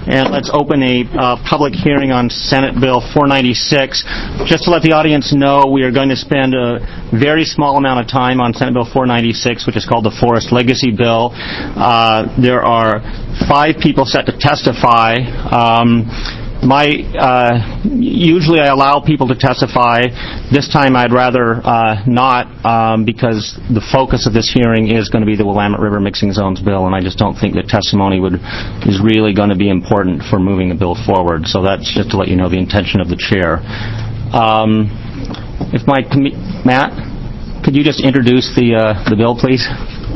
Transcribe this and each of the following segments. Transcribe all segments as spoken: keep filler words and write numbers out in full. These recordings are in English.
and let's open a uh, public hearing on Senate Bill four ninety-six. Just to let the audience know, we are going to spend a very small amount of time on Senate Bill four ninety-six, which is called the Forest Legacy Bill. Uh, there are five people set to testify. Um, My uh, usually I allow people to testify. This time I'd rather uh, not, um, because the focus of this hearing is going to be the Willamette River Mixing Zones bill, and I just don't think that testimony would is really going to be important for moving the bill forward. So that's just to let you know the intention of the chair. Um, if my commi- Matt, could you just introduce the uh, the bill, please?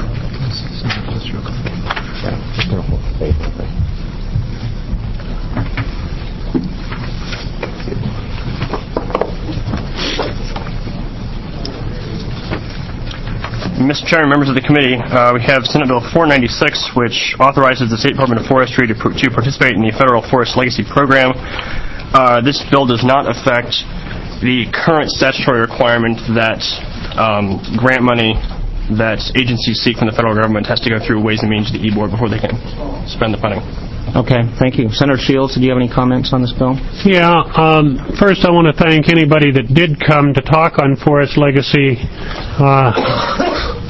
Mister Chairman, members of the committee, uh, we have Senate Bill four ninety-six, which authorizes the State Department of Forestry to, pr- to participate in the Federal Forest Legacy Program. Uh, this bill does not affect the current statutory requirement that um, grant money that agencies seek from the federal government has to go through Ways and Means to the E-Board before they can spend the funding. Okay, thank you. Senator Shields, do you have any comments on this bill? Yeah, um, first I want to thank anybody that did come to talk on Forest Legacy. Uh,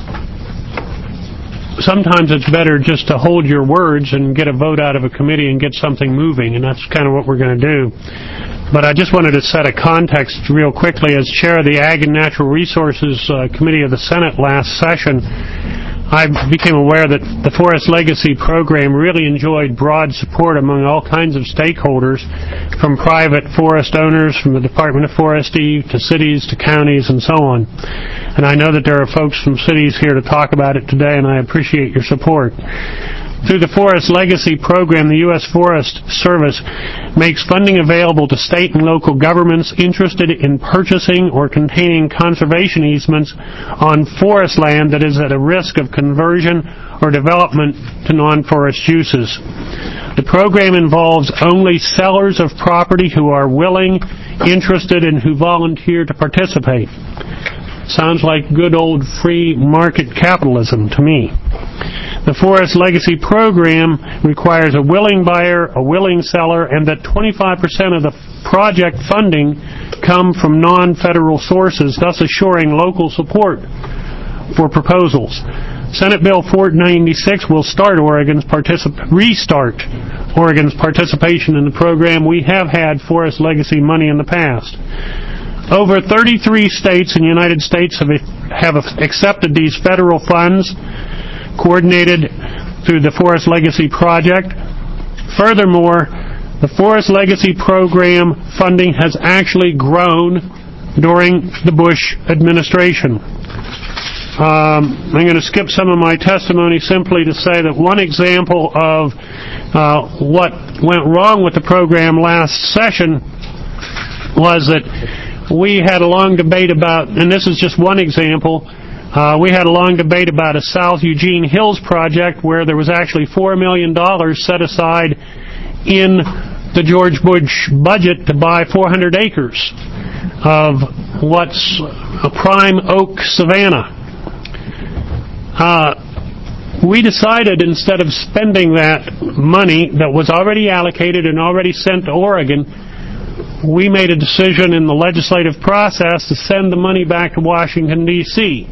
sometimes it's better just to hold your words and get a vote out of a committee and get something moving, and that's kind of what we're going to do. But I just wanted to set a context real quickly. As chair of the Ag and Natural Resources uh, Committee of the Senate last session, I became aware that the Forest Legacy Program really enjoyed broad support among all kinds of stakeholders, from private forest owners, from the Department of Forestry, to cities, to counties, and so on. And I know that there are folks from cities here to talk about it today, and I appreciate your support. Through the Forest Legacy Program, the U S Forest Service makes funding available to state and local governments interested in purchasing or containing conservation easements on forest land that is at a risk of conversion or development to non-forest uses. The program involves only sellers of property who are willing, interested, and who volunteer to participate. Sounds like good old free market capitalism to me. The Forest Legacy Program requires a willing buyer, a willing seller, and that twenty-five percent of the project funding come from non-federal sources, thus assuring local support for proposals. Senate Bill four ninety-six will start Oregon's particip- restart Oregon's participation in the program. We have had Forest Legacy money in the past. Over thirty-three states in the United States have, have accepted these federal funds, coordinated through the Forest Legacy Project. Furthermore, the Forest Legacy Program funding has actually grown during the Bush administration. Um, I'm going to skip some of my testimony simply to say that one example of uh, what went wrong with the program last session was that we had a long debate about, and this is just one example, Uh, we had a long debate about a South Eugene Hills project where there was actually four million dollars set aside in the George Bush budget to buy four hundred acres of what's a prime oak savanna. Uh, we decided, instead of spending that money that was already allocated and already sent to Oregon, we made a decision in the legislative process to send the money back to Washington, D C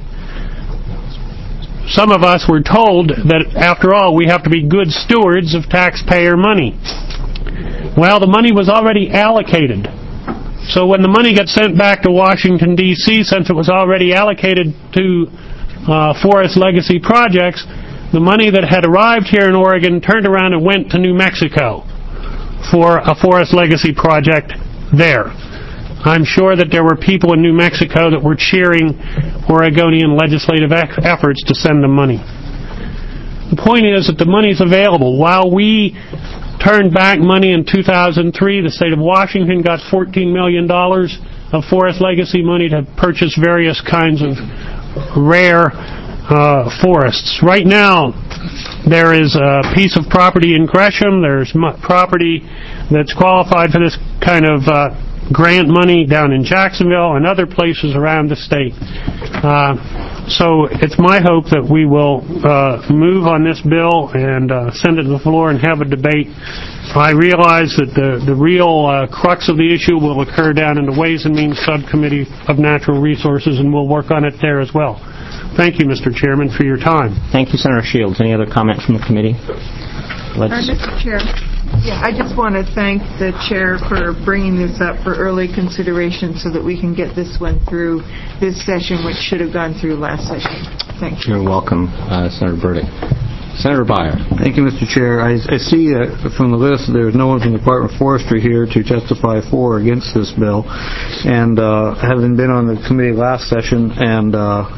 Some of us were told that, after all, we have to be good stewards of taxpayer money. Well, the money was already allocated. So when the money got sent back to Washington, D C, since it was already allocated to uh, Forest Legacy projects, the money that had arrived here in Oregon turned around and went to New Mexico for a Forest Legacy project there. I'm sure that there were people in New Mexico that were cheering Oregonian legislative efforts to send them money. The point is that the money is available. While we turned back money in two thousand three, the state of Washington got fourteen million dollars of Forest Legacy money to purchase various kinds of rare uh, forests. Right now, there is a piece of property in Gresham. There's property that's qualified for this kind of uh, grant money down in Jacksonville and other places around the state. Uh, So it's my hope that we will uh, move on this bill and uh, send it to the floor and have a debate. I realize that the, the real uh, crux of the issue will occur down in the Ways and Means Subcommittee of Natural Resources, and we'll work on it there as well. Thank you, Mister Chairman, for your time. Thank you, Senator Shields. Any other comment from the committee? Let's... Uh, Mister Chair, yeah, I just want to thank the chair for bringing this up for early consideration so that we can get this one through this session, which should have gone through last session. Thank you. You're welcome, uh, Senator Burdick. Senator Beyer. Thank you, Mister Chair. I, I see uh, from the list there's no one from the Department of Forestry here to testify for or against this bill. And uh, having been on the committee last session, and uh,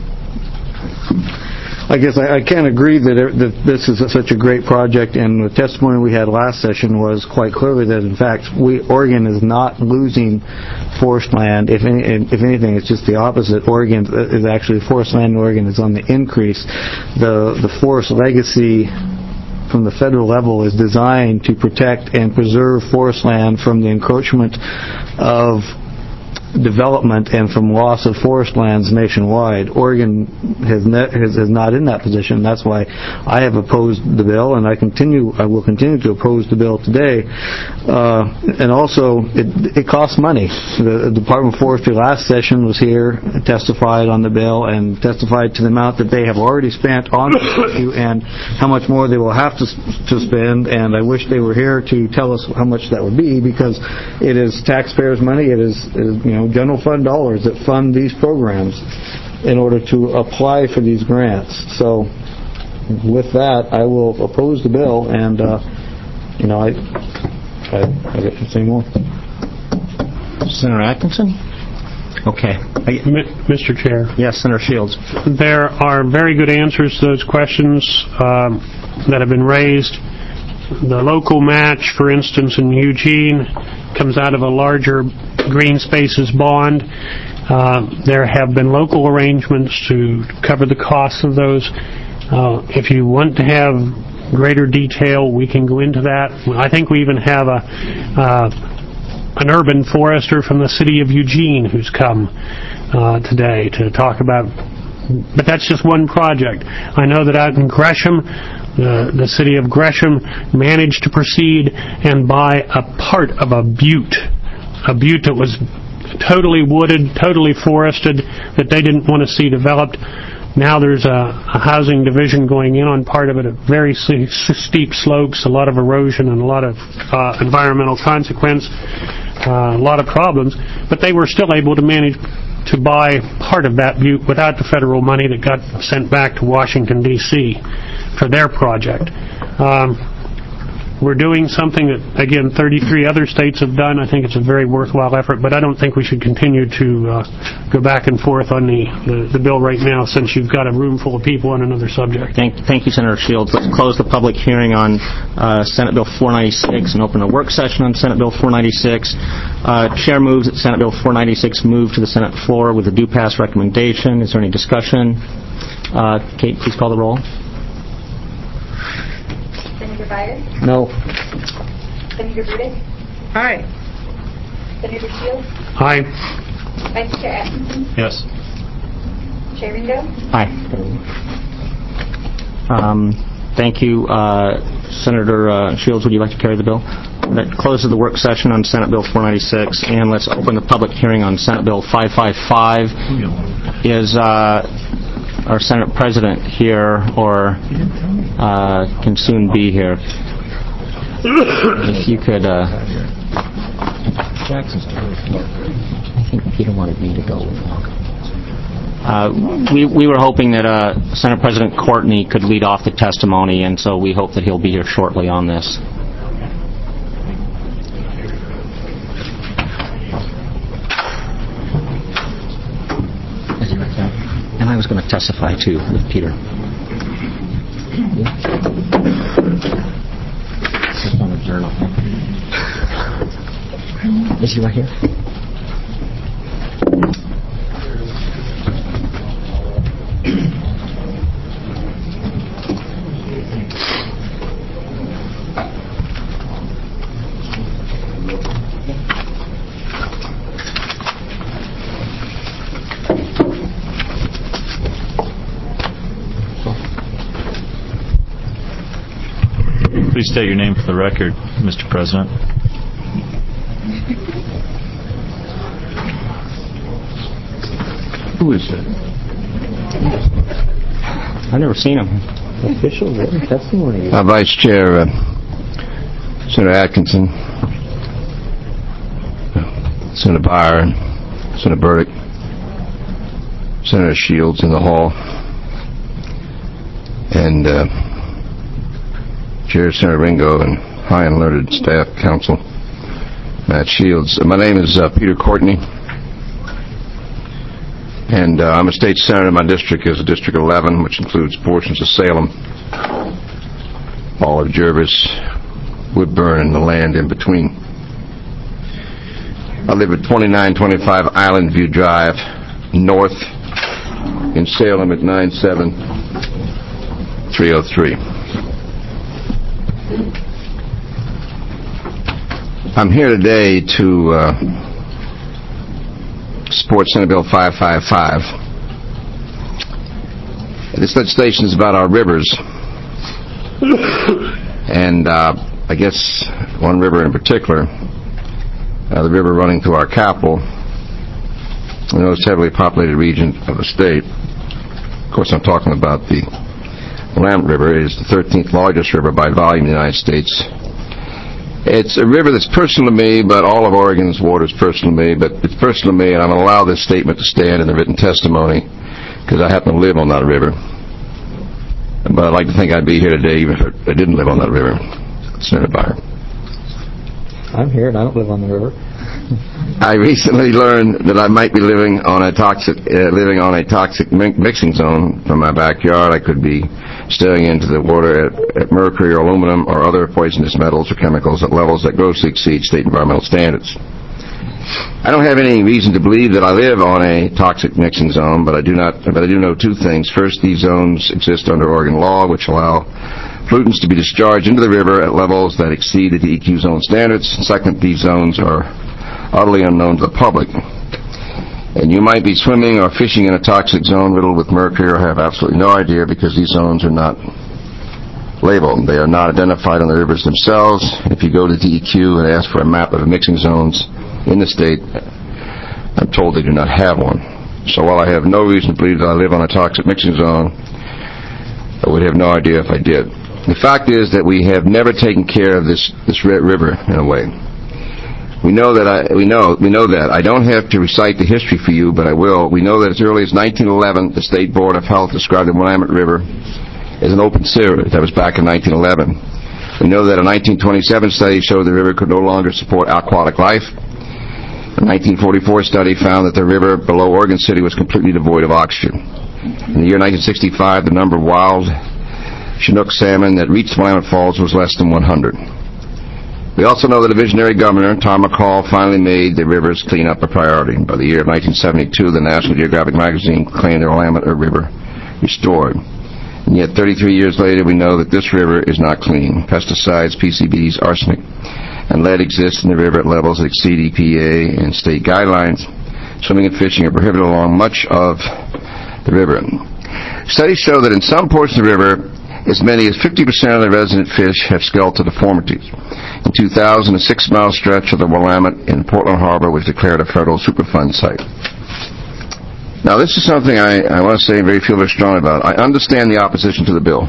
I guess I, I can't agree that, it, that this is a, such a great project, and the testimony we had last session was quite clearly that, in fact, we, Oregon is not losing forest land. If, any, if anything, it's just the opposite. Oregon is actually, forest land in Oregon is on the increase. The, the forest legacy from the federal level is designed to protect and preserve forest land from the encroachment of development and from loss of forest lands nationwide. Oregon has, ne- has is not in that position. That's why I have opposed the bill, and I continue. I will continue to oppose the bill today. Uh, and also, it, it costs money. The, the Department of Forestry last session was here, testified on the bill, and testified to the amount that they have already spent on this issue and how much more they will have to to spend. And I wish they were here to tell us how much that would be, because it is taxpayers' money. It is, it is you know. general fund dollars that fund these programs in order to apply for these grants. So with that, I will oppose the bill, and uh, you know, I I, I get to say more. Senator Atkinson? Okay. I, Mister Chair. yes, Senator Shields. There are very good answers to those questions um, that have been raised. The local match, for instance, in Eugene, comes out of a larger green spaces bond. Uh, there have been local arrangements to cover the costs of those. Uh, if you want to have greater detail, we can go into that. I think we even have a uh, an urban forester from the city of Eugene who's come uh, today to talk about. But that's just one project. I know that out in Gresham, the, the city of Gresham managed to proceed and buy a part of a butte, a butte that was totally wooded, totally forested, that they didn't want to see developed. Now there's a, a housing division going in on part of it, very steep slopes, a lot of erosion and a lot of uh, environmental consequence, uh, a lot of problems, but they were still able to manage to buy part of that butte without the federal money that got sent back to Washington, D C for their project. Um, we're doing something that, again, thirty-three other states have done. I think it's a very worthwhile effort, but I don't think we should continue to uh, go back and forth on the, the, the bill right now, since you've got a room full of people on another subject. Thank, thank you, Senator Shields. Let's close the public hearing on uh, Senate Bill four ninety-six and open a work session on Senate Bill four ninety-six. Uh, Chair moves that Senate Bill four ninety-six move to the Senate floor with a due pass recommendation. Is there any discussion? Uh, Kate, please call the roll. Senator Byers? No. Senator Burdick? Aye. Senator Shields? Aye. Vice Chair Atkinson? Yes. Chair Ringo? Aye. Um, thank you. Uh, Senator uh, Shields, would you like to carry the bill? That closes the work session on Senate Bill four ninety-six, and let's open the public hearing on Senate Bill five fifty-five. Is uh, our Senate President here, or uh, can soon be here? If you could... Uh, I think Peter wanted me to go with him. Uh, we, we were hoping that uh, Senate President Courtney could lead off the testimony, and so we hope that he'll be here shortly on this. And I was going to testify too with Peter. Just on the journal. Is he right here? state your name for the record, Mister President. Who is that? I've never seen him. Official written testimony. Uh, Vice Chair uh, Senator Atkinson, Senator Byer, Senator Burdick, Senator Shields in the hall, and uh, Chair Senator Ringo and high and learned staff counsel Matt Shields. Uh, my name is uh, Peter Courtney, and uh, I'm a state senator. My district is District eleven, which includes portions of Salem, all of Jervis, Woodburn, and the land in between. I live at twenty-nine twenty-five Island View Drive, north in Salem at nine seven three oh three. I'm here today to uh, support Senate Bill five fifty-five. This legislation is about our rivers, and uh, I guess one river in particular, uh, the river running through our capital, the most heavily populated region of the state. Of course, I'm talking about the Willamette River. It is the thirteenth largest river by volume in the United States. It's a river that's personal to me, but all of Oregon's water is personal to me, but it's personal to me, and I'm going to allow this statement to stand in the written testimony because I happen to live on that river. But I'd like to think I'd be here today even if I didn't live on that river. Senator Byer. I'm here and I don't live on the river. I recently learned that I might be living on a toxic, uh, living on a toxic mi- mixing zone from my backyard. I could be staring into the water at, at mercury or aluminum or other poisonous metals or chemicals at levels that grossly exceed state environmental standards. I don't have any reason to believe that I live on a toxic mixing zone, but I do not. But I do know two things. First, these zones exist under Oregon law, which allow pollutants to be discharged into the river at levels that exceed the D E Q zone standards. Second, these zones are utterly unknown to the public. And you might be swimming or fishing in a toxic zone riddled with mercury or have absolutely no idea because these zones are not labeled. They are not identified on the rivers themselves. If you go to D E Q and ask for a map of the mixing zones in the state, I'm told they do not have one. So while I have no reason to believe that I live on a toxic mixing zone, I would have no idea if I did. The fact is that we have never taken care of this, this river in a way. We know that I, we know, we know that. I don't have to recite the history for you, but I will. We know that as early as nineteen eleven, the State Board of Health described the Willamette River as an open sewer. That was back in nineteen eleven. We know that a nineteen twenty-seven study showed the river could no longer support aquatic life. A nineteen forty-four study found that the river below Oregon City was completely devoid of oxygen. In the year nineteen sixty-five, the number of wild Chinook salmon that reached Willamette Falls was less than one hundred. We also know that a visionary governor, Tom McCall, finally made the river's cleanup a priority. By the year of nineteen seventy-two, the National Geographic magazine claimed the Willamette River restored. And yet thirty-three years later, we know that this river is not clean. Pesticides, P C Bs, arsenic, and lead exist in the river at levels that exceed E P A and state guidelines. Swimming and fishing are prohibited along much of the river. Studies show that in some portions of the river, as many as fifty percent of the resident fish have skeletal deformities. In two thousand, a six-mile stretch of the Willamette in Portland Harbor was declared a federal Superfund site. Now, this is something I, I want to say very feel very strong about. I understand the opposition to the bill.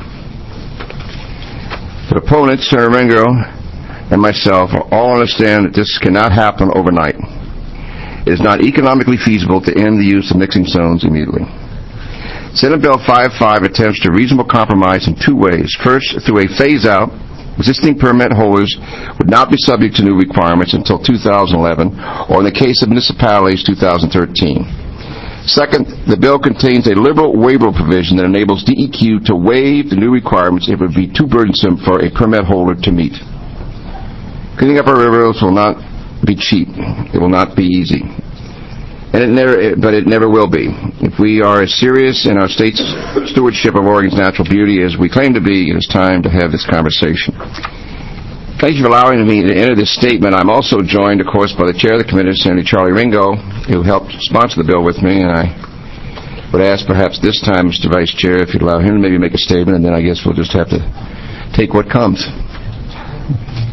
The opponents, Senator Ringo and myself, all understand that this cannot happen overnight. It is not economically feasible to end the use of mixing zones immediately. Senate Bill five fifty-five attempts to reasonable compromise in two ways. First, through a phase-out, existing permit holders would not be subject to new requirements until two thousand eleven, or in the case of municipalities, two thousand thirteen. Second, the bill contains a liberal waiver provision that enables D E Q to waive the new requirements if it would be too burdensome for a permit holder to meet. Cleaning up our rivers will not be cheap. It will not be easy. And it never, but it never will be. If we are as serious in our state's stewardship of Oregon's natural beauty as we claim to be, it is time to have this conversation. Thank you for allowing me to enter this statement. I'm also joined, of course, by the chair of the committee, Senator Charlie Ringo, who helped sponsor the bill with me, and I would ask perhaps this time, Mister Vice Chair, if you'd allow him to maybe make a statement, and then I guess we'll just have to take what comes.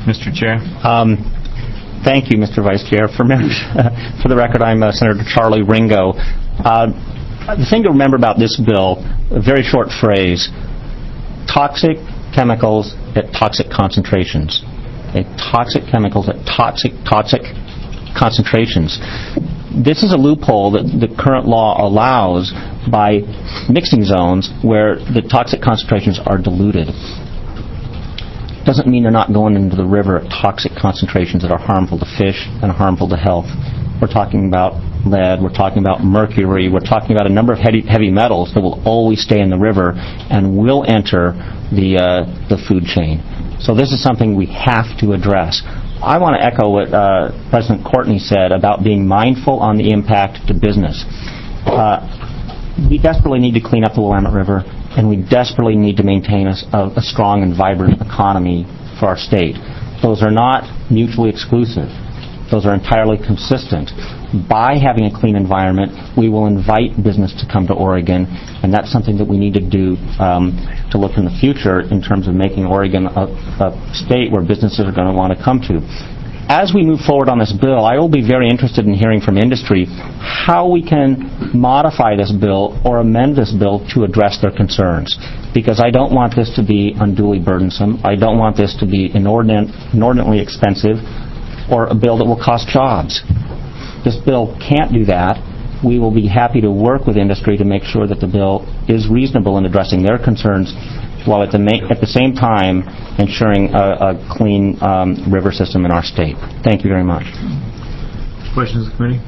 Mister Chair. Um, thank you, Mister Vice Chair. For, for the record, I'm uh, Senator Charlie Ringo. Uh, the thing to remember about this bill, a very short phrase, toxic chemicals at toxic concentrations. Okay? Toxic chemicals at toxic, toxic concentrations. This is a loophole that the current law allows by mixing zones where the toxic concentrations are diluted. Doesn't mean they're not going into the river at toxic concentrations that are harmful to fish and harmful to health. We're talking about lead, we're talking about mercury, we're talking about a number of heavy, heavy metals that will always stay in the river and will enter the, uh, the food chain. So this is something we have to address. I want to echo what uh, President Courtney said about being mindful on the impact to business. Uh, we desperately need to clean up the Willamette River, and we desperately need to maintain a, a strong and vibrant economy for our state. Those are not mutually exclusive. Those are entirely consistent. By having a clean environment, we will invite business to come to Oregon, and that's something that we need to do um, to look in the future in terms of making Oregon a, a state where businesses are going to want to come to. As we move forward on this bill, I will be very interested in hearing from industry how we can modify this bill or amend this bill to address their concerns. Because I don't want this to be unduly burdensome. I don't want this to be inordinate, inordinately expensive or a bill that will cost jobs. This bill can't do that. We will be happy to work with industry to make sure that the bill is reasonable in addressing their concerns while at the, ma- at the same time ensuring a, a clean um, river system in our state. Thank you very much. Questions of the committee?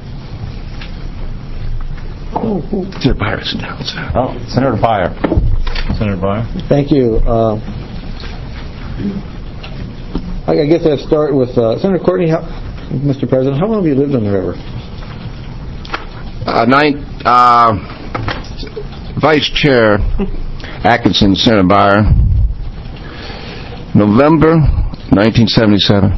Oh, Senator Byer's down. Oh, Senator Byer. Senator Byer. Thank you. Uh, I guess I'll start with uh, Senator Courtney. How, Mister President, how long have you lived on the river? Uh, nine, uh, Vice Chair Atkinson, Senator Byer, November nineteen seventy-seven.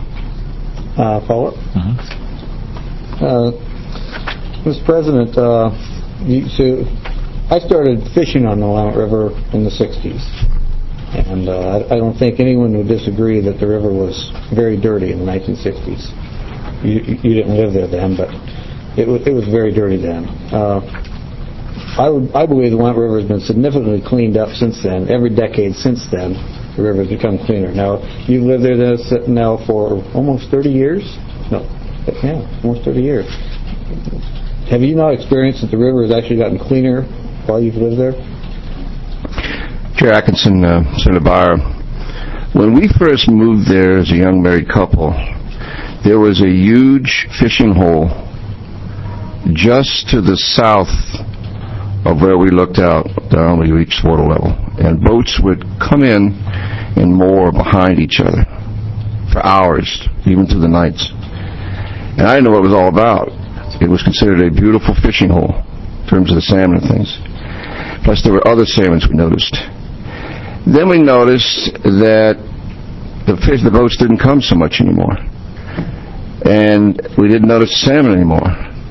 Uh, follow up? Mm-hmm. Uh, Mister President, uh, you, so I started fishing on the Willamette River in the sixties. And uh, I don't think anyone would disagree that the river was very dirty in the nineteen sixties. You, you didn't live there then, but it was, it was very dirty then. Uh, I would I believe the Willamette River has been significantly cleaned up since then. Every decade since then, the river has become cleaner. Now, you've lived there now for almost thirty years? No, yeah, almost thirty years. Have you not experienced that the river has actually gotten cleaner while you've lived there? Chair Atkinson, uh, Senator Byer, when we first moved there as a young married couple, there was a huge fishing hole just to the south of where we looked out down we reached water level. And boats would come in and moor behind each other for hours, even through the nights. And I didn't know what it was all about. It was considered a beautiful fishing hole in terms of the salmon and things. Plus there were other salmons we noticed. Then we noticed that the fish, the boats didn't come so much anymore. And we didn't notice salmon anymore.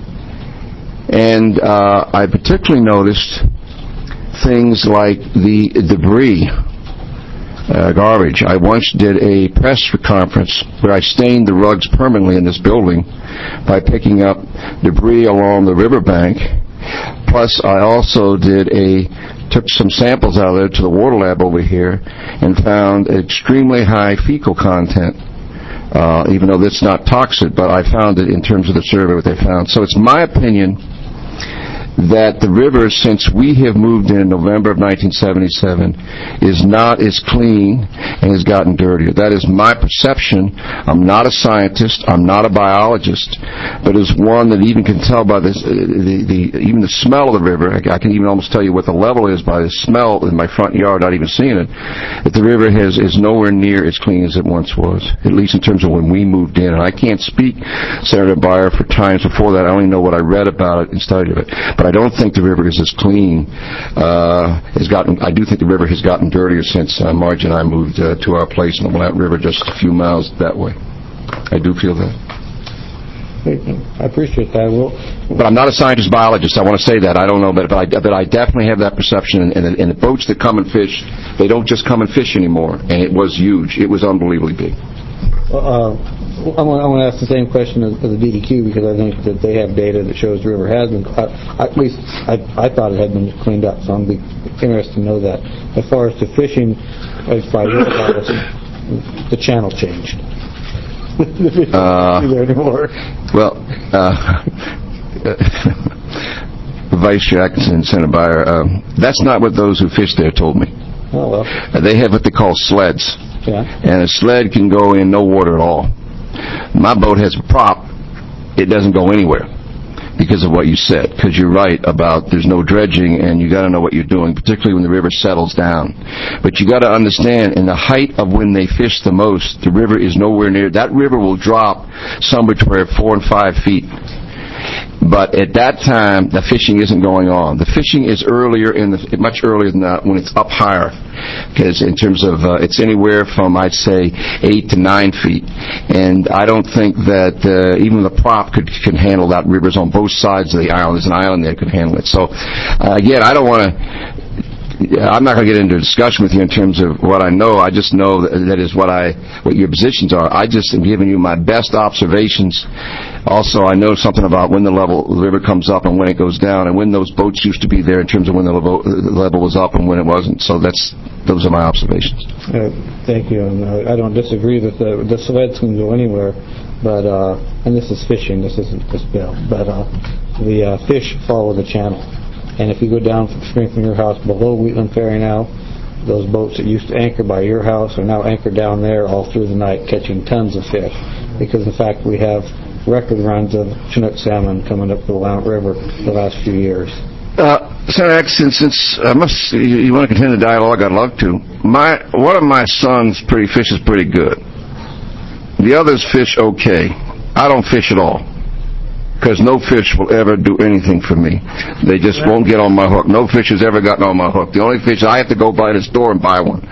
And uh, I particularly noticed things like the debris, uh, garbage. I once did a press conference where I stained the rugs permanently in this building by picking up debris along the riverbank. Plus, I also did a took some samples out of there to the water lab over here and found extremely high fecal content. Uh, even though that's not toxic, but I found it in terms of the survey what they found. So it's my opinion that the river, since we have moved in November of nineteen seventy-seven, is not as clean and has gotten dirtier. That is my perception. I'm not a scientist. I'm not a biologist, but it's one that even can tell by this, the, the even the smell of the river. I, I can even almost tell you what the level is by the smell in my front yard, not even seeing it. That the river has is nowhere near as clean as it once was, at least in terms of when we moved in. And I can't speak, Senator Byer, for times before that. I only know what I read about it and studied of it. But I don't think the river is as clean. Uh, has gotten. I do think the river has gotten dirtier since uh, Marge and I moved uh, to our place in the Willamette River, just a few miles that way. I do feel that. I appreciate that. Well, but I'm not a scientist biologist. I want to say that. I don't know, but, but, I, but I definitely have that perception. And, and, and the boats that come and fish, they don't just come and fish anymore. And it was huge. It was unbelievably big. Uh, I want, I want to ask the same question of, of the D E Q because I think that they have data that shows the river has been, uh, at least I, I thought it had been cleaned up, so I'm be interested to know that. As far as the fishing, as by your policy, the channel changed. The fish Uh, isn't there anymore. Well, uh, Vice Chair Atkinson and Senator Byer, um, that's not what those who fish there told me. Oh, well, Uh, they have what they call sleds, yeah. and a sled can go in no water at all. My boat has a prop. It doesn't go anywhere because of what you said, because you're right about there's no dredging, and you got to know what you're doing, particularly when the river settles down. But you got to understand, in the height of when they fish the most, the river is nowhere near. That river will drop somewhere between four and five feet. But at that time, the fishing isn't going on. The fishing is earlier in the, much earlier than that when it's up higher. Because in terms of, uh, it's anywhere from, I'd say, eight to nine feet. And I don't think that uh, even the prop could, can handle that. Rivers on both sides of the island. There's an island there that could handle it. So, uh, again, I don't want to, I'm not going to get into a discussion with you in terms of what I know. I just know that, that is what I, what your positions are. I just am giving you my best observations. Also, I know something about when the level, the river comes up and when it goes down, and when those boats used to be there in terms of when the level, the level was up and when it wasn't. So that's, those are my observations. Uh, thank you. And uh, I don't disagree that the, the sleds can go anywhere, but uh, and this is fishing. This isn't this bill, but uh, the uh, fish follow the channel. And if you go down stream from your house below Wheatland Ferry now, those boats that used to anchor by your house are now anchored down there all through the night, catching tons of fish. Because in fact, we have record runs of Chinook salmon coming up the Willamette River the last few years. Uh, Senator Atkinson, since I must, you, you want to continue the dialogue, I'd love to. My one of my sons pretty fishes pretty good. The others fish okay. I don't fish at all, because no fish will ever do anything for me. They just won't get on my hook. No fish has ever gotten on my hook. The only fish, I have to go by the store and buy one.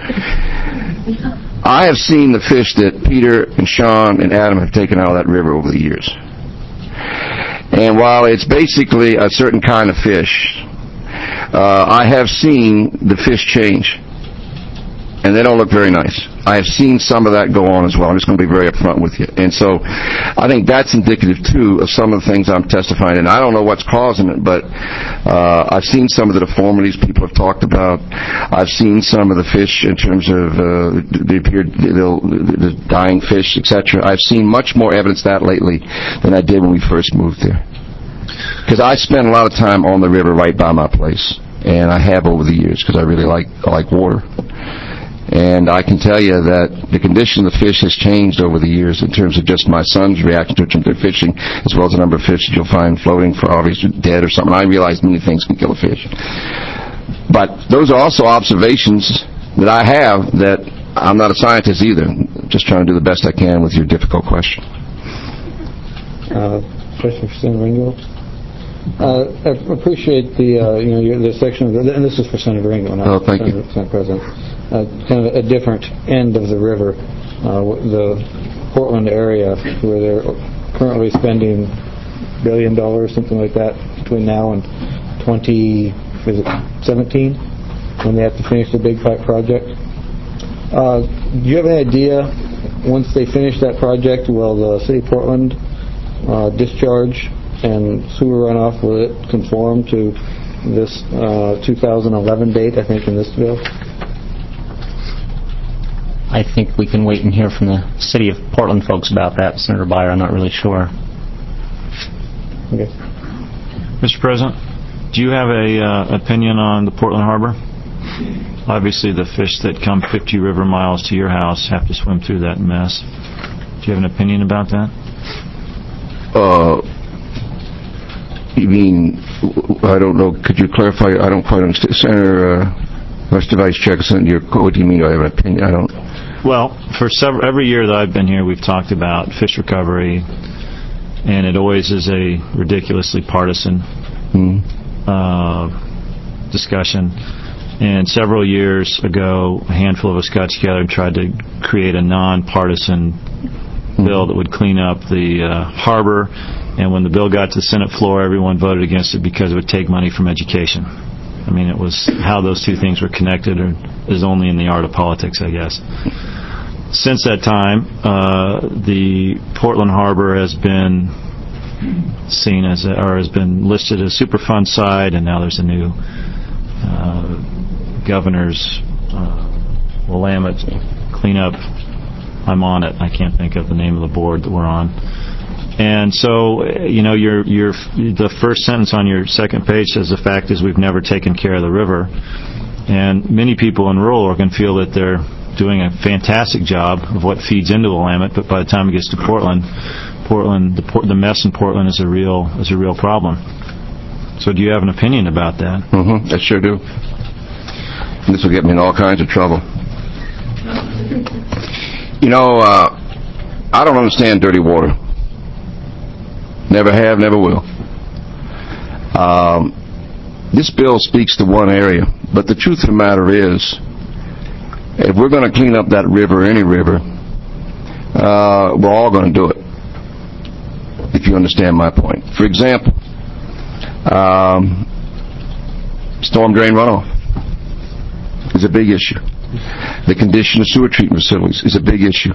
I have seen the fish that Peter and Sean and Adam have taken out of that river over the years. And while it's basically a certain kind of fish, uh, I have seen the fish change. And they don't look very nice. I have seen some of that go on as well. I'm just going to be very upfront with you. And so I think that's indicative, too, of some of the things I'm testifying. And I don't know what's causing it, but uh, I've seen some of the deformities people have talked about. I've seen some of the fish in terms of uh, the, appeared, the, the dying fish, et cetera. I've seen much more evidence of that lately than I did when we first moved there. Because I spend a lot of time on the river right by my place. And I have over the years because I really like I like water. And I can tell you that the condition of the fish has changed over the years in terms of just my son's reaction to it in fishing, as well as the number of fish that you'll find floating for obviously dead or something. I realize many things can kill a fish. But those are also observations that I have that I'm not a scientist either. I'm just trying to do the best I can with your difficult question. Uh, question for Senator Ringo. Uh, I appreciate the uh, you know your, the section of the, and this is for Senator Ringo, not oh, thank Senator, you. Senator President. Uh, kind of a different end of the river, uh, the Portland area, where they're currently spending a billion dollars, something like that, between now and twenty seventeen, when they have to finish the big pipe project. Uh, do you have any idea, once they finish that project, will the City of Portland uh, discharge and sewer runoff, will it conform to this uh, two thousand eleven date, I think, in this bill? I think we can wait and hear from the City of Portland folks about that. Senator Byer, I'm not really sure. Okay. Mister President, do you have a uh, opinion on the Portland Harbor? Obviously, the fish that come fifty river miles to your house have to swim through that mess. Do you have an opinion about that? Uh, you mean, I don't know, could you clarify? I don't quite understand. Senator, uh, Mister Vice Chair, your, what do you mean do I have an opinion? I don't... Well, for several, every year that I've been here, we've talked about fish recovery, and it always is a ridiculously partisan mm. uh, discussion. And several years ago, a handful of us got together and tried to create a non-partisan mm. bill that would clean up the uh, harbor. And when the bill got to the Senate floor, everyone voted against it because it would take money from education. I mean, it was how those two things were connected or is only in the art of politics, I guess. since that time, uh, the Portland Harbor has been seen as a, or has been listed as Superfund site, and now there's a new uh, governor's uh, Willamette cleanup. I'm on it. I can't think of the name of the board that we're on. And so, you know, your your the first sentence on your second page says the fact is we've never taken care of the river. And many people in rural Oregon feel that they're doing a fantastic job of what feeds into Willamette, but by the time it gets to Portland, Portland, the, the mess in Portland is a real is a real problem. So, do you have an opinion about that? Mm-hmm. I sure do. This will get me in all kinds of trouble. You know, uh, I don't understand dirty water. Never have, never will. Um, this bill speaks to one area, but the truth of the matter is, if we're going to clean up that river, any river, uh, we're all going to do it, if you understand my point. For example, um, storm drain runoff is a big issue. The condition of sewer treatment facilities is a big issue.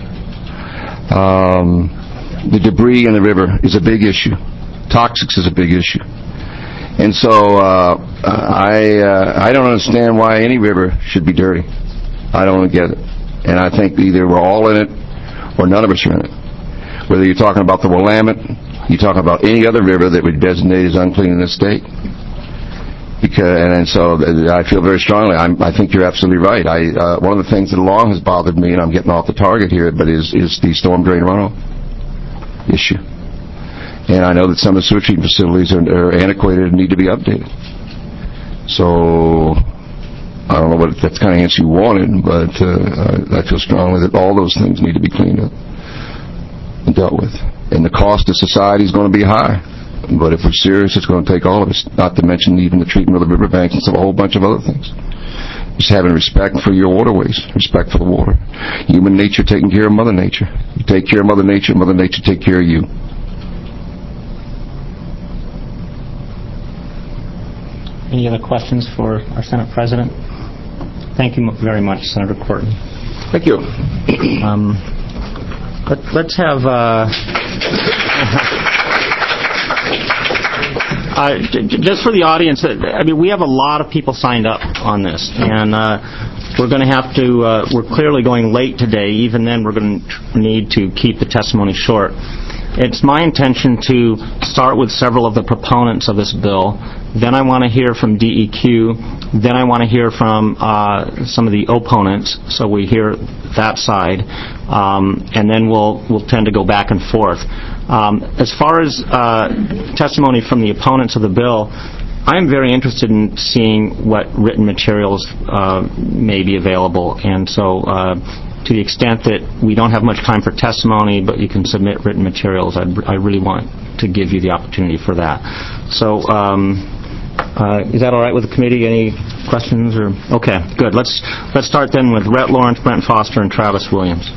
Um, the debris in the river is a big issue. Toxics is a big issue. And so uh, I uh, I don't understand why any river should be dirty. I don't get it. And I think either we're all in it or none of us are in it. Whether you're talking about the Willamette, you're talking about any other river that would designate as unclean in this state. Because, and, and so I feel very strongly. I'm, I think you're absolutely right. I, uh, one of the things that long has bothered me, and I'm getting off the target here, but is is the storm drain runoff issue. And I know that some of the sewer treatment facilities are, are antiquated and need to be updated. So I don't know what that's kind of answer you wanted, but uh, I feel strongly that all those things need to be cleaned up and dealt with. And the cost to society is going to be high. But if we're serious, it's going to take all of us, not to mention even the treatment of the riverbanks and a whole bunch of other things. Just having respect for your waterways, respect for the water. Human nature taking care of Mother Nature. You take care of Mother Nature, Mother Nature take care of you. Any other questions for our Senate President? Thank you very much, Senator Corton. Thank you. Um, let, let's have... Uh, Uh, j- just for the audience, I mean, we have a lot of people signed up on this, and uh, we're going to have to, uh, we're clearly going late today. Even then, we're going to tr- need to keep the testimony short. It's my intention to start with several of the proponents of this bill. Then I want to hear from D E Q. Then I want to hear from uh, some of the opponents, so we hear that side. Um, and then we'll we'll tend to go back and forth. Um, as far as uh, testimony from the opponents of the bill, I am very interested in seeing what written materials uh, may be available. And so uh, to the extent that we don't have much time for testimony, but you can submit written materials, I'd, I really want to give you the opportunity for that. So um, uh, is that all right with the committee? Any questions? Or okay, good. Let's, let's start then with Rhett Lawrence, Brent Foster, and Travis Williams.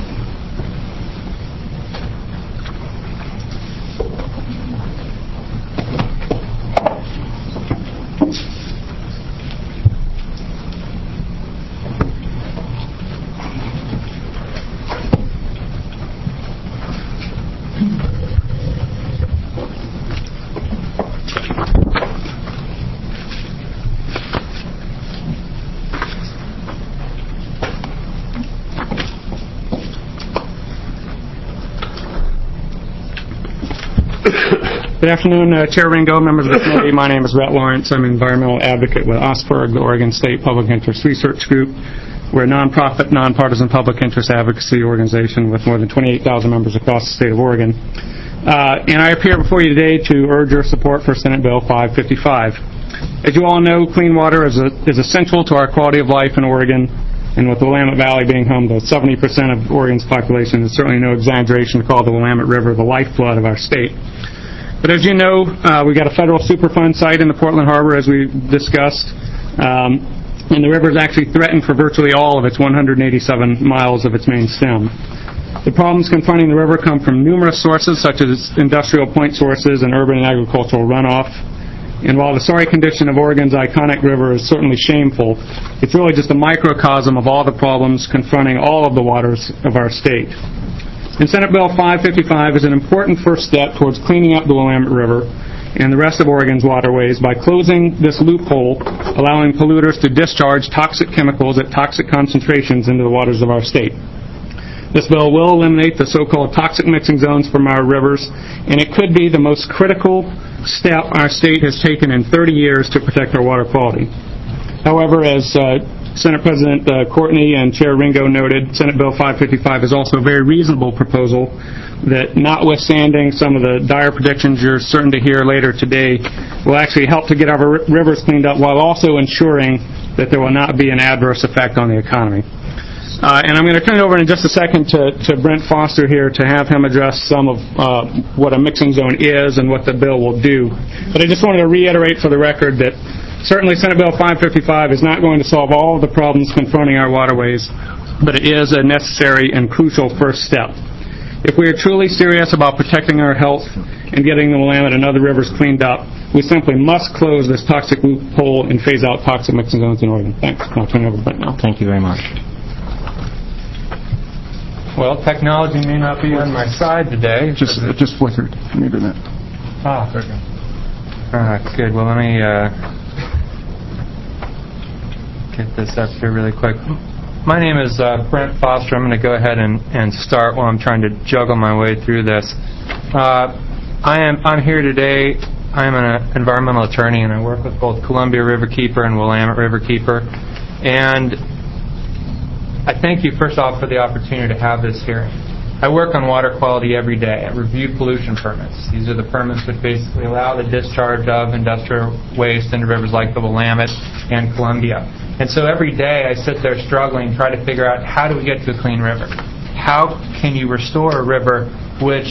Good afternoon, uh, Chair Ringo, members of the committee. My name is Rhett Lawrence. I'm an environmental advocate with OSPRG, the Oregon State Public Interest Research Group. We're a nonprofit, nonpartisan public interest advocacy organization with more than twenty-eight thousand members across the state of Oregon. Uh, and I appear before you today to urge your support for Senate Bill five fifty-five. As you all know, clean water is, a, is essential to our quality of life in Oregon. And with the Willamette Valley being home to seventy percent of Oregon's population, it's certainly no exaggeration to call the Willamette River the lifeblood of our state. But as you know, uh, we got a federal Superfund site in the Portland Harbor, as we discussed, um, and the river is actually threatened for virtually all of its one hundred eighty-seven miles of its main stem. The problems confronting the river come from numerous sources, such as industrial point sources and urban and agricultural runoff. And while the sorry condition of Oregon's iconic river is certainly shameful, it's really just a microcosm of all the problems confronting all of the waters of our state. And Senate Bill five fifty-five is an important first step towards cleaning up the Willamette River and the rest of Oregon's waterways by closing this loophole, allowing polluters to discharge toxic chemicals at toxic concentrations into the waters of our state. This bill will eliminate the so-called toxic mixing zones from our rivers, and it could be the most critical step our state has taken in thirty years to protect our water quality. However, as uh, Senate President uh, Courtney and Chair Ringo noted, Senate Bill five fifty-five is also a very reasonable proposal that, notwithstanding some of the dire predictions you're certain to hear later today, will actually help to get our r- rivers cleaned up while also ensuring that there will not be an adverse effect on the economy. Uh, and I'm going to turn it over in just a second to, to Brent Foster here to have him address some of uh, what a mixing zone is and what the bill will do. But I just wanted to reiterate for the record that certainly Senate Bill five fifty-five is not going to solve all of the problems confronting our waterways, but it is a necessary and crucial first step. If we are truly serious about protecting our health and getting the Willamette and other rivers cleaned up, we simply must close this toxic loophole and phase out toxic mixing zones in Oregon. Thanks. I'll turn it over to Brent now. Thank you very much. Well, technology may not be on my side today. Just it just flickered. Maybe not. Ah, very good. Ah, good. Well, let me uh, get this up here really quick. My name is uh, Brent Foster. I'm going to go ahead and, and start while I'm trying to juggle my way through this. Uh, I am I'm here today. I am an environmental attorney, and I work with both Columbia Riverkeeper and Willamette Riverkeeper. And I thank you, first off, for the opportunity to have this hearing. I work on water quality every day. I review pollution permits. These are the permits that basically allow the discharge of industrial waste into rivers like the Willamette and Columbia. And so every day I sit there struggling, try to figure out how do we get to a clean river? How can you restore a river which,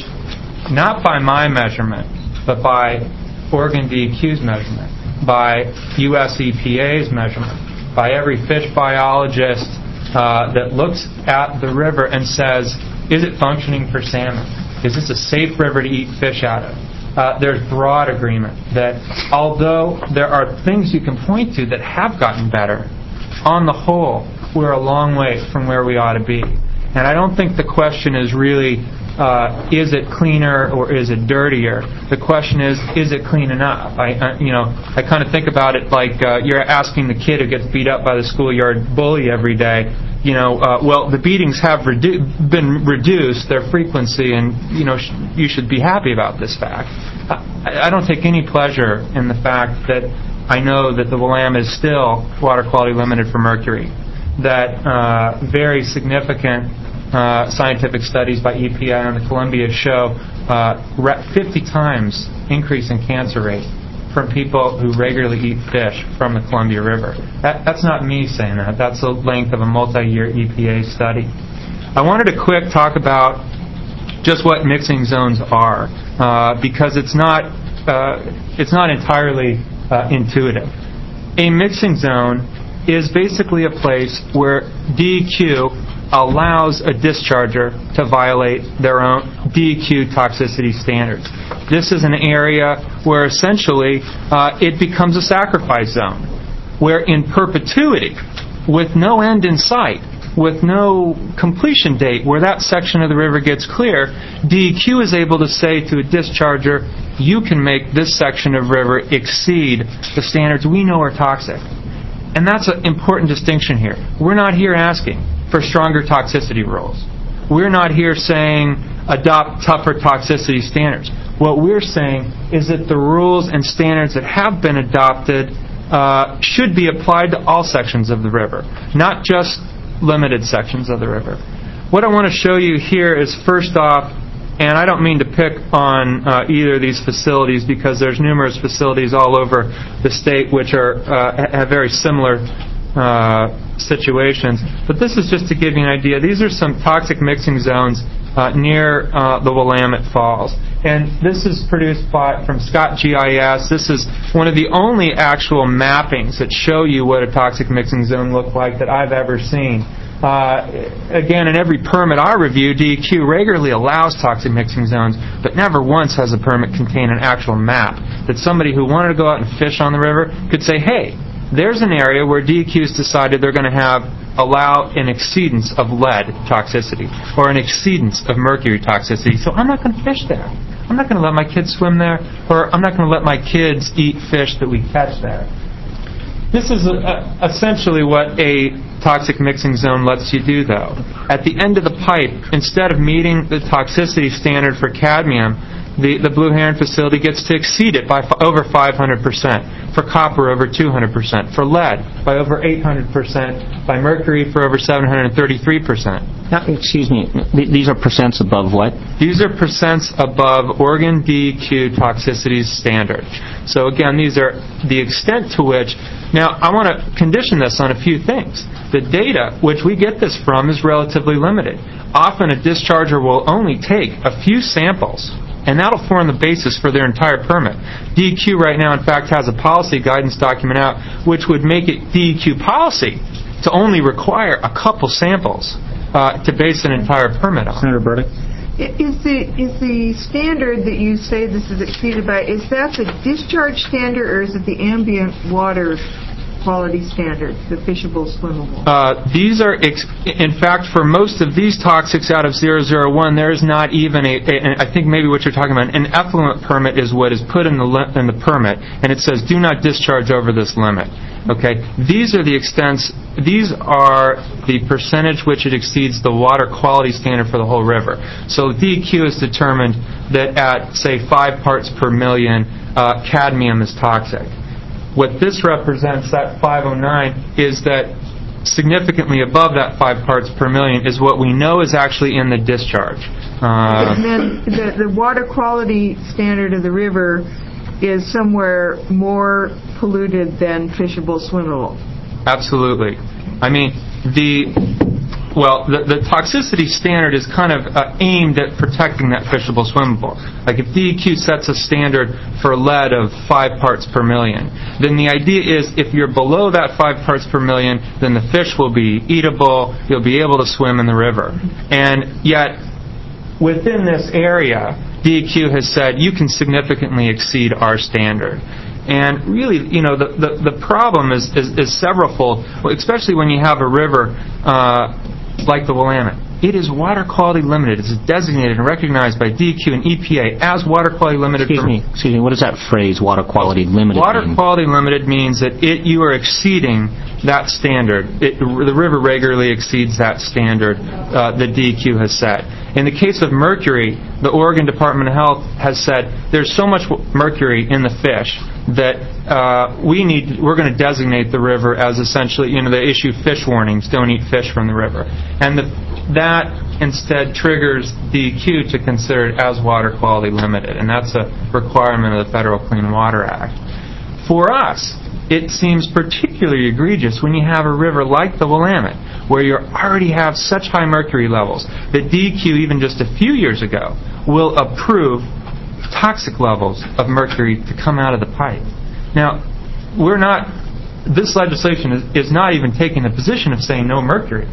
not by my measurement, but by Oregon D E Q's measurement, by U S E P A's measurement, by every fish biologist uh, that looks at the river and says, is it functioning for salmon? Is this a safe river to eat fish out of? Uh, there's broad agreement that although there are things you can point to that have gotten better, on the whole, we're a long way from where we ought to be. And I don't think the question is really, uh, is it cleaner or is it dirtier? The question is, is it clean enough? I, I you know, I kind of think about it like uh, you're asking the kid who gets beat up by the schoolyard bully every day, you know, uh, well, the beatings have redu- been reduced, their frequency, and, you know, sh- you should be happy about this fact. I, I don't take any pleasure in the fact that I know that the Willamette is still water quality limited for mercury, that uh, very significant uh, scientific studies by E P A on the Columbia show uh, fifty times increase in cancer rate from people who regularly eat fish from the Columbia River. That, that's not me saying that. That's the length of a multi-year E P A study. I wanted to quick talk about just what mixing zones are, uh, because it's not uh, it's not entirely uh, intuitive. A mixing zone is basically a place where D E Q allows a discharger to violate their own D E Q toxicity standards. This is an area where essentially uh, it becomes a sacrifice zone, where in perpetuity, with no end in sight, with no completion date where that section of the river gets clear, D E Q is able to say to a discharger, you can make this section of river exceed the standards we know are toxic. And that's an important distinction here. We're not here asking for stronger toxicity rules. We're not here saying adopt tougher toxicity standards. What we're saying is that the rules and standards that have been adopted uh, should be applied to all sections of the river, not just limited sections of the river. What I want to show you here is, first off, and I don't mean to pick on uh, either of these facilities because there's numerous facilities all over the state which are uh, have very similar uh, situations. But this is just to give you an idea. These are some toxic mixing zones uh, near uh, the Willamette Falls. And this is produced by, from Scott G I S. This is one of the only actual mappings that show you what a toxic mixing zone looks like that I've ever seen. Uh, again, in every permit I review, D E Q regularly allows toxic mixing zones, but never once has a permit contain an actual map that somebody who wanted to go out and fish on the river could say, hey, there's an area where D E Q's decided they're going to have allow an exceedance of lead toxicity or an exceedance of mercury toxicity, so I'm not going to fish there. I'm not going to let my kids swim there, or I'm not going to let my kids eat fish that we catch there. This is a, a, essentially what a toxic mixing zone lets you do, though. At the end of the pipe, instead of meeting the toxicity standard for cadmium, the, the Blue Heron facility gets to exceed it by f- over five hundred percent, for copper over two hundred percent, for lead by over eight hundred percent, by mercury for over seven hundred thirty-three percent. Now, excuse me, th- these are percents above what? These are percents above Oregon D E Q toxicity standard. So again, these are the extent to which... Now, I want to condition this on a few things. The data which we get this from is relatively limited. Often a discharger will only take a few samples, and that'll form the basis for their entire permit. D E Q right now, in fact, has a policy guidance document out which would make it D E Q policy to only require a couple samples uh, to base an entire permit on. Senator Burdick? Is the is the standard that you say this is exceeded by, is that the discharge standard, or is it the ambient water quality standard, the fishable, swimmable? Uh, these are, ex- in fact, for most of these toxics out of zero zero one, there is not even a, a, I think maybe what you're talking about, an effluent permit is what is put in the li- in the permit, and it says do not discharge over this limit. Okay, these are the extents, these are the percentage which it exceeds the water quality standard for the whole river. So D E Q has determined that at, say, five parts per million, uh, cadmium is toxic. What this represents, that five oh nine, is that significantly above that five parts per million is what we know is actually in the discharge. Uh, and then the, the water quality standard of the river is somewhere more polluted than fishable, swimmable. Absolutely. I mean, the well, the, the toxicity standard is kind of uh, aimed at protecting that fishable, swimmable. Like if D E Q sets a standard for lead of five parts per million, then the idea is if you're below that five parts per million, then the fish will be eatable, you'll be able to swim in the river. And yet, within this area, D E Q has said you can significantly exceed our standard. And really, you know, the, the, the problem is, is, is severalfold, especially when you have a river uh, like the Willamette. It is water quality limited. It's designated and recognized by D E Q and E P A as water quality limited. Excuse me, excuse me, what does that phrase, water quality limited, Water mean? quality limited means that it you are exceeding that standard. It, the river regularly exceeds that standard uh, that D E Q has set. In the case of mercury, the Oregon Department of Health has said there's so much mercury in the fish that uh, we need. We're going to designate the river as essentially, you know, they issue fish warnings: don't eat fish from the river, and the, that instead triggers D E Q to consider it as water quality limited, and that's a requirement of the Federal Clean Water Act. For us, it seems particularly egregious when you have a river like the Willamette, where you already have such high mercury levels that D E Q, even just a few years ago, will approve toxic levels of mercury to come out of the pipe. Now, we're not, this legislation is, is not even taking the position of saying no mercury,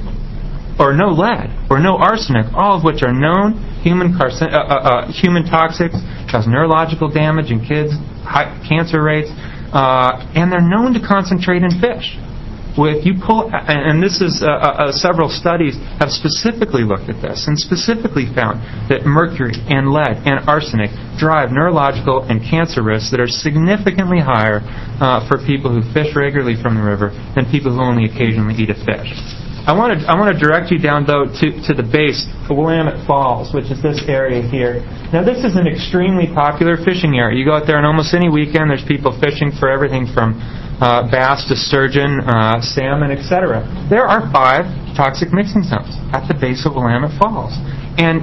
or no lead, or no arsenic, all of which are known human carcin- uh, uh, uh, human toxics, cause neurological damage in kids, high cancer rates, uh, and they're known to concentrate in fish. If you pull, and this is uh, uh, several studies have specifically looked at this and specifically found that mercury and lead and arsenic drive neurological and cancer risks that are significantly higher uh, for people who fish regularly from the river than people who only occasionally eat a fish. I want to I want to direct you down though to, to the base, the Willamette Falls, which is this area here. Now this is an extremely popular fishing area. You go out there on almost any weekend, there's people fishing for everything from Uh, bass to sturgeon, uh, salmon, et cetera. There are five toxic mixing zones at the base of Willamette Falls. And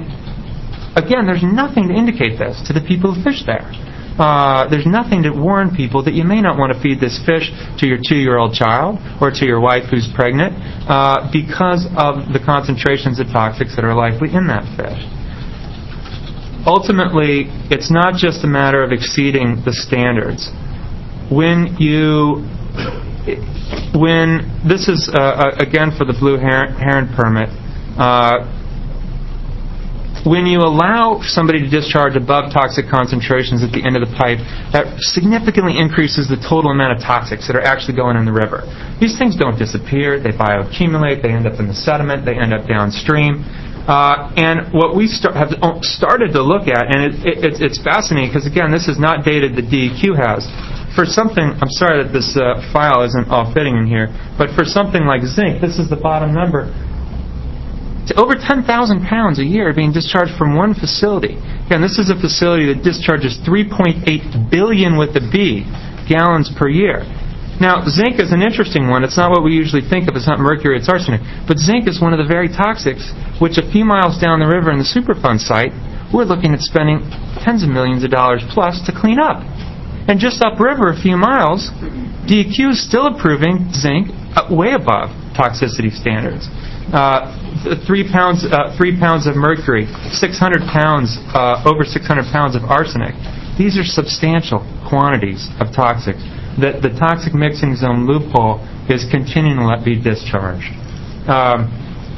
again, there's nothing to indicate this to the people who fish there. Uh, there's nothing to warn people that you may not want to feed this fish to your two-year-old child or to your wife who's pregnant uh, because of the concentrations of toxics that are likely in that fish. Ultimately, it's not just a matter of exceeding the standards. When you when this is, uh, again, for the Blue Heron, Heron permit, uh, when you allow somebody to discharge above toxic concentrations at the end of the pipe, that significantly increases the total amount of toxics that are actually going in the river. These things don't disappear. They bioaccumulate. They end up in the sediment. They end up downstream. Uh, and what we start, have started to look at, and it, it, it's, it's fascinating because, again, this is not data that D E Q has. For something, I'm sorry that this uh, file isn't all fitting in here, but for something like zinc, this is the bottom number. Over ten thousand pounds a year being discharged from one facility. Again, this is a facility that discharges three point eight billion with a B gallons per year. Now, zinc is an interesting one. It's not what we usually think of. It's not mercury, it's arsenic. But zinc is one of the very toxics, which a few miles down the river in the Superfund site, we're looking at spending tens of millions of dollars plus to clean up. And just upriver a few miles, D E Q is still approving zinc way above toxicity standards. Uh, three pounds, uh, three pounds of mercury, six hundred pounds, uh, over six hundred pounds of arsenic. These are substantial quantities of toxics that the toxic mixing zone loophole is continuing to let be discharged. Um,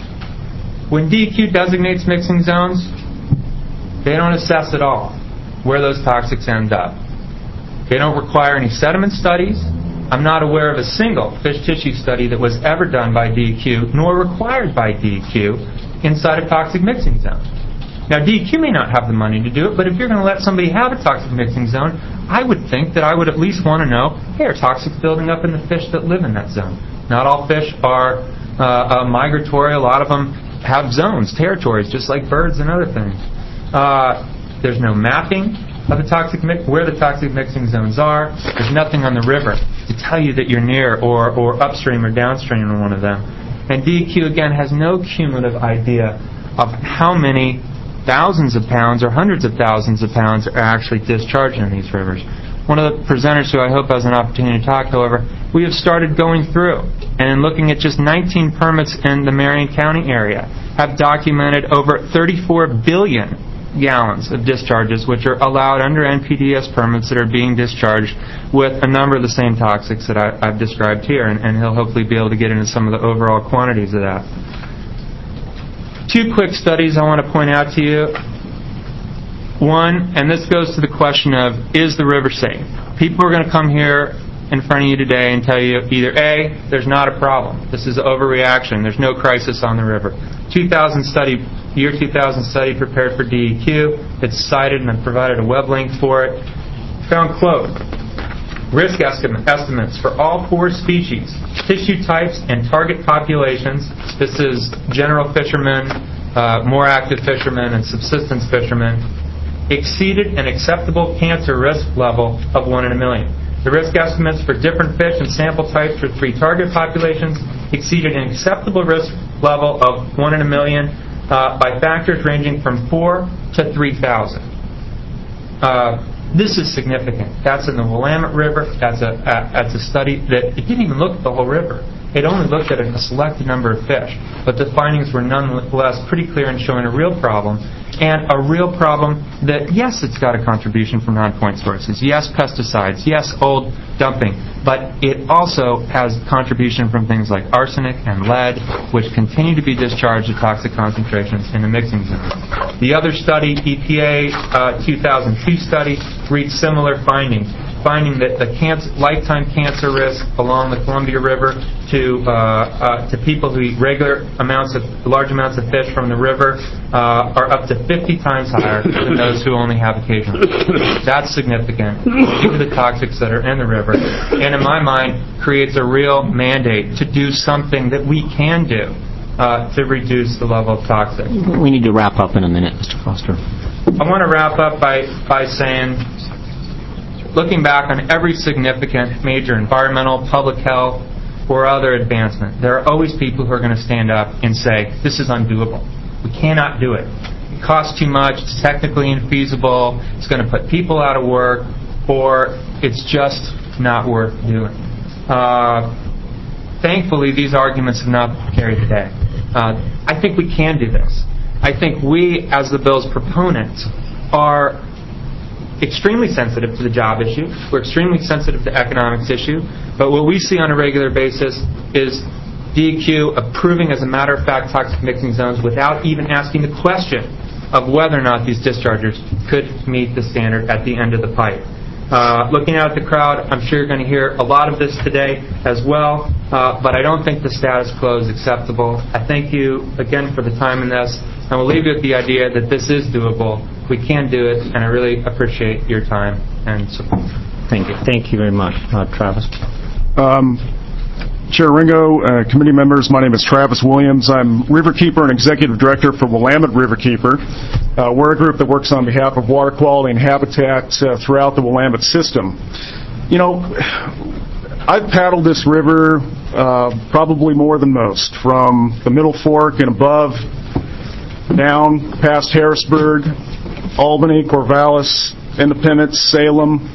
when D E Q designates mixing zones, they don't assess at all where those toxics end up. They don't require any sediment studies. I'm not aware of a single fish tissue study that was ever done by D E Q, nor required by D E Q, inside a toxic mixing zone. Now, D E Q may not have the money to do it, but if you're going to let somebody have a toxic mixing zone, I would think that I would at least want to know, hey, are toxics building up in the fish that live in that zone? Not all fish are uh, uh, migratory. A lot of them have zones, territories, just like birds and other things. Uh, there's no mapping of the toxic mi- where the toxic mixing zones are. There's nothing on the river to tell you that you're near or, or upstream or downstream in one of them. And D E Q, again, has no cumulative idea of how many thousands of pounds or hundreds of thousands of pounds are actually discharged in these rivers. One of the presenters who I hope has an opportunity to talk, however, we have started going through and in looking at just nineteen permits in the Marion County area have documented over thirty-four billion gallons of discharges which are allowed under N P D E S permits that are being discharged with a number of the same toxics that I, I've described here, and, and he'll hopefully be able to get into some of the overall quantities of that. Two quick studies I want to point out to you. One, and this goes to the question of, is the river safe? People are going to come here in front of you today and tell you either A, there's not a problem, this is overreaction, there's no crisis on the river. two thousand study, year two thousand study prepared for D E Q, it's cited and I've provided a web link for it. Found, quote, risk estimate, estimates for all four species, tissue types, and target populations. This is general fishermen, uh, more active fishermen, and subsistence fishermen, exceeded an acceptable cancer risk level of one in a million. The risk estimates for different fish and sample types for three target populations exceeded an acceptable risk level of one in a million uh, by factors ranging from four to three thousand. Uh, this is significant. That's in the Willamette River. That's a, a that's a study that it didn't even look at the whole river. It only looked at a selected number of fish, but the findings were nonetheless pretty clear in showing a real problem. And a real problem that, yes, it's got a contribution from non-point sources. Yes, pesticides. Yes, old dumping. But it also has contribution from things like arsenic and lead, which continue to be discharged at toxic concentrations in the mixing zone. The other study, E P A uh, two thousand two study, reached similar findings, finding that the cancer, lifetime cancer risk along the Columbia River to uh, uh, to people who eat regular amounts of large amounts of fish from the river uh, are up to fifty times higher than those who only have occasional. That's significant due to the toxics that are in the river, and in my mind creates a real mandate to do something that we can do uh, to reduce the level of toxic. We need to wrap up in a minute, Mister Foster. I want to wrap up by, by saying, looking back on every significant major environmental, public health, or other advancement, there are always people who are going to stand up and say, this is undoable. We cannot do it. It costs too much, it's technically infeasible, it's going to put people out of work, or it's just not worth doing. Uh, thankfully, these arguments have not carried the day. Uh, I think we can do this. I think we, as the bill's proponents, are extremely sensitive to the job issue. We're extremely sensitive to economics issue. But what we see on a regular basis is D E Q approving, as a matter of fact, toxic mixing zones without even asking the question of whether or not these dischargers could meet the standard at the end of the pipe. Uh, looking out at the crowd, I'm sure you're going to hear a lot of this today as well, uh, but I don't think the status quo is acceptable. I thank you again for the time in this, and we'll leave you with the idea that this is doable. We can do it, and I really appreciate your time and support. Thank you. Thank you very much. Uh, Travis? Um, Chair Ringo, uh, committee members, my name is Travis Williams. I'm Riverkeeper and Executive Director for Willamette Riverkeeper. Uh, we're a group that works on behalf of water quality and habitat uh, throughout the Willamette system. You know, I've paddled this river uh, probably more than most, from the Middle Fork and above, down past Harrisburg, Albany, Corvallis, Independence, Salem,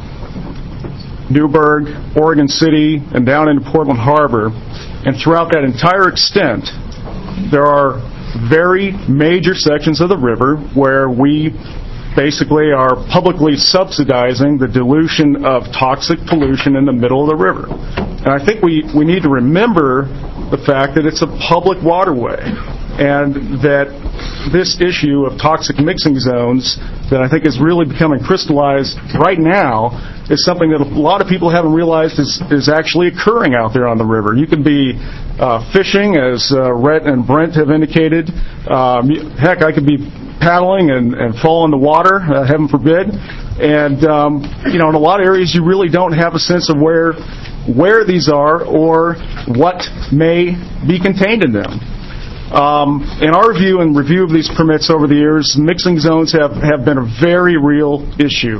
Newburgh, Oregon City, and down into Portland Harbor. And throughout that entire extent, there are very major sections of the river where we basically are publicly subsidizing the dilution of toxic pollution in the middle of the river. And I think we, we need to remember the fact that it's a public waterway, and that this issue of toxic mixing zones that I think is really becoming crystallized right now is something that a lot of people haven't realized is, is actually occurring out there on the river. You can be uh, fishing, as uh, Rhett and Brent have indicated. Um, heck, I could be paddling and, and fall in the water, uh, heaven forbid. And, um, you know, in a lot of areas you really don't have a sense of where where these are or what may be contained in them. Um, in our view and review of these permits over the years, mixing zones have, have been a very real issue.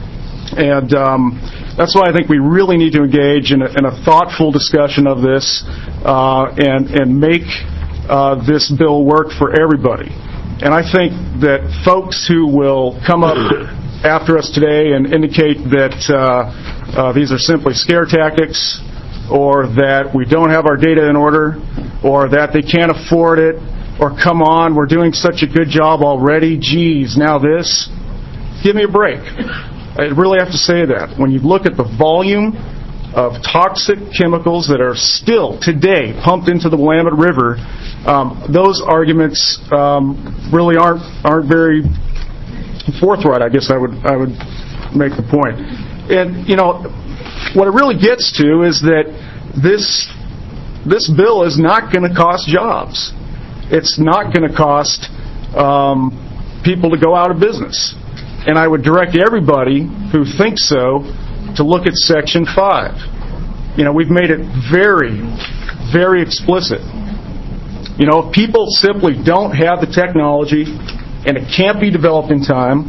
And um, that's why I think we really need to engage in a, in a thoughtful discussion of this uh, and, and make uh, this bill work for everybody. And I think that folks who will come up after us today and indicate that uh, uh, these are simply scare tactics, or that we don't have our data in order, or that they can't afford it, or come on, we're doing such a good job already, geez, now this. Give me a break. I really have to say that. When you look at the volume of toxic chemicals that are still today pumped into the Willamette River, um, those arguments um, really aren't aren't very forthright. I guess I would I would make the point. And you know, what it really gets to is that this this bill is not going to cost jobs. It's not going to cost um, people to go out of business. And I would direct everybody who thinks so to look at Section five. You know, we've made it very, very explicit. You know, if people simply don't have the technology and it can't be developed in time,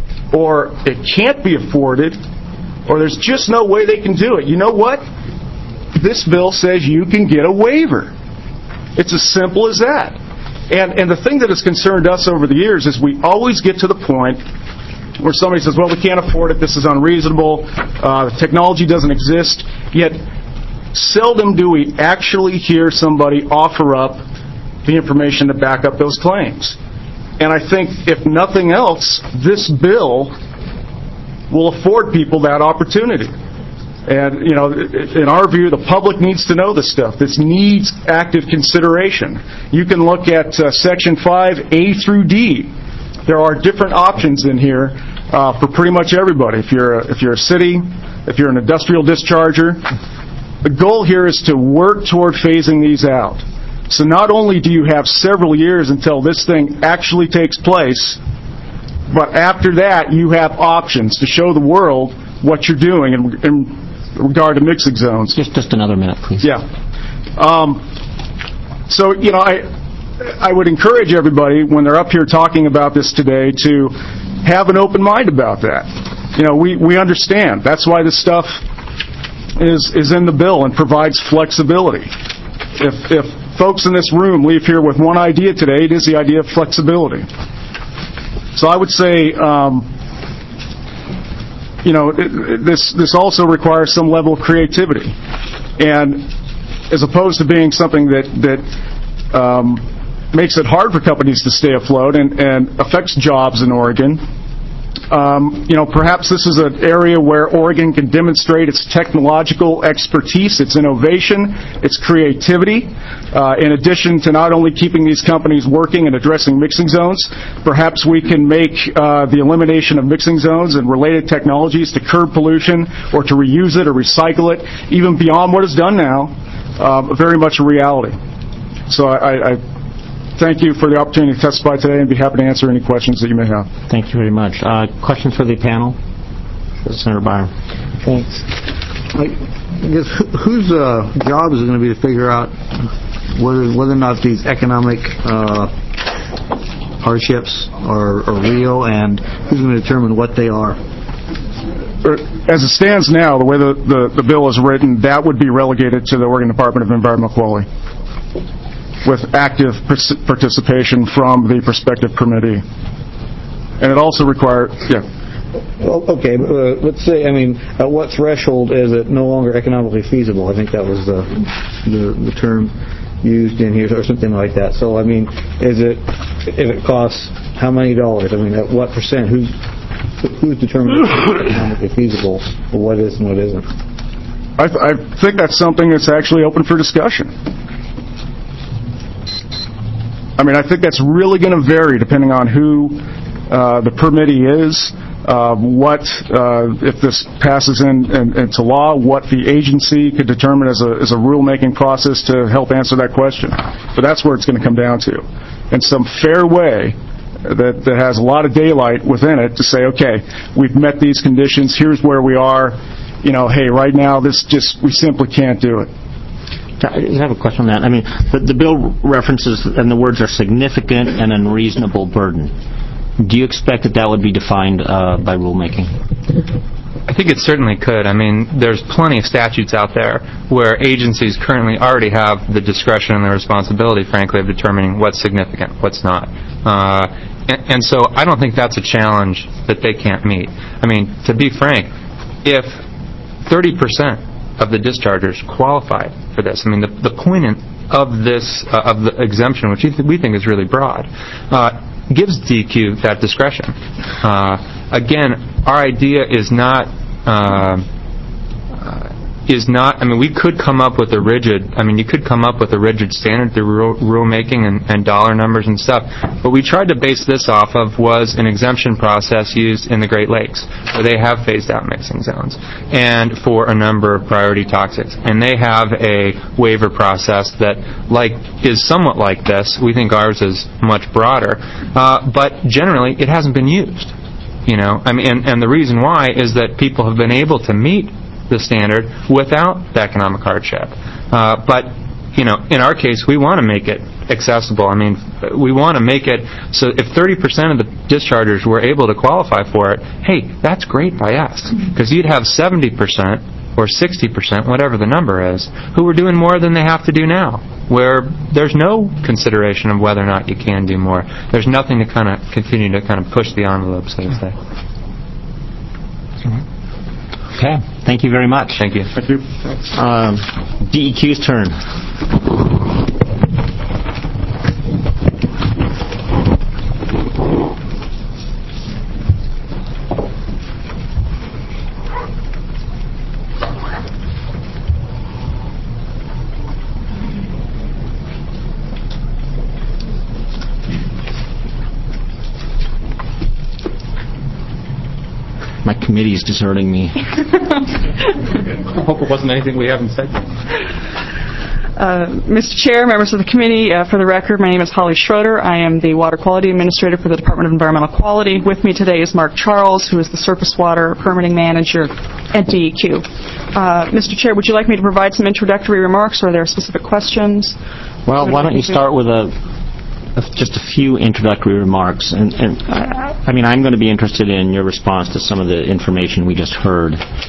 or it can't be afforded, or there's just no way they can do it, you know what? This bill says you can get a waiver. It's as simple as that. And, and the thing that has concerned us over the years is we always get to the point where somebody says, well, we can't afford it, this is unreasonable, uh, the technology doesn't exist, yet seldom do we actually hear somebody offer up the information to back up those claims. And I think, if nothing else, this bill will afford people that opportunity. And, you know, in our view, the public needs to know this stuff. This needs active consideration. You can look at uh, Section five, A through D. There are different options in here uh, for pretty much everybody. If you're a, if you're a city, if you're an industrial discharger, the goal here is to work toward phasing these out. So not only do you have several years until this thing actually takes place, but after that you have options to show the world what you're doing in, in regard to mixing zones. Just just another minute, please. Yeah. Um, so, you know, I... I would encourage everybody, when they're up here talking about this today, to have an open mind about that. You know, we, we understand. That's why this stuff is is in the bill and provides flexibility. If if folks in this room leave here with one idea today, it is the idea of flexibility. So I would say, um, you know, it, this this also requires some level of creativity, and as opposed to being something that that um, makes it hard for companies to stay afloat and, and affects jobs in Oregon, Um, you know, perhaps this is an area where Oregon can demonstrate its technological expertise, its innovation, its creativity, uh, in addition to not only keeping these companies working and addressing mixing zones. Perhaps we can make uh, the elimination of mixing zones and related technologies to curb pollution or to reuse it or recycle it, even beyond what is done now, uh, very much a reality. So I, I, I thank you for the opportunity to testify today and be happy to answer any questions that you may have. Thank you very much. Uh, questions for the panel? Senator Byron. Thanks. I guess whose uh, job is it going to be to figure out whether whether or not these economic uh, hardships are, are real, and who's going to determine what they are? As it stands now, the way the, the, the bill is written, that would be relegated to the Oregon Department of Environmental Quality, with active participation from the prospective permittee. And it also requires, yeah. Well, okay, uh, let's say, I mean, at what threshold is it no longer economically feasible? I think that was the, the, the term used in here, or something like that. So, I mean, is it, if it costs how many dollars? I mean, at what percent? Who's, who's determining what's economically feasible, or what is and what isn't? I, th- I think that's something that's actually open for discussion. I mean, I think that's really going to vary depending on who uh, the permittee is, uh, what, uh, if this passes in, in, into law, what the agency could determine as a, as a rulemaking process to help answer that question. But that's where it's going to come down to. In some fair way that, that has a lot of daylight within it to say, okay, we've met these conditions, here's where we are, you know, hey, right now, this just, we simply can't do it. I have a question on that. I mean, the, the bill references, and the words are significant and unreasonable burden. Do you expect that that would be defined uh, by rulemaking? I think it certainly could. I mean, there's plenty of statutes out there where agencies currently already have the discretion and the responsibility, frankly, of determining what's significant, what's not. Uh, and, and so I don't think that's a challenge that they can't meet. I mean, to be frank, if thirty percent of the dischargers qualified for this. I mean, the, the point in, of this, uh, of the exemption, which we think is really broad, uh, gives D E Q that discretion. Uh, again, our idea is not, uh, uh, is not, I mean, we could come up with a rigid, I mean, you could come up with a rigid standard through rule, rulemaking and, and dollar numbers and stuff. What we tried to base this off of was an exemption process used in the Great Lakes, where they have phased out mixing zones, and for a number of priority toxics. And they have a waiver process that, like, is somewhat like this. We think ours is much broader, uh, but generally it hasn't been used. You know, I mean, and, and the reason why is that people have been able to meet the standard without the economic hardship. Uh, but, you know, in our case, we want to make it accessible. I mean, we want to make it so if thirty percent of the dischargers were able to qualify for it, hey, that's great by us. Because you'd have seventy percent or sixty percent, whatever the number is, who are doing more than they have to do now, where there's no consideration of whether or not you can do more. There's nothing to kind of continue to kind of push the envelope, so to say. Okay. Thank you very much. Thank you. Thank you. Um, D E Q's turn. My committee is deserting me. I hope it wasn't anything we haven't said. Uh, Mister Chair, members of the committee, uh, for the record, my name is Holly Schroeder. I am the Water Quality Administrator for the Department of Environmental Quality. With me today is Mark Charles, who is the Surface Water Permitting Manager at D E Q. Uh, Mister Chair, would you like me to provide some introductory remarks, or are there specific questions? Well, why don't you start with a just a few introductory remarks, and, and I, I mean, I'm going to be interested in your response to some of the information we just heard.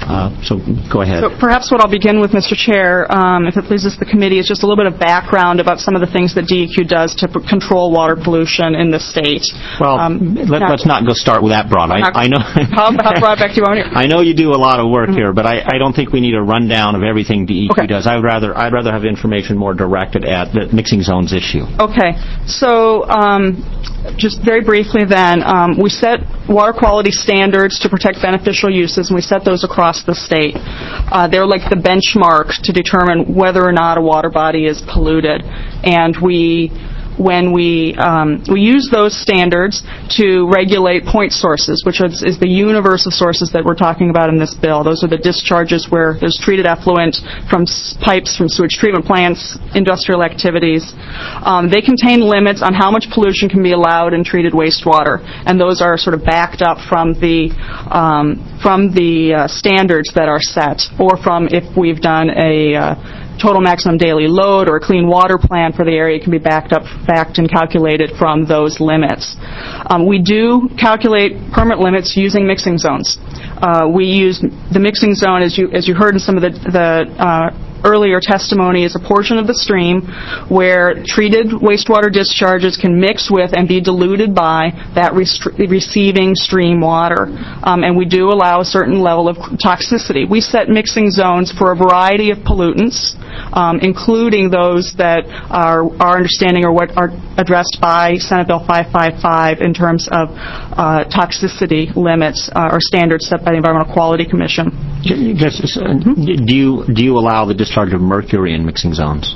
Uh, so go ahead. So perhaps what I'll begin with, Mister Chair, um, if it pleases the committee, is just a little bit of background about some of the things that D E Q does to p- control water pollution in the state. Well, um, let, now, let's not go start with that broad. I, I know. how, how broad back do you want me? I know you do a lot of work mm-hmm. here, but I, I don't think we need a rundown of everything D E Q okay. does. I would rather I'd rather have information more directed at the mixing zones issue. Okay. So um, just very briefly then, um, we set water quality standards to protect beneficial uses, and we set those across the state. Uh, they're like the benchmark to determine whether or not a water body is polluted. And we when we um, we use those standards to regulate point sources, which is, is the universe of sources that we're talking about in this bill. Those are the discharges where there's treated effluent from s- pipes from sewage treatment plants, industrial activities. Um, they contain limits on how much pollution can be allowed in treated wastewater, and those are sort of backed up from the um, from the uh, standards that are set, or from if we've done a uh, total maximum daily load or a clean water plan for the area, can be backed up, backed and calculated from those limits. Um, we do calculate permit limits using mixing zones. Uh, we use the mixing zone, as you as you heard in some of the, the uh, earlier testimony, is a portion of the stream where treated wastewater discharges can mix with and be diluted by that restri- receiving stream water. Um, and we do allow a certain level of toxicity. We set mixing zones for a variety of pollutants, um, including those that are our understanding are what are addressed by Senate Bill five fifty-five in terms of uh, toxicity limits uh, or standards set by the Environmental Quality Commission. Just, uh, mm-hmm. do you do you allow the discharge of mercury in mixing zones?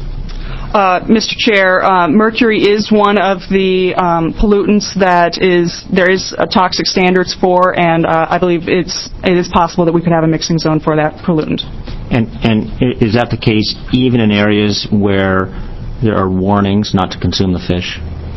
Uh, Mister Chair, uh, mercury is one of the um, pollutants that is there is a toxic standards for, and uh, I believe it's it is possible that we could have a mixing zone for that pollutant. And and is that the case even in areas where there are warnings not to consume the fish?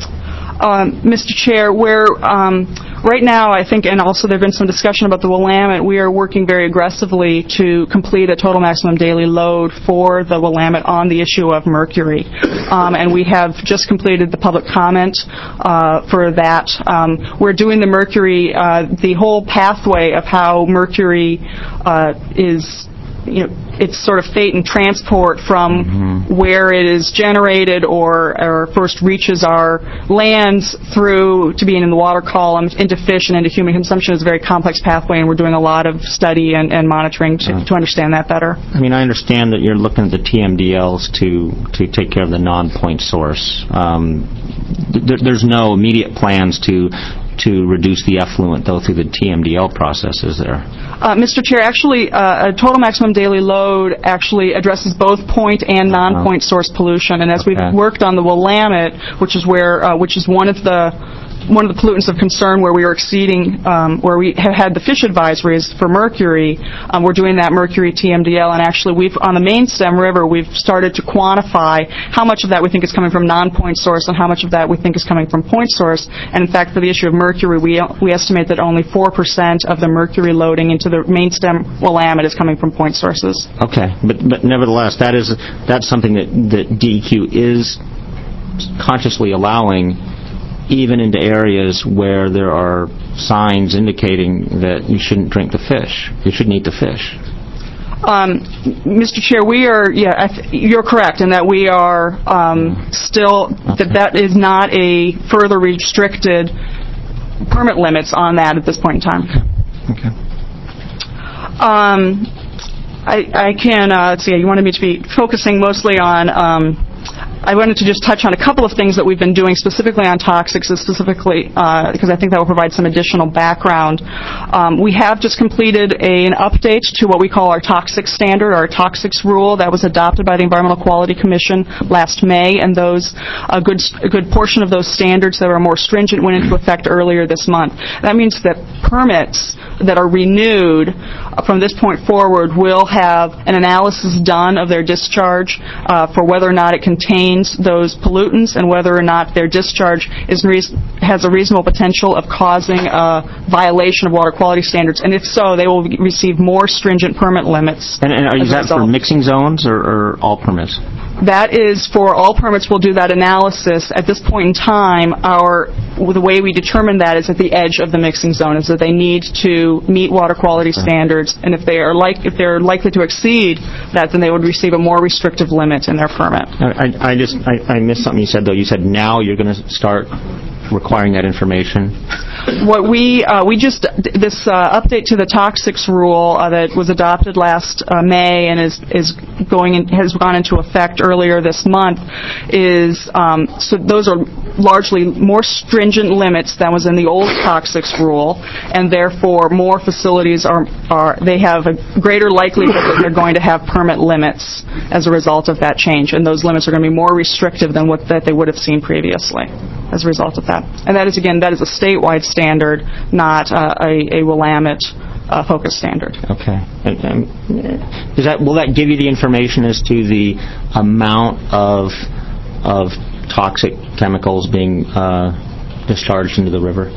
Um, Mister Chair, where um, right now I think, and also there has been some discussion about the Willamette, we are working very aggressively to complete a total maximum daily load for the Willamette on the issue of mercury. Um, and we have just completed the public comment uh, for that. Um, we're doing the mercury, uh, the whole pathway of how mercury uh, is, you know, its sort of fate and transport from mm-hmm. where it is generated or, or first reaches our lands through to being in the water column, into fish and into human consumption is a very complex pathway, and we're doing a lot of study and, and monitoring to, uh, to understand that better. I mean, I understand that you're looking at the T M D Ls to, to take care of the non-point source. Um, th- there's no immediate plans to to reduce the effluent, though, through the T M D L process, is there? Uh, Mister Chair, actually, uh, a total maximum daily load actually addresses both point and non-point uh-huh. source pollution. And as okay. we've worked on the Willamette, which is where, uh, which is one of the one of the pollutants of concern where we are exceeding, um, where we have had the fish advisories for mercury, um, we're doing that mercury T M D L, and actually we've, on the main stem river, we've started to quantify how much of that we think is coming from non-point source and how much of that we think is coming from point source. And in fact, for the issue of mercury, we we estimate that only four percent of the mercury loading into the main stem Willamette is coming from point sources. Okay, but but nevertheless, that is that's something that, that D E Q is consciously allowing, even into areas where there are signs indicating that you shouldn't drink the fish, you shouldn't eat the fish. Um, Mister Chair, we are, yeah, I th- you're correct in that we are um, still, okay. that that is not a further restricted permit limits on that at this point in time. Okay. Um, I, I can, uh, let's see, you wanted me to be focusing mostly on, um, I wanted to just touch on a couple of things that we've been doing specifically on toxics, specifically uh, because I think that will provide some additional background. Um, we have just completed a, an update to what we call our toxic standard, our toxics rule that was adopted by the Environmental Quality Commission last May, and those a good a good portion of those standards that are more stringent went into effect earlier this month. That means that permits that are renewed from this point forward will have an analysis done of their discharge uh, for whether or not it contains those pollutants and whether or not their discharge is reason- has a reasonable potential of causing a violation of water quality standards. And if so, they will receive more stringent permit limits. And, and are, is that for mixing zones or, or all permits? that is for all permits. We'll do that analysis. At this point in time, our the way we determine that is at the edge of the mixing zone, is that they need to meet water quality standards, and if they are like if they're likely to exceed that, then they would receive a more restrictive limit in their permit. I, I just I, I missed something you said though. You said now you're going to start requiring that information. What we uh, we just this uh, update to the toxics rule uh, that was adopted last uh, May and is is going in, has gone into effect earlier this month is um, so those are largely more stringent limits than was in the old toxics rule, and therefore more facilities are are they have a greater likelihood that they're going to have permit limits as a result of that change, and those limits are going to be more restrictive than what that they would have seen previously as a result of that. And that is, again, that is a statewide standard, not uh, a, a Willamette uh, focus standard. Okay. And, um, does that will that give you the information as to the amount of of toxic chemicals being uh, discharged into the river?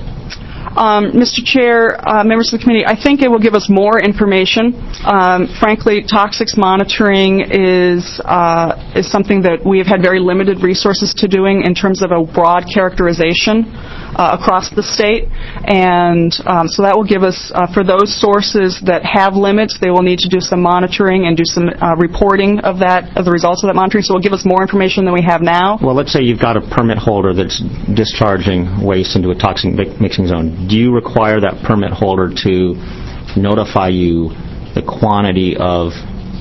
Um, Mister Chair, uh, members of the committee, I think it will give us more information. Um, frankly, toxics monitoring is uh, is something that we have had very limited resources to doing in terms of a broad characterization uh, across the state, and um, so that will give us, uh, for those sources that have limits, they will need to do some monitoring and do some uh, reporting of that, of the results of that monitoring, so it will give us more information than we have now. Well, let's say you've got a permit holder that's discharging waste into a toxic mixing zone. Do you require that permit holder to notify you the quantity of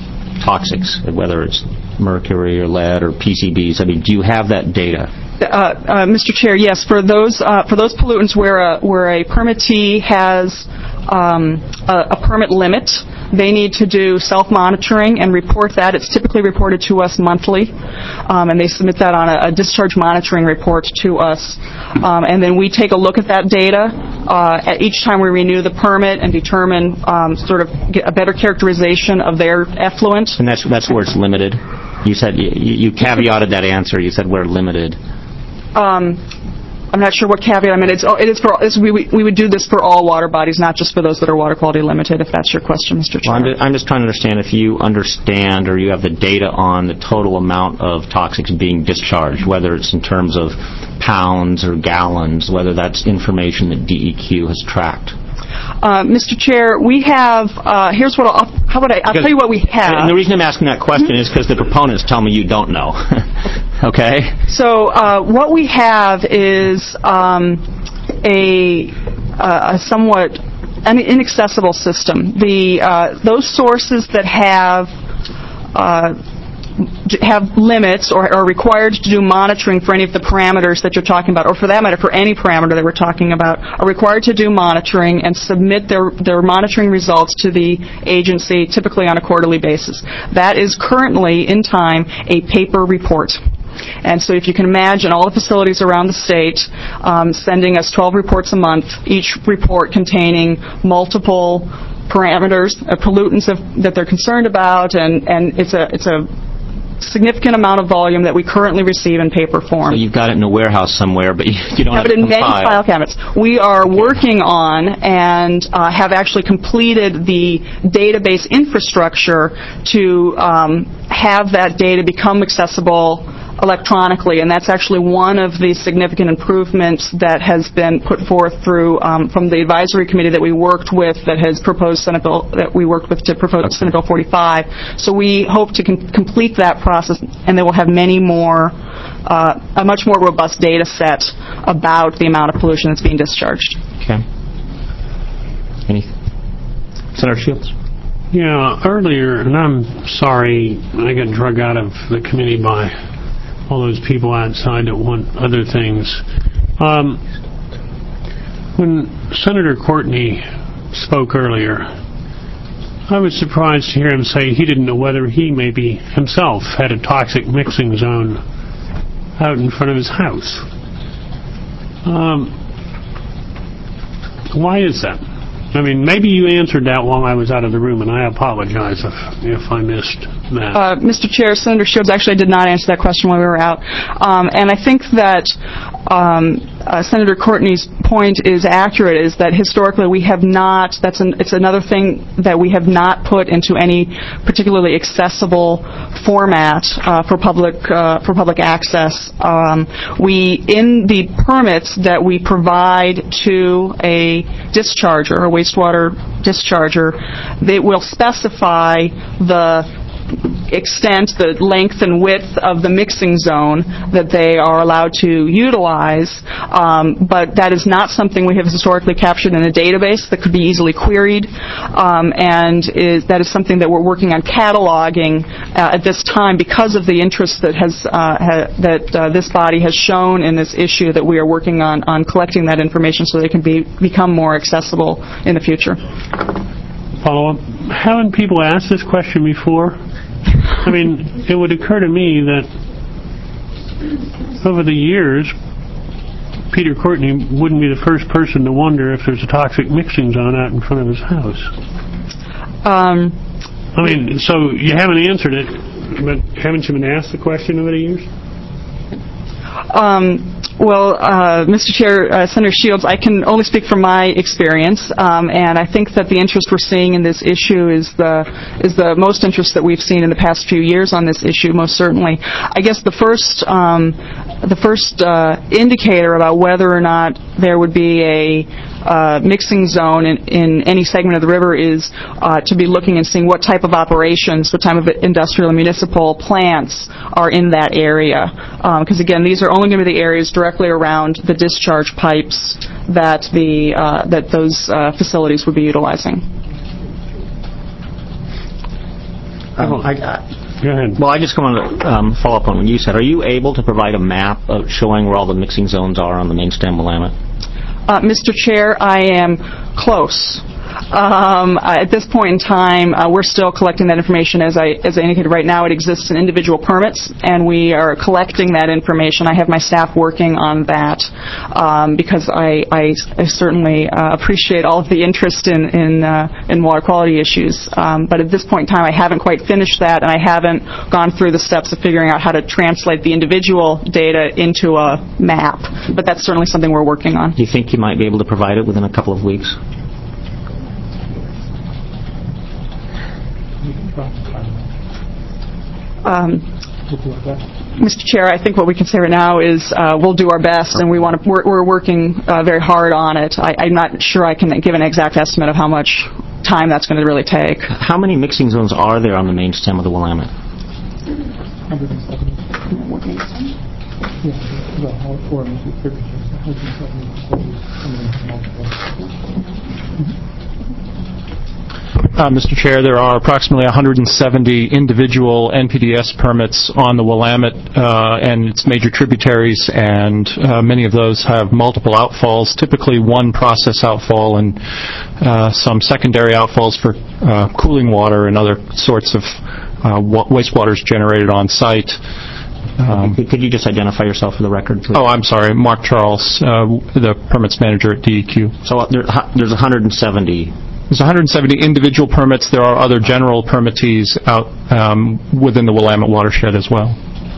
toxics, whether it's mercury or lead or P C Bs? I mean, do you have that data? Uh, uh, Mister Chair, yes. For those uh, for those pollutants where a, where a permittee has um, a, a permit limit, they need to do self-monitoring and report that. It's typically reported to us monthly, um, and they submit that on a, a discharge monitoring report to us. Um, and then we take a look at that data uh, at each time we renew the permit and determine um, sort of get a better characterization of their effluent. And that's that's where it's limited. You said you, you caveated that answer. You said we're limited. Um, I'm not sure what caveat I mean. It's, it is for it's, we we would do this for all water bodies, not just for those that are water quality limited. If that's your question, Mister Chair. Well, I'm, just, I'm just trying to understand if you understand or you have the data on the total amount of toxics being discharged, whether it's in terms of pounds or gallons, whether that's information that D E Q has tracked. Uh, Mister Chair, we have. Uh, here's what I'll. How about I? I'll because, tell you what we have. And the reason I'm asking that question mm-hmm. is because the proponents tell me you don't know. Okay. So uh, what we have is um, a, uh, a somewhat an inaccessible system. The uh, those sources that have. Uh, have limits or are required to do monitoring for any of the parameters that you're talking about, or for that matter, for any parameter that we're talking about, are required to do monitoring and submit their, their monitoring results to the agency, typically on a quarterly basis. That is currently, in time, a paper report. And so if you can imagine all the facilities around the state um, sending us twelve reports a month, each report containing multiple parameters, uh, pollutants of, that they're concerned about, and, and it's a it's a significant amount of volume that we currently receive in paper form. So you've got it in a warehouse somewhere, but you, you don't have, have it in many file. file cabinets. We are okay. working on and uh, have actually completed the database infrastructure to um, have that data become accessible electronically, and that's actually one of the significant improvements that has been put forth through um, from the advisory committee that we worked with that has proposed Senate Bill that we worked with to propose okay. Senate Bill forty-five. So we hope to con- complete that process, and then we'll have many more, uh, a much more robust data set about the amount of pollution that's being discharged. Okay. Any? Senator Shields? Yeah, earlier, and I'm sorry I got drug out of the committee by all those people outside that want other things. Um, when Senator Courtney spoke earlier, I was surprised to hear him say he didn't know whether he maybe himself had a toxic mixing zone out in front of his house. Um, why is that? I mean, maybe you answered that while I was out of the room, and I apologize if, if I missed that. Uh, Mister Chair, Senator Shields, actually I did not answer that question while we were out. Um, and I think that um, uh, Senator Courtney's point is accurate, is that historically we have not, that's an, it's another thing that we have not put into any particularly accessible format uh, for public uh, for public access. Um, we, in the permits that we provide to a discharger, a wastewater discharger, they will specify the extent, the length and width of the mixing zone that they are allowed to utilize, um, but that is not something we have historically captured in a database that could be easily queried, um, and is, that is something that we're working on cataloging uh, at this time because of the interest that has uh, ha- that uh, this body has shown in this issue, that we are working on, on collecting that information so they can be become more accessible in the future. Follow up. Haven't people asked this question before? I mean, it would occur to me that over the years, Peter Courtney wouldn't be the first person to wonder if there's a toxic mixing zone out in front of his house. Um, I mean, so you haven't answered it, but haven't you been asked the question over the years? Um, well, uh, Mister Chair, uh, Senator Shields, I can only speak from my experience, um, and I think that the interest we're seeing in this issue is the is the most interest that we've seen in the past few years on this issue, most certainly. I guess the first um, the first uh, indicator about whether or not there would be a uh, mixing zone in, in any segment of the river is uh, to be looking and seeing what type of operations, what type of industrial and municipal plants are in that area. Because, um, again, these are only going to be the areas directly around the discharge pipes that the uh, that those uh, facilities would be utilizing. Um, I, I, Go ahead. Well, I just want to um, follow up on what you said. Are you able to provide a map of showing where all the mixing zones are on the main stem Willamette? Uh, Mister Chair, I am close. Um, at this point in time, uh, we're still collecting that information. As I as I indicated, right now it exists in individual permits, and we are collecting that information. I have my staff working on that um, because I, I, I certainly uh, appreciate all of the interest in in, uh, in water quality issues. Um, but at this point in time, I haven't quite finished that, and I haven't gone through the steps of figuring out how to translate the individual data into a map. But that's certainly something we're working on. Do you think you might be able to provide it within a couple of weeks? Um, Mister Chair, I think what we can say right now is uh, we'll do our best, and we want to. We're, we're working uh, very hard on it. I, I'm not sure I can give an exact estimate of how much time that's going to really take. How many mixing zones are there on the main stem of the Willamette? Uh, Mister Chair, there are approximately one hundred seventy individual N P D S permits on the Willamette uh, and its major tributaries, and uh, many of those have multiple outfalls, typically one process outfall and uh, some secondary outfalls for uh, cooling water and other sorts of uh, wa- wastewaters generated on site. Um, could, could you just identify yourself for the record, please? Oh, I'm sorry. Mark Charles, uh, the permits manager at D E Q. So uh, there, there's one hundred seventy. There's one hundred seventy individual permits. There are other general permittees out um, within the Willamette watershed as well.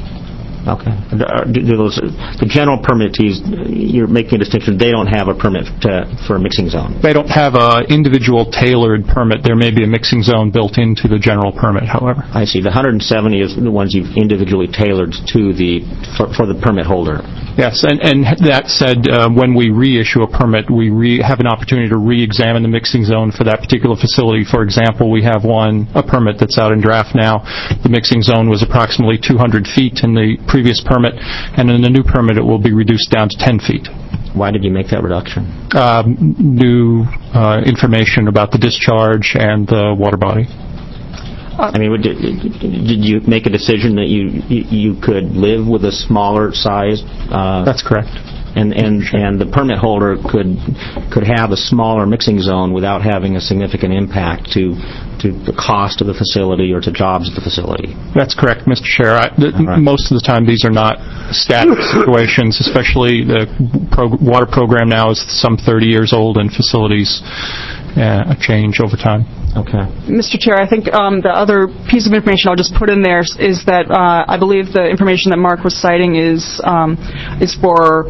Okay. Do, do those, the general permittees, you're making a distinction, they don't have a permit to, for a mixing zone? They don't have an individual tailored permit. There may be a mixing zone built into the general permit, however. I see. The one hundred seventy is the ones you've individually tailored to the, for, for the permit holder. Yes, and, and that said, uh, when we reissue a permit, we re- have an opportunity to re-examine the mixing zone for that particular facility. For example, we have one, a permit that's out in draft now. The mixing zone was approximately two hundred feet in the previous permit, and in the new permit it will be reduced down to ten feet. Why did you make that reduction? Um, new uh, information about the discharge and the water body. I mean, did, did you make a decision that you you could live with a smaller size? Uh, That's correct. And and Sure. and the permit holder could could have a smaller mixing zone without having a significant impact to to the cost of the facility or to jobs at the facility. That's correct, Mister Chair. I, th- right. Most of the time, these are not static situations. Especially the pro- water program now is some thirty years old, and facilities uh, change over time. Okay. Mister Chair, I think um, the other piece of information I'll just put in there is that uh, I believe the information that Mark was citing is um, is for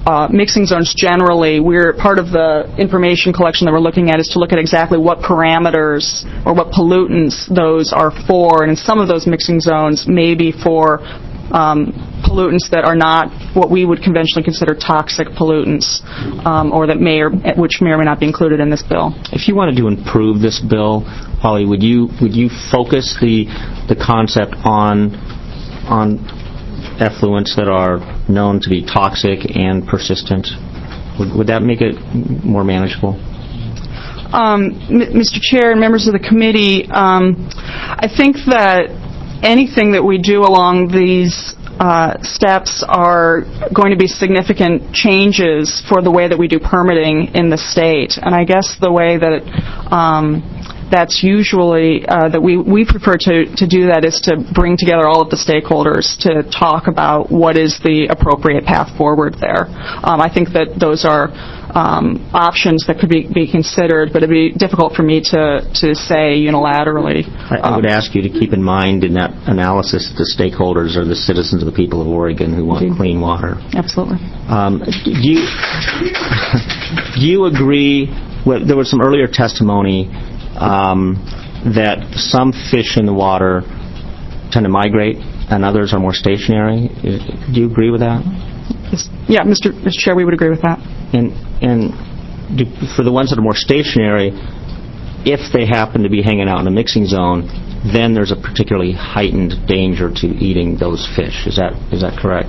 uh, mixing zones generally, we're part of the information collection that we're looking at is to look at exactly what parameters or what pollutants those are for, and in some of those mixing zones may be for um, pollutants that are not what we would conventionally consider toxic pollutants, um, or that may or which may or may not be included in this bill. If you wanted to improve this bill, Holly, would you would you focus the the concept on on effluents that are known to be toxic and persistent? Would, would that make it more manageable? Um, M- Mister Chair and members of the committee, um, I think that anything that we do along these uh, steps are going to be significant changes for the way that we do permitting in the state. And I guess the way that um, that's usually, uh, that we, we prefer to, to do that is to bring together all of the stakeholders to talk about what is the appropriate path forward there. Um, I think that those are um, options that could be, be considered, but it'd be difficult for me to, to say unilaterally. I, I would ask you to keep in mind in that analysis that the stakeholders are the citizens of the people of Oregon who want Indeed. Clean water. Absolutely. Um, do you do you agree with, there was some earlier testimony um, that some fish in the water tend to migrate and others are more stationary? Do you agree with that? Yeah, Mister Mister Chair, we would agree with that. And and do, for the ones that are more stationary, if they happen to be hanging out in a mixing zone, then there's a particularly heightened danger to eating those fish. Is that is that correct?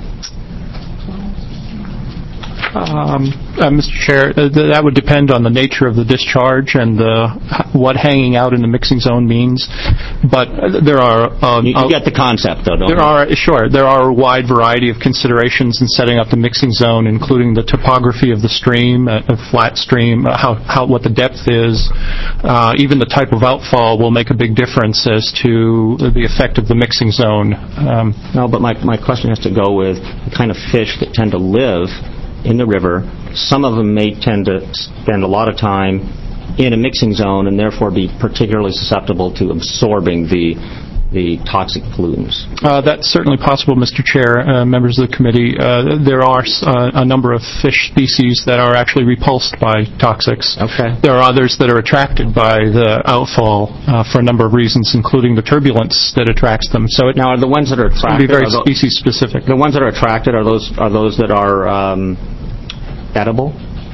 Um, uh, Mister Chair, uh, th- that would depend on the nature of the discharge and uh, what hanging out in the mixing zone means. But uh, there are... Um, you, you get the concept, though, don't there you? Are, sure. There are a wide variety of considerations in setting up the mixing zone, including the topography of the stream, a, a flat stream, uh, how, how what the depth is. Uh, even the type of outfall will make a big difference as to the effect of the mixing zone. Um, no, but my, my question has to go with the kind of fish that tend to live in the river. Some of them may tend to spend a lot of time in a mixing zone and therefore be particularly susceptible to absorbing the the toxic pollutants. Uh, that's certainly possible, Mister Chair, uh, members of the committee. Uh, there are uh, a number of fish species that are actually repulsed by toxics. Okay. There are others that are attracted by the outfall uh, for a number of reasons, including the turbulence that attracts them. So it now, are the ones that are attracted can be very those, species specific. The ones that are attracted are those are those that are um, edible?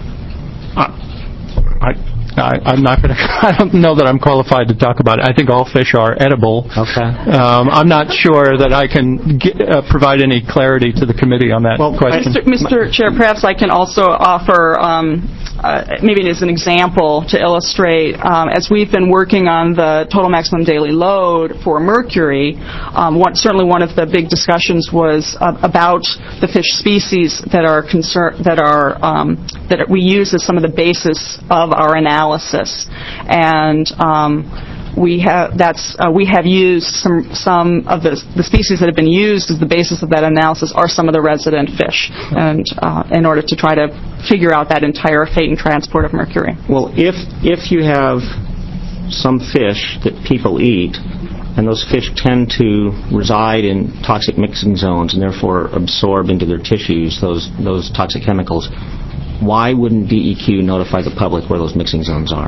Uh, I. I, I'm not going to. I don't know that I'm qualified to talk about it. I think all fish are edible. Okay. Um, I'm not sure that I can get, uh, provide any clarity to the committee on that well, question. Mister Mister Chair, perhaps I can also offer um, uh, maybe as an example to illustrate. Um, as we've been working on the total maximum daily load for mercury, um, one, certainly one of the big discussions was uh, about the fish species that are concern that are um, that we use as some of the basis of our analysis. Analysis, and um, we have that's uh, we have used some some of the the species that have been used as the basis of that analysis are some of the resident fish, and uh, in order to try to figure out that entire fate and transport of mercury. Well, if if you have some fish that people eat, and those fish tend to reside in toxic mixing zones and therefore absorb into their tissues those those toxic chemicals, why wouldn't D E Q notify the public where those mixing zones are?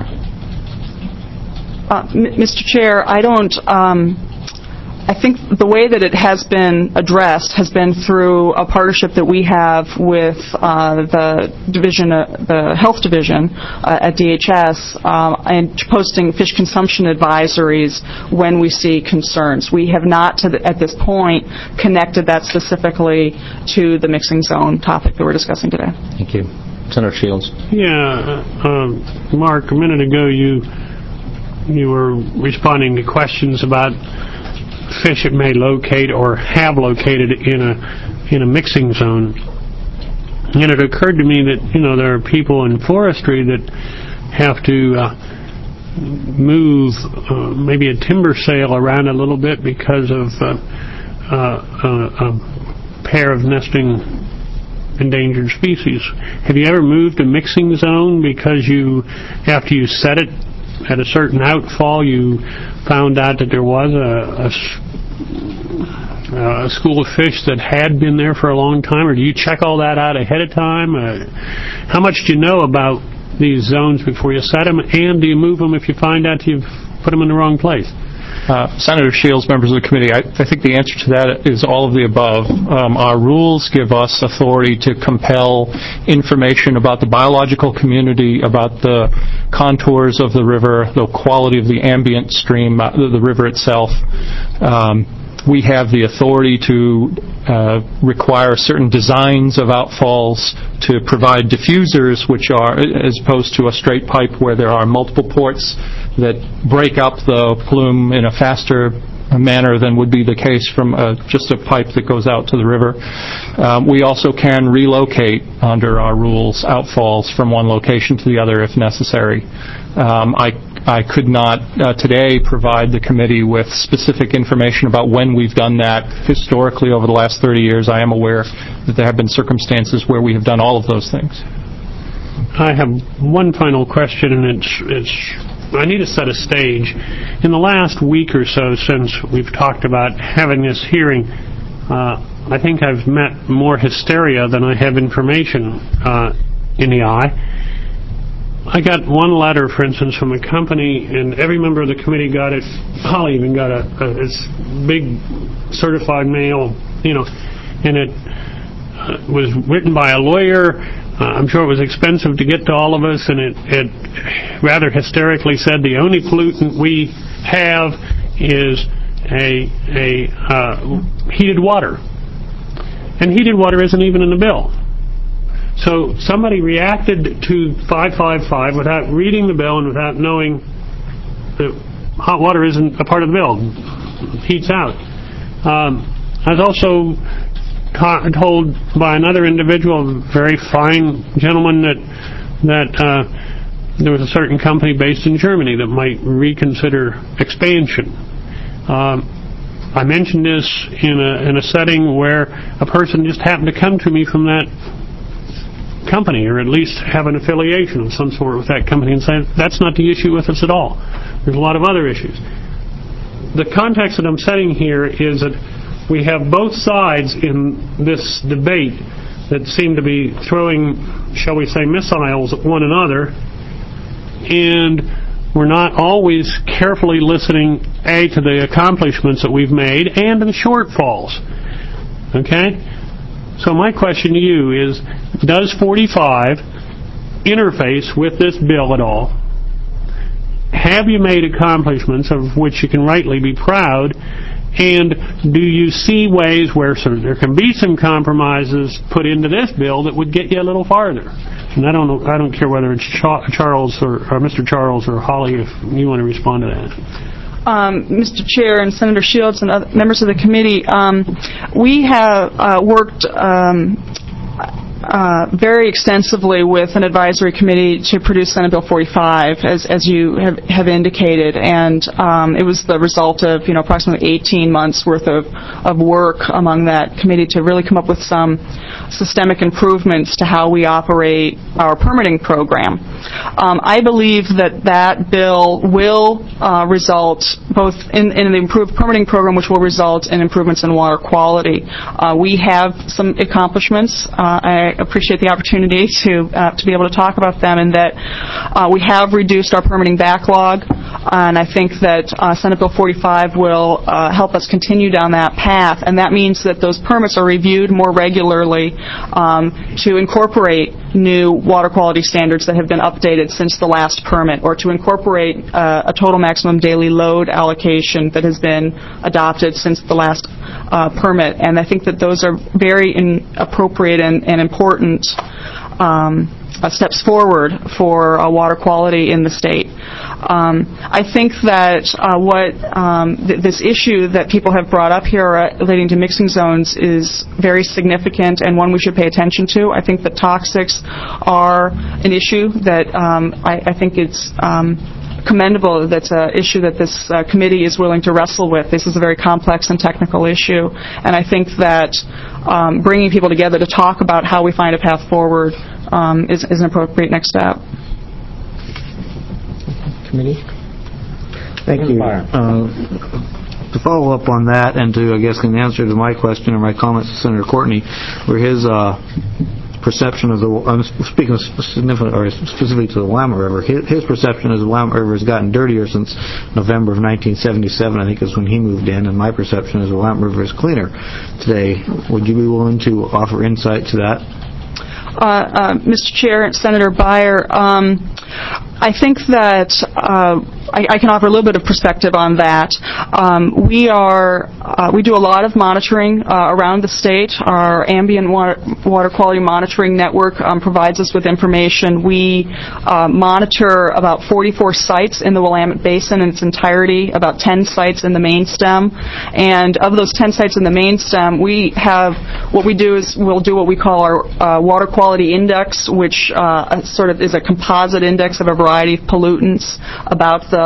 Uh, M- Mister Chair, I don't. Um, I think the way that it has been addressed has been through a partnership that we have with uh, the division, uh, the health division uh, at D H S, um, and posting fish consumption advisories when we see concerns. We have not, to the, at this point, connected that specifically to the mixing zone topic that we're discussing today. Thank you. Senator Shields. Yeah, um, Mark, a minute ago you you were responding to questions about fish that may locate or have located in a in a mixing zone. And it occurred to me that, you know, there are people in forestry that have to uh, move uh, maybe a timber sale around a little bit because of uh, uh, uh, a pair of nesting endangered species. Have you ever moved a mixing zone because you, after you set it at a certain outfall, you found out that there was a, uh, a school of fish that had been there for a long time, or do you check all that out ahead of time? Uh, how much do you know about these zones before you set them, and do you move them if you find out you've put them in the wrong place? Uh, Senator Shields, members of the committee, I, I think the answer to that is all of the above. Um, our rules give us authority to compel information about the biological community, about the contours of the river, the quality of the ambient stream, uh, the, the river itself. Um, we have the authority to uh, require certain designs of outfalls to provide diffusers, which are, as opposed to a straight pipe where there are multiple ports that break up the plume in a faster manner than would be the case from uh, just a pipe that goes out to the river. Um, we also can relocate, under our rules, outfalls from one location to the other if necessary. Um, I I could not uh, today provide the committee with specific information about when we've done that. Historically, over the last thirty years, I am aware that there have been circumstances where we have done all of those things. I have one final question, and it's, it's I need to set a stage. In the last week or so since we've talked about having this hearing, uh, I think I've met more hysteria than I have information uh, in the eye. I got one letter, for instance, from a company, and every member of the committee got it. Holly even got a, a this big certified mail, you know, and it uh, was written by a lawyer. Uh, I'm sure it was expensive to get to all of us, and it, it rather hysterically said the only pollutant we have is a, a uh, heated water. And heated water isn't even in the bill. So somebody reacted to five five five without reading the bill and without knowing that hot water isn't a part of the bill. It heats out. Um, I was also told by another individual, a very fine gentleman, that that uh, there was a certain company based in Germany that might reconsider expansion. Um, I mentioned this in a in a setting where a person just happened to come to me from that company, or at least have an affiliation of some sort with that company, and say, that's not the issue with us at all. There's a lot of other issues. The context that I'm setting here is that we have both sides in this debate that seem to be throwing, shall we say, missiles at one another, and we're not always carefully listening, A, to the accomplishments that we've made, and to the shortfalls. Okay? So my question to you is, does forty-five interface with this bill at all? Have you made accomplishments of which you can rightly be proud? And do you see ways where some, there can be some compromises put into this bill that would get you a little farther? And I don't know, I don't care whether it's Charles or, or Mister Charles or Holly, if you want to respond to that. Um, Mister Chair and Senator Shields and other members of the committee, um, we have uh, worked um, uh, very extensively with an advisory committee to produce Senate Bill forty-five, as, as you have, have indicated, and um, it was the result of, you know, approximately eighteen months worth of, of work among that committee to really come up with some systemic improvements to how we operate our permitting program. Um, I believe that that bill will uh, result both in, in the improved permitting program, which will result in improvements in water quality. Uh, we have some accomplishments. Uh, I appreciate the opportunity to uh, to be able to talk about them, and that uh, we have reduced our permitting backlog, and I think that uh, Senate Bill forty-five will uh, help us continue down that path, and that means that those permits are reviewed more regularly um, to incorporate new water quality standards that have been updated since the last permit, or to incorporate uh, a total maximum daily load allocation that has been adopted since the last uh, permit. And I think that those are very in appropriate and, and important um, uh, steps forward for uh, water quality in the state. Um, I think that uh, what um, th- this issue that people have brought up here relating to mixing zones is very significant and one we should pay attention to. I think that toxics are an issue that um, I, I think it's um, commendable. That's an issue that this uh, committee is willing to wrestle with. This is a very complex and technical issue, and I think that um, bringing people together to talk about how we find a path forward um, is, is an appropriate next step. Committee? Thank you. Uh, to follow up on that and to, I guess, in answer to my question or my comments to Senator Courtney, where his uh, perception of the, I'm speaking significant, or specifically to the Willamette River, his, his perception is the Willamette River has gotten dirtier since November of nineteen seventy-seven, I think is when he moved in, and my perception is the Willamette River is cleaner today. Would you be willing to offer insight to that? Uh, uh, Mister Chair, Senator Beyer, um, I think that uh, I, I can offer a little bit of perspective on that. Um, we are uh, we do a lot of monitoring uh, around the state. Our ambient water, water quality monitoring network um, provides us with information. We uh, monitor about forty-four sites in the Willamette Basin in its entirety, about ten sites in the main stem, and of those ten sites in the main stem, we have what we do is we'll do what we call our uh, water quality index, which uh, sort of is a composite index of a variety of pollutants about the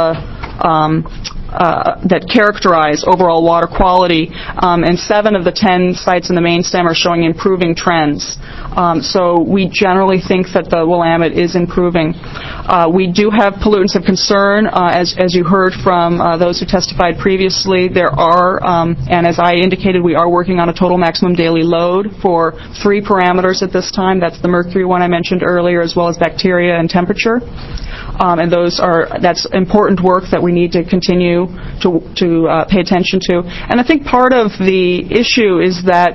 um, uh, that characterize overall water quality, um, and seven of the ten sites in the main stem are showing improving trends. Um, so we generally think that the Willamette is improving. Uh, we do have pollutants of concern, uh, as, as you heard from uh, those who testified previously. There are, um, and as I indicated, we are working on a total maximum daily load for three parameters at this time. That's the mercury one I mentioned earlier, as well as bacteria and temperature. Um, and those are that's important work that we need to continue to to uh, pay attention to. And I think part of the issue is that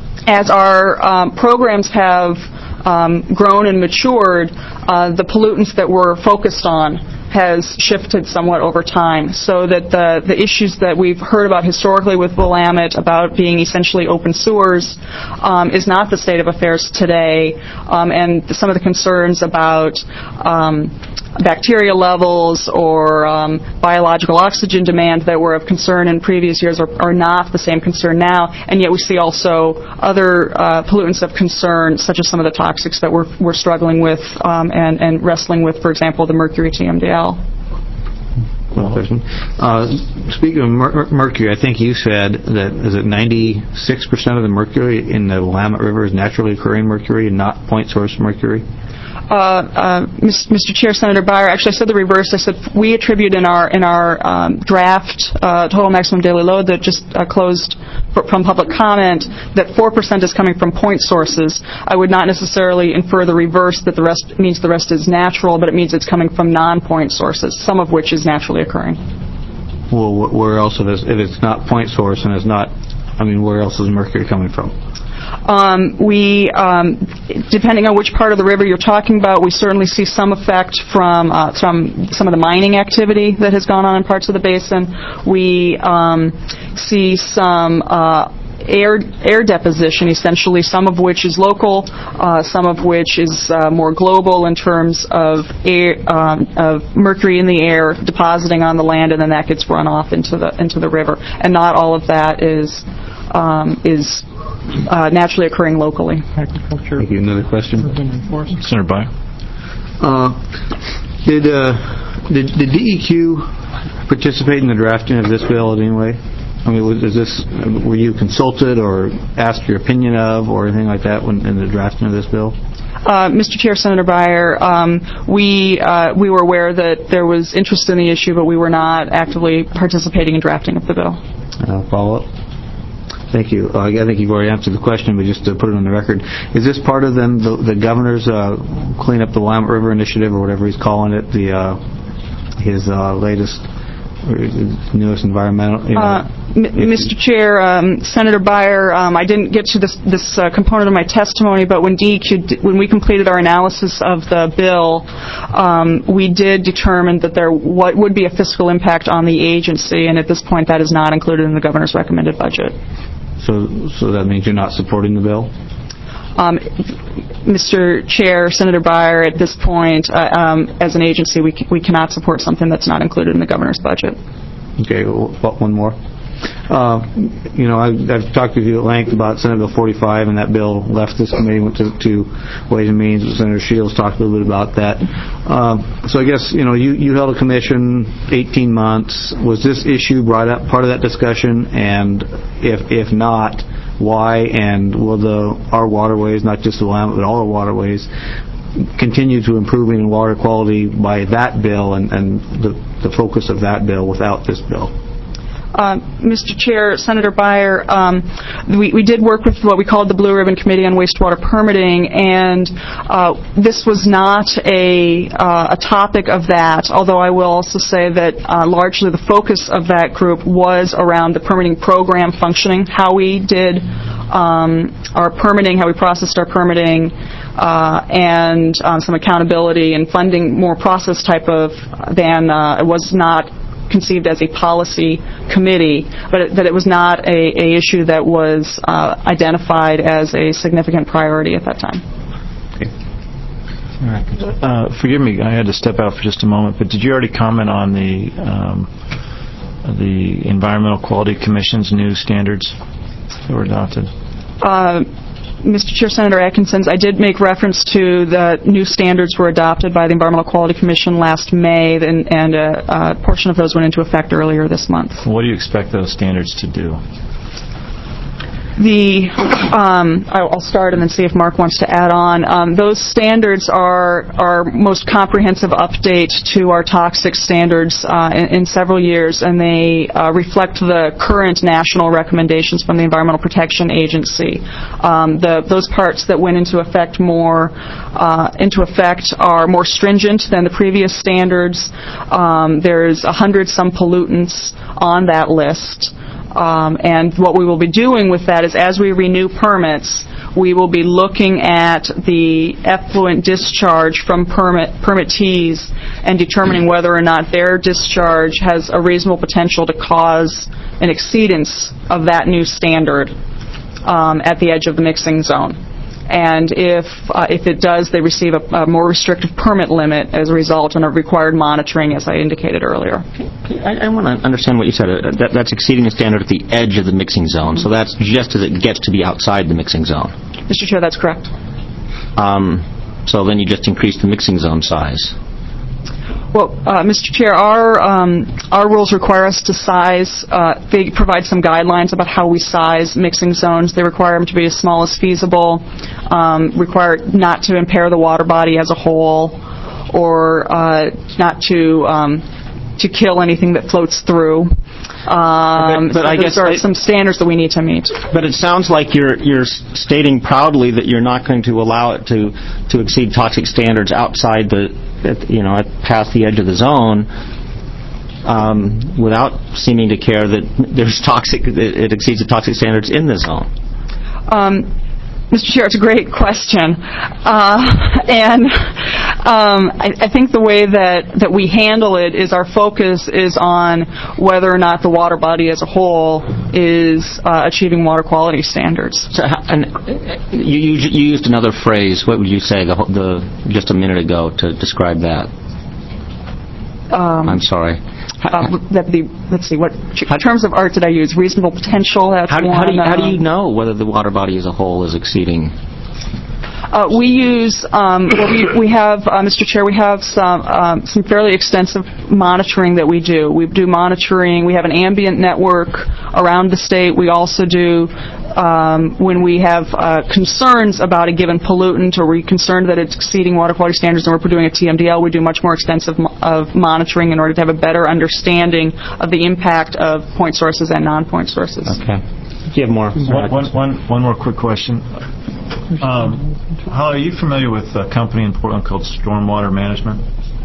as our um, programs have um, grown and matured, uh, the pollutants that we're focused on has shifted somewhat over time, so that the, the issues that we've heard about historically with Willamette about being essentially open sewers um, is not the state of affairs today, um, and some of the concerns about um, bacteria levels or um, biological oxygen demand that were of concern in previous years are, are not the same concern now, and yet we see also other uh, pollutants of concern, such as some of the toxics that we're, we're struggling with um, and, and wrestling with, for example, the mercury T M D L. One question. Uh, speaking of mer- mercury, I think you said that is it ninety-six percent of the mercury in the Willamette River is naturally occurring mercury and not point source mercury? Uh, uh, Mister Chair, Senator Beyer, actually I said the reverse. I said we attribute in our in our um, draft uh, total maximum daily load that just uh, closed for, from public comment that four percent is coming from point sources. I would not necessarily infer the reverse, that the rest means the rest is natural, but it means it's coming from non-point sources, some of which is naturally occurring. Well, where else it is, if it's not point source and it's not, I mean, where else is mercury coming from? Um, we, um, depending on which part of the river you're talking about, we certainly see some effect from uh, from some of the mining activity that has gone on in parts of the basin. We um, see some uh, air air deposition, essentially, some of which is local, uh, some of which is uh, more global in terms of air, um, of mercury in the air depositing on the land, and then that gets run off into the into the river. And not all of that is um, is Uh, naturally occurring locally. Agriculture. Thank you. Another question? Senator Beyer. Uh, did, uh, did did D E Q participate in the drafting of this bill in any way? I mean, was, is this were you consulted or asked your opinion of or anything like that when in the drafting of this bill? Uh, Mister Chair, Senator Beyer, um, we uh, we were aware that there was interest in the issue, but we were not actively participating in drafting of the bill. Uh, follow up. Thank you. Uh, I think you've already answered the question, but just to put it on the record, is this part of then the, the governor's uh, Clean Up the Willamette River initiative, or whatever he's calling it, the uh, his uh, latest, or newest environmental? You know, uh, M- Mister Chair, um, Senator Beyer, um, I didn't get to this this uh, component of my testimony, but when D E Q d- when we completed our analysis of the bill, um, we did determine that there what would be a fiscal impact on the agency, and at this point, that is not included in the governor's recommended budget. So, so that means you're not supporting the bill? Um, Mister Chair, Senator Beyer, at this point, uh, um, as an agency, we c- we cannot support something that's not included in the governor's budget. Okay, well, one more. Uh, you know, I've, I've talked with you at length about Senate Bill forty-five, and that bill left this committee, went to, to Ways and Means. Senator Shields talked a little bit about that. Uh, so I guess, you know, you, you held a commission eighteen months. Was this issue brought up, part of that discussion? And if if not, why? And will the our waterways, not just the Willamette, but all our waterways, continue to improving in water quality by that bill and, and the, the focus of that bill without this bill? Uh, Mister Chair, Senator Beyer, um, we, we did work with what we called the Blue Ribbon Committee on Wastewater Permitting, and uh, this was not a, uh, a topic of that, although I will also say that uh, largely the focus of that group was around the permitting program functioning, how we did um, our permitting, how we processed our permitting, uh, and um, some accountability and funding, more process type of than uh, it was not conceived as a policy committee, but it, that it was not a, a issue that was uh, identified as a significant priority at that time. Uh, forgive me, I had to step out for just a moment, but did you already comment on the um, the Environmental Quality Commission's new standards that were adopted? Uh, Mister Chair, Senator Atkinson's, I did make reference to the new standards were adopted by the Environmental Quality Commission last May, and, and a, a portion of those went into effect earlier this month. What do you expect those standards to do? The, um, I'll start and then see if Mark wants to add on. Um, those standards are our most comprehensive update to our toxic standards uh, in, in several years, and they uh, reflect the current national recommendations from the Environmental Protection Agency. Um, the, those parts that went into effect more uh, into effect are more stringent than the previous standards. Um, there's a hundred some pollutants on that list. Um, and what we will be doing with that is, as we renew permits, we will be looking at the effluent discharge from permit permittees and determining whether or not their discharge has a reasonable potential to cause an exceedance of that new standard um, at the edge of the mixing zone. And if uh, if it does, they receive a, a more restrictive permit limit as a result, and a required monitoring, as I indicated earlier. I, I want to understand what you said. Uh, that, that's exceeding the standard at the edge of the mixing zone. So that's just as it gets to be outside the mixing zone. Mister Chair, that's correct. Um, so then you just increase the mixing zone size. Well, uh, Mister Chair, our um, our rules require us to size. Uh, they provide some guidelines about how we size mixing zones. They require them to be as small as feasible, um, require not to impair the water body as a whole, or uh, not to um, to kill anything that floats through. Um, but, but so I those guess are I, some standards that we need to meet. But it sounds like you're you're stating proudly that you're not going to allow it to to exceed toxic standards outside the, you know, past the edge of the zone, um, without seeming to care that there's toxic, it exceeds the toxic standards in the zone. Um, Mister Chair, it's a great question. Uh, and um, I, I think the way that, that we handle it is our focus is on whether or not the water body as a whole is uh, achieving water quality standards. So, and you, you, you used another phrase. What would you say the, the just a minute ago to describe that? Um, I'm sorry. Uh, that the, let's see, what terms of art did I use? Reasonable potential? That's how, one. How do, you, how do you um, know whether the water body as a whole is exceeding? Uh, we use, um, well, we, we have, uh, Mister Chair, we have some um, some fairly extensive monitoring that we do. We do monitoring. We have an ambient network around the state. We also do, um, when we have uh, concerns about a given pollutant, or we're concerned that it's exceeding water quality standards and we're doing a T M D L, we do much more extensive mo- of monitoring in order to have a better understanding of the impact of point sources and non-point sources. Okay. Do you have more? One, one, one, one more quick question. Um, Holly, are you familiar with a company in Portland called Stormwater Management?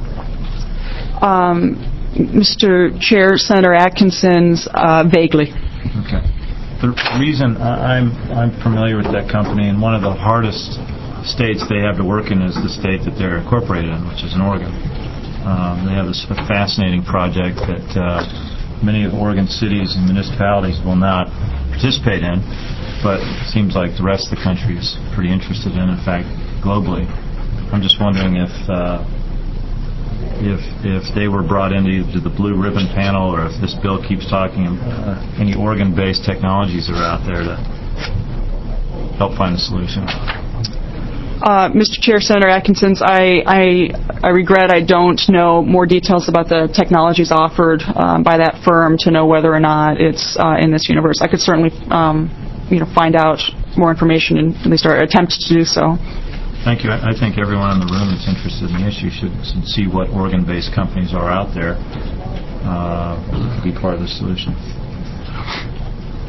Um, Mister Chair, Senator Atkinson's, uh, vaguely. Okay. The reason I'm I'm familiar with that company, and one of the hardest states they have to work in is the state that they're incorporated in, which is in Oregon. Um, they have this fascinating project that uh, many of Oregon's cities and municipalities will not participate in, but it seems like the rest of the country is pretty interested in, in fact, globally. I'm just wondering if uh, if if they were brought into the Blue Ribbon panel, or if this bill keeps talking, uh, any Oregon-based technologies are out there to help find a solution. Uh, Mister Chair, Senator Atkinson's, I, I, I regret I don't know more details about the technologies offered um, by that firm to know whether or not it's uh, in this universe. I could certainly, um, you know, find out more information and at least attempt to do so. Thank you. I think everyone in the room that's interested in the issue should see what Oregon-based companies are out there uh, to be part of the solution.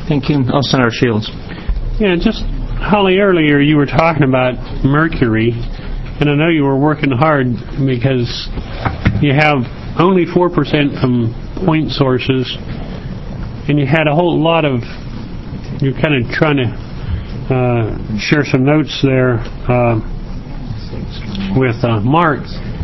Thank you. Oh, Senator Shields. Yeah, just, Holly, earlier you were talking about mercury, and I know you were working hard because you have only four percent from point sources, and you had a whole lot of, you're kind of trying to uh, share some notes there uh, with uh, Mark.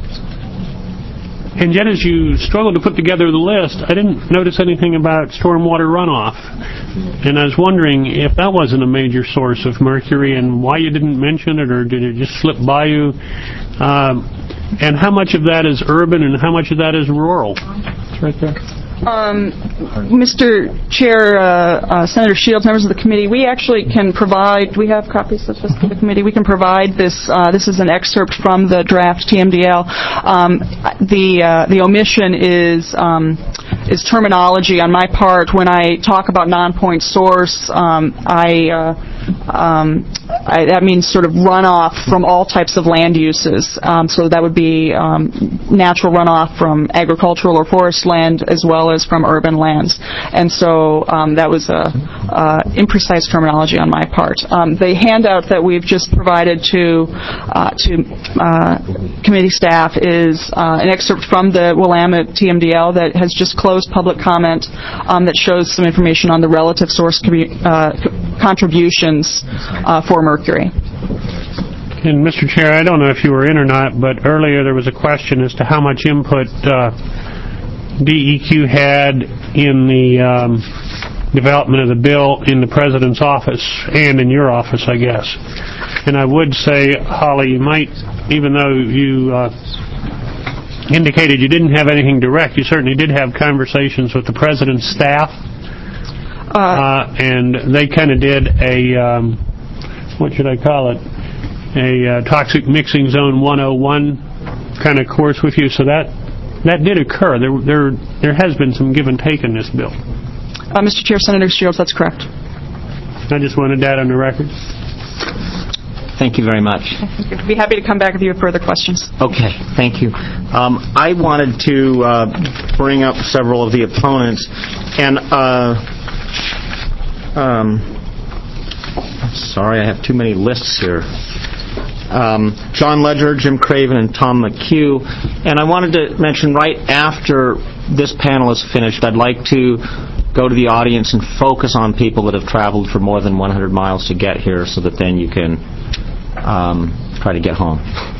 And yet as you struggled to put together the list, I didn't notice anything about stormwater runoff. And I was wondering if that wasn't a major source of mercury and why you didn't mention it, or did it just slip by you? Um, and how much of that is urban and how much of that is rural? It's right there. Um, Mister Chair, uh, uh, Senator Shields, members of the committee, we actually can provide, we have copies of this to the committee, we can provide this, uh, this is an excerpt from the draft T M D L. Um, the, uh, the omission is, um, is terminology on my part. When I talk about non-point source, um, I, uh, um, I, that means sort of runoff from all types of land uses. Um, so that would be um, natural runoff from agricultural or forest land as well as from urban lands. And so um, that was a, a imprecise terminology on my part. Um, the handout that we've just provided to uh, to uh, committee staff is uh, an excerpt from the Willamette T M D L that has just closed public comment um, that shows some information on the relative source commu- uh, contributions uh, for mercury. And Mister Chair, I don't know if you were in or not, but earlier there was a question as to how much input uh, D E Q had in the um, development of the bill in the President's office and in your office, I guess. And I would say, Holly, you might, even though you uh, indicated you didn't have anything direct, you certainly did have conversations with the President's staff, uh, uh, and they kind of did a, um, what should I call it, a uh, Toxic Mixing Zone one oh one kind of course with you, so that that did occur. There, there, there has been some give and take in this bill. Uh, Mister Chair, Senator Shields, that's correct. I just wanted that on the record. Thank you very much. Thank you. I'd be happy to come back if you have further questions. Okay, thank you. Um, I wanted to uh, bring up several of the opponents, and uh, um, sorry, I have too many lists here. Um, John Ledger, Jim Craven, and Tom McHugh. And I wanted to mention right after this panel is finished, I'd like to go to the audience and focus on people that have traveled for more than one hundred miles to get here, so that then you can um, try to get home.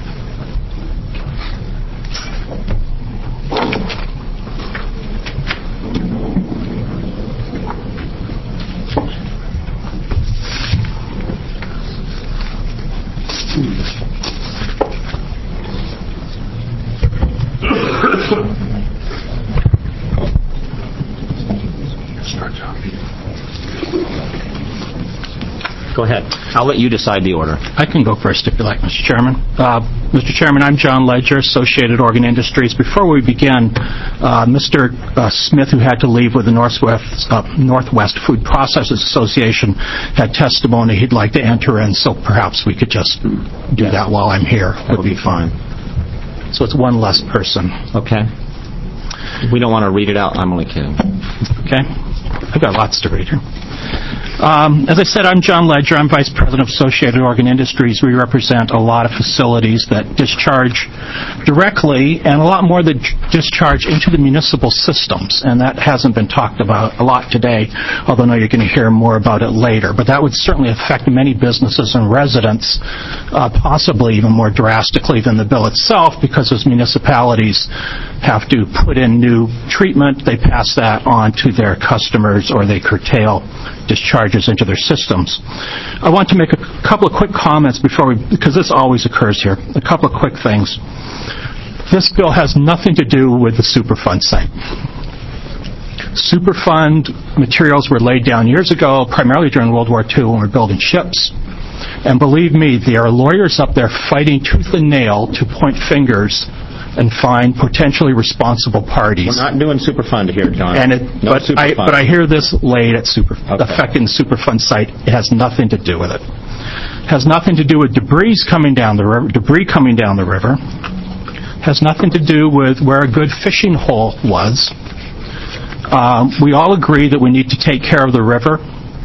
Go ahead. I'll let you decide the order. I can go first if you like, Mister Chairman. Uh, Mister Chairman, I'm John Ledger, Associated Oregon Industries. Before we begin, uh, Mister Uh, Smith, who had to leave with the Northwest, uh, Northwest Food Processors Association, had testimony he'd like to enter in, so perhaps we could just do yes. that while I'm here. That would be fine. So it's one less person. Okay. We don't want to read it out. I'm only kidding. Okay. I've got lots to read here. Um, as I said, I'm John Ledger. I'm Vice President of Associated Oregon Industries. We represent a lot of facilities that discharge directly and a lot more that discharge into the municipal systems, and that hasn't been talked about a lot today, although I know you're going to hear more about it later. But that would certainly affect many businesses and residents, uh, possibly even more drastically than the bill itself, because as municipalities have to put in new treatment, they pass that on to their customers or they curtail discharges into their systems. I want to make a couple of quick comments before we, because this always occurs here, a couple of quick things. This bill has nothing to do with the Superfund site. Superfund materials were laid down years ago, primarily during World War Two when we were building ships. And believe me, there are lawyers up there fighting tooth and nail to point fingers and find potentially responsible parties. We're not doing Superfund here, John. And it, no but, I, but I hear this laid at super, okay. affecting the Superfund site. It has nothing to do with it. It has nothing to do with debris coming down the river. Debris coming down the river has nothing to do with where a good fishing hole was. Um, we all agree that we need to take care of the river.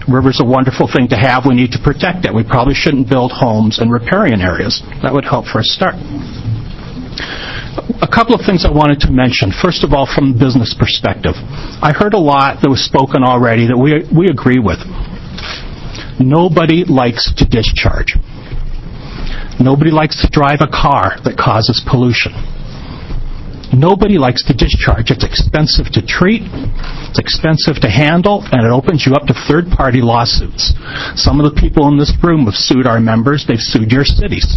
River's a wonderful thing to have. We need to protect it. We probably shouldn't build homes and riparian areas. That would help for a start. A couple of things I wanted to mention. First of all, from the business perspective. I heard a lot that was spoken already that we, we agree with. Nobody likes to discharge. Nobody likes to drive a car that causes pollution. Nobody likes to discharge. It's expensive to treat, it's expensive to handle, and it opens you up to third-party lawsuits. Some of the people in this room have sued our members. They've sued your cities.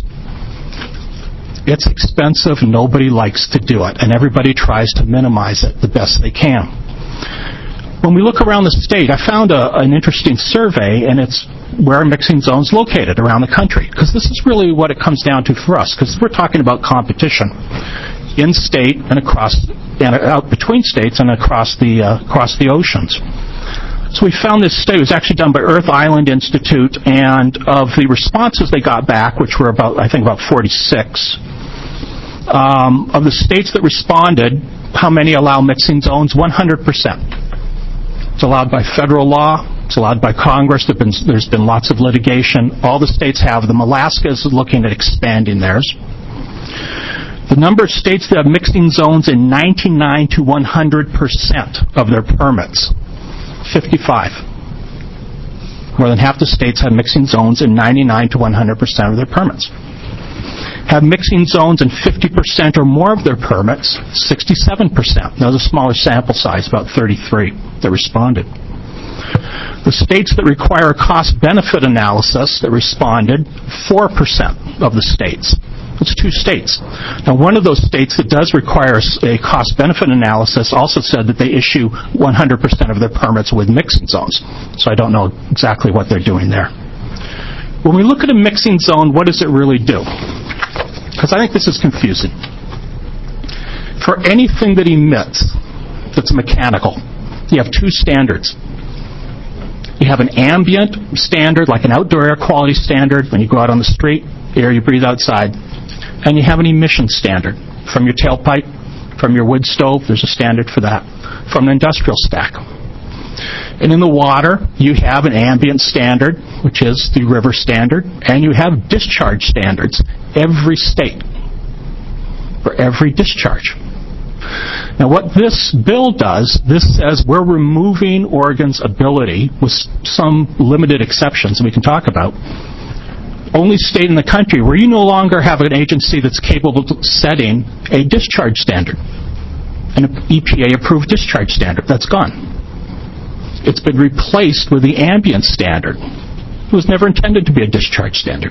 It's expensive. Nobody likes to do it, and everybody tries to minimize it the best they can. When we look around the state, I found a, an interesting survey, and it's where are mixing zones located around the country, because this is really what it comes down to for us, because we're talking about competition in state and across, and out between states and across the uh, across the oceans. So we found this study. It was actually done by Earth Island Institute, and of the responses they got back, which were about, I think, about forty-six, um, of the states that responded, how many allow mixing zones? one hundred percent. It's allowed by federal law. It's allowed by Congress. There've been, there's been lots of litigation. All the states have them. Alaska is looking at expanding theirs. The number of states that have mixing zones in ninety-nine to one hundred percent of their permits, fifty-five. More than half the states have mixing zones in ninety-nine to one hundred percent of their permits. Have mixing zones in fifty percent or more of their permits, sixty-seven percent. That was a smaller sample size, about thirty-three that responded. The states that require a cost-benefit analysis that responded, four percent of the states. It's two states. Now, one of those states that does require a cost-benefit analysis also said that they issue one hundred percent of their permits with mixing zones. So I don't know exactly what they're doing there. When we look at a mixing zone, what does it really do? Because I think this is confusing. For anything that emits that's mechanical, you have two standards. You have an ambient standard, like an outdoor air quality standard when you go out on the street, air you breathe outside. And you have an emission standard from your tailpipe, from your wood stove. There's a standard for that. From an industrial stack. And in the water, you have an ambient standard, which is the river standard, and you have discharge standards. Every state for every discharge. Now, what this bill does, this says we're removing Oregon's ability, with some limited exceptions we can talk about, only state in the country where you no longer have an agency that's capable of setting a discharge standard, an E P A-approved discharge standard. That's gone. It's been replaced with the ambient standard. It was never intended to be a discharge standard.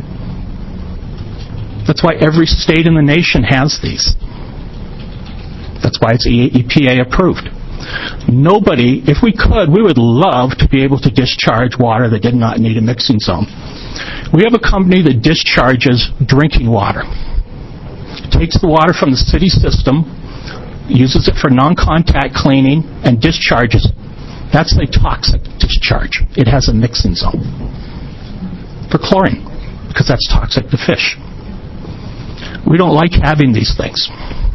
That's why every state in the nation has these. That's why it's E P A-approved. Nobody, if we could, we would love to be able to discharge water that did not need a mixing zone. We have a company that discharges drinking water. It takes the water from the city system, uses it for non-contact cleaning, and discharges it. That's a toxic discharge. It has a mixing zone for chlorine, because that's toxic to fish. We don't like having these things.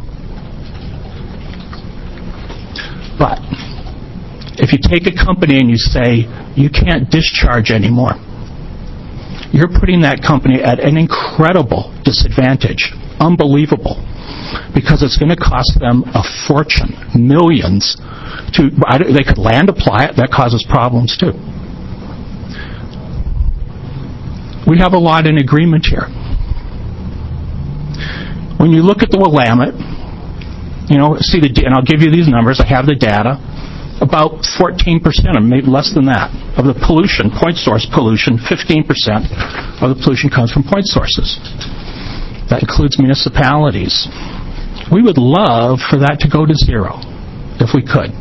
But if you take a company and you say, you can't discharge anymore, you're putting that company at an incredible disadvantage, unbelievable, because it's going to cost them a fortune, millions. To they could land apply it, that causes problems too. We have a lot in agreement here. When you look at the Willamette, you know, see the, and I'll give you these numbers. I have the data. About fourteen percent, or maybe less than that, of the pollution, point source pollution, fifteen percent of the pollution comes from point sources. That includes municipalities. We would love for that to go to zero, if we could.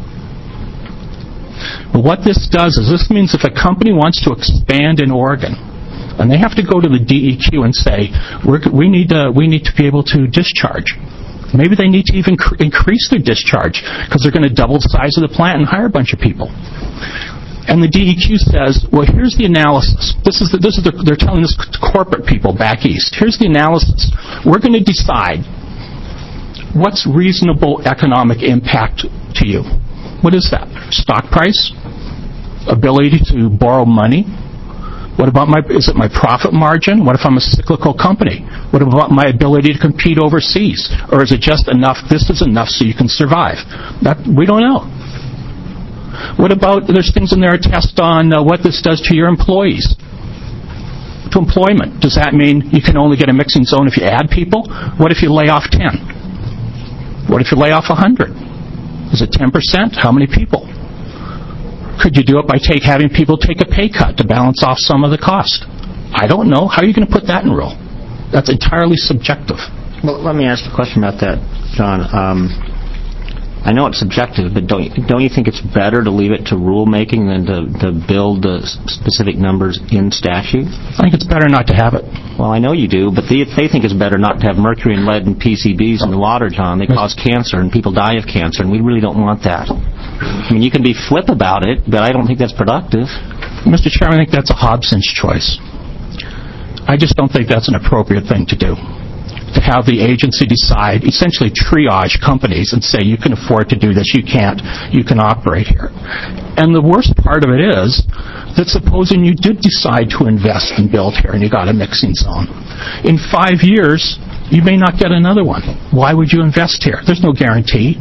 But what this does is this means if a company wants to expand in Oregon, and they have to go to the D E Q and say, We're, we need to, we need to be able to discharge. Maybe they need to even cr- increase their discharge because they're going to double the size of the plant and hire a bunch of people. And the D E Q says, well, here's the analysis. This is the, this is the, they're telling this to corporate people back east. Here's the analysis. We're going to decide what's reasonable economic impact to you. What is that? Stock price? ability to borrow money? What about my, is it my profit margin? What if I'm a cyclical company? What about my ability to compete overseas? Or is it just enough, this is enough so you can survive? That, we don't know. What about, there's things in there a test on uh, what this does to your employees, to employment. Does that mean you can only get a mixing zone if you add people? What if you lay off ten? What if you lay off one hundred? Is it ten percent? How many people? Could you do it by take, having people take a pay cut to balance off some of the cost? I don't know. How are you going to put that in rule? That's entirely subjective. Well, let me ask a question about that, John. Um, I know it's subjective, but don't you, don't you think it's better to leave it to rulemaking than to, to build the specific numbers in statute? I think it's better not to have it. Well, I know you do, but they, they think it's better not to have mercury and lead and P C Bs in the water, John. They cause cancer, and people die of cancer, and we really don't want that. I mean, you can be flip about it, but I don't think that's productive. Mister Chairman, I think that's a Hobson's choice. I just don't think that's an appropriate thing to do. To have the agency decide, essentially triage companies and say, you can afford to do this, you can't, you can operate here. And the worst part of it is that supposing you did decide to invest and build here and you got a mixing zone, in five years, you may not get another one. Why would you invest here? There's no guarantee.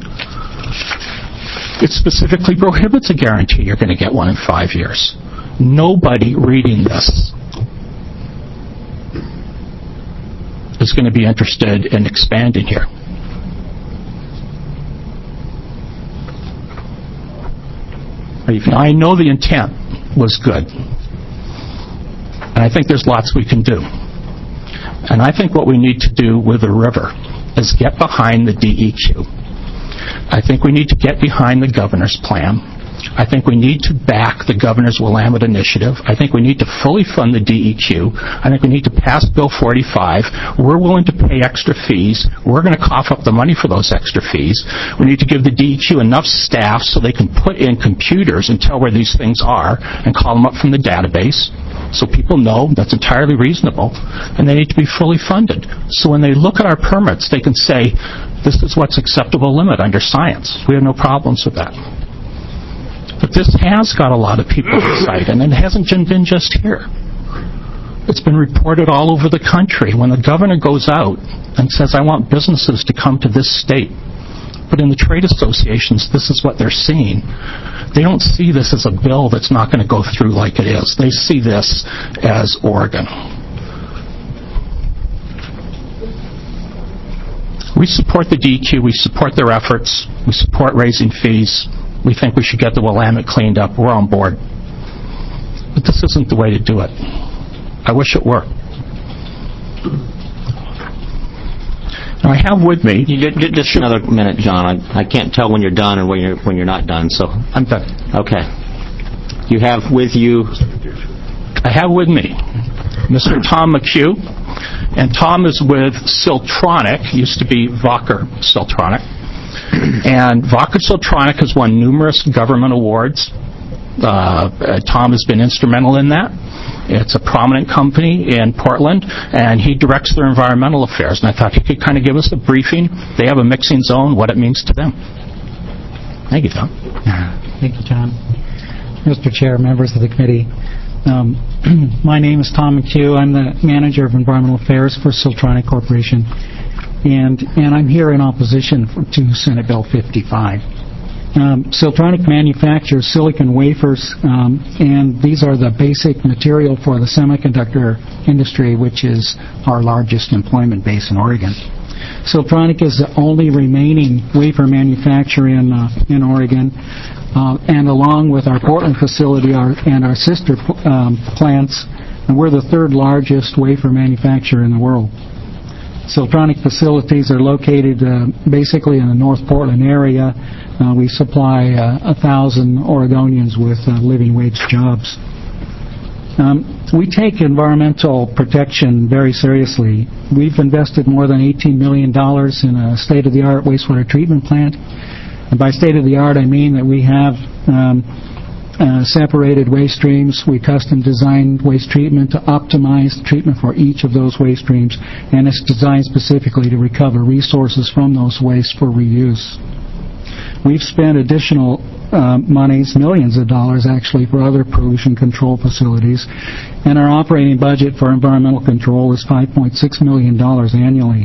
It specifically prohibits a guarantee you're going to get one in five years. Nobody reading this is going to be interested in expanding here. Now, I know the intent was good, and I think there's lots we can do. And I think what we need to do with the river is get behind the D E Q. I think we need to get behind the governor's plan. I think we need to back the governor's Willamette initiative. I think we need to fully fund the D E Q. I think we need to pass Bill forty-five. We're willing to pay extra fees. We're going to cough up the money for those extra fees. We need to give the D E Q enough staff so they can put in computers and tell where these things are and call them up from the database so people know that's entirely reasonable. And they need to be fully funded. So when they look at our permits, they can say, this is what's acceptable limit under science. We have no problems with that. But this has got a lot of people excited, and it hasn't been just here. It's been reported all over the country. When the governor goes out and says, I want businesses to come to this state, but in the trade associations, this is what they're seeing. They don't see this as a bill that's not going to go through like it is. They see this as Oregon. We support the D E Q. We support their efforts. We support raising fees. We think we should get the Willamette cleaned up. We're on board. But this isn't the way to do it. I wish it were. Now, I have with me... You, just another minute, John. I, I can't tell when you're done or when you're, when you're not done, so... I'm done. Okay. You have with you... I have with me Mister Tom McHugh, and Tom is with Siltronic, used to be Vocker Siltronic. And Vocker Siltronic has won numerous government awards. Uh, Tom has been instrumental in that. It's a prominent company in Portland, and he directs their environmental affairs. And I thought he could kind of give us a briefing. They have a mixing zone, what it means to them. Thank you, Tom. Thank you, John. Mister Chair, members of the committee, um, my name is Tom McHugh. I'm the manager of environmental affairs for Siltronic Corporation. And, and I'm here in opposition for, to Senate Bill fifty-five. Um, Siltronic manufactures silicon wafers, um, and these are the basic material for the semiconductor industry, which is our largest employment base in Oregon. Siltronic is the only remaining wafer manufacturer in, uh, in Oregon, uh, and along with our Portland facility our, and our sister um, plants, and we're the third largest wafer manufacturer in the world. Siltronic facilities are located uh, basically in the North Portland area. Uh, we supply uh, a thousand Oregonians with uh, living wage jobs. Um, we take environmental protection very seriously. We've invested more than eighteen million dollars in a state-of-the-art wastewater treatment plant. And by state-of-the-art, I mean that we have um, Uh, separated waste streams. We custom designed waste treatment to optimize the treatment for each of those waste streams, and it's designed specifically to recover resources from those wastes for reuse. We've spent additional uh, monies, millions of dollars actually, for other pollution control facilities, and our operating budget for environmental control is five point six million dollars annually.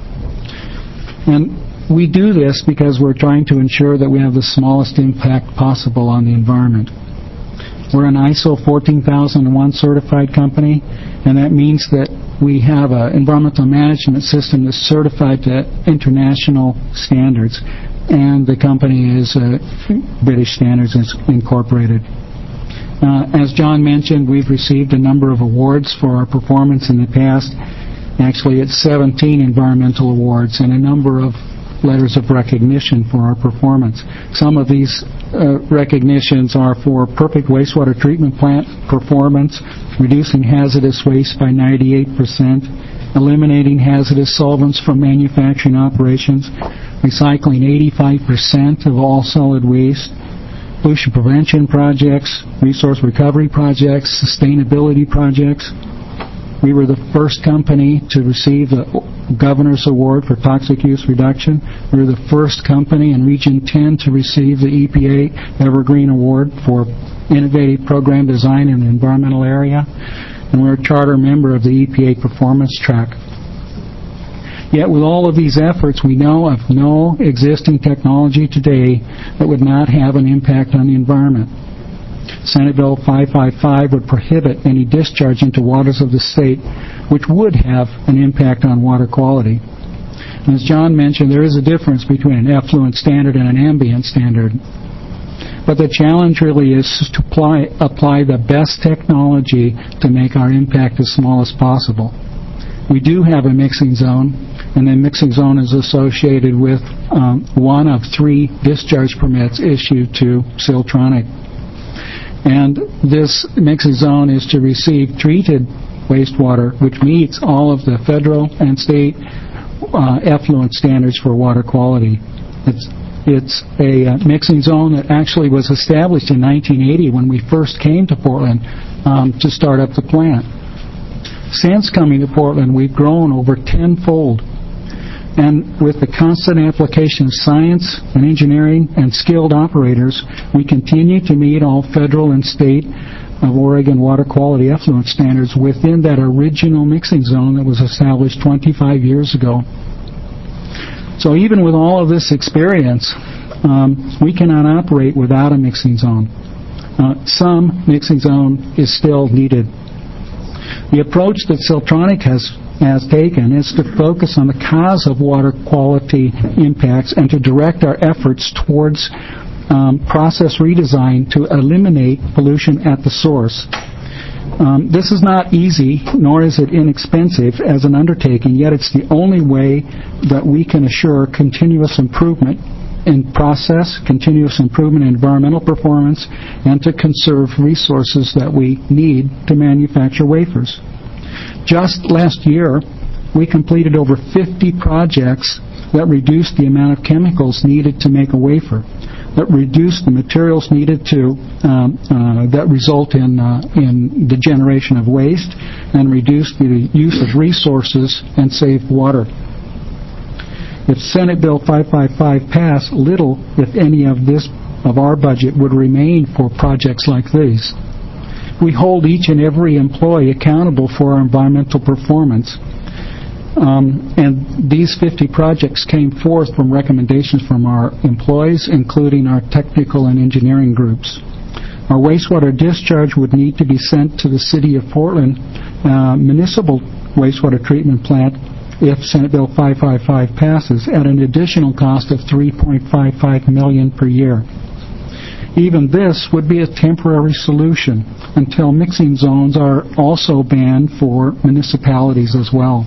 And we do this because we're trying to ensure that we have the smallest impact possible on the environment. We're an I S O fourteen thousand one certified company, and that means that we have an environmental management system that's certified to international standards, and the company is uh, British Standards Incorporated. Uh, as John mentioned, we've received a number of awards for our performance in the past. Actually, it's seventeen environmental awards and a number of letters of recognition for our performance. Some of these uh, recognitions are for perfect wastewater treatment plant performance, reducing hazardous waste by ninety-eight percent, eliminating hazardous solvents from manufacturing operations, recycling eighty-five percent of all solid waste, pollution prevention projects, resource recovery projects, sustainability projects. We were the first company to receive the Governor's Award for Toxic Use Reduction. We were the first company in Region ten to receive the E P A Evergreen Award for Innovative Program Design in the Environmental Area. And we're a charter member of the E P A Performance Track. Yet with all of these efforts, we know of no existing technology today that would not have an impact on the environment. Senate Bill five fifty-five would prohibit any discharge into waters of the state, which would have an impact on water quality. And as John mentioned, there is a difference between an effluent standard and an ambient standard. But the challenge really is to apply, apply the best technology to make our impact as small as possible. We do have a mixing zone, and the mixing zone is associated with um, one of three discharge permits issued to Siltronic. And this mixing zone is to receive treated wastewater, which meets all of the federal and state uh, effluent standards for water quality. It's, it's a uh, mixing zone that actually was established in nineteen eighty when we first came to Portland um, to start up the plant. Since coming to Portland, we've grown over tenfold. And with the constant application of science and engineering and skilled operators, we continue to meet all federal and state of Oregon water quality effluent standards within that original mixing zone that was established twenty-five years ago. So even with all of this experience, um, we cannot operate without a mixing zone. Uh, some mixing zone is still needed. The approach that Siltronic has has taken is to focus on the cause of water quality impacts and to direct our efforts towards um, process redesign to eliminate pollution at the source. Um, this is not easy, nor is it inexpensive as an undertaking, yet it's the only way that we can assure continuous improvement in process, continuous improvement in environmental performance, and to conserve resources that we need to manufacture wafers. Just last year, we completed over fifty projects that reduced the amount of chemicals needed to make a wafer, that reduced the materials needed to um, uh, that result in uh, in the generation of waste, and reduced the use of resources and saved water. If Senate Bill five fifty-five passed, little, if any, of this of our budget would remain for projects like these. We hold each and every employee accountable for our environmental performance. Um, and these fifty projects came forth from recommendations from our employees, including our technical and engineering groups. Our wastewater discharge would need to be sent to the City of Portland uh, municipal wastewater treatment plant if Senate Bill five fifty-five passes, at an additional cost of three point five five million dollars per year. Even this would be a temporary solution until mixing zones are also banned for municipalities as well.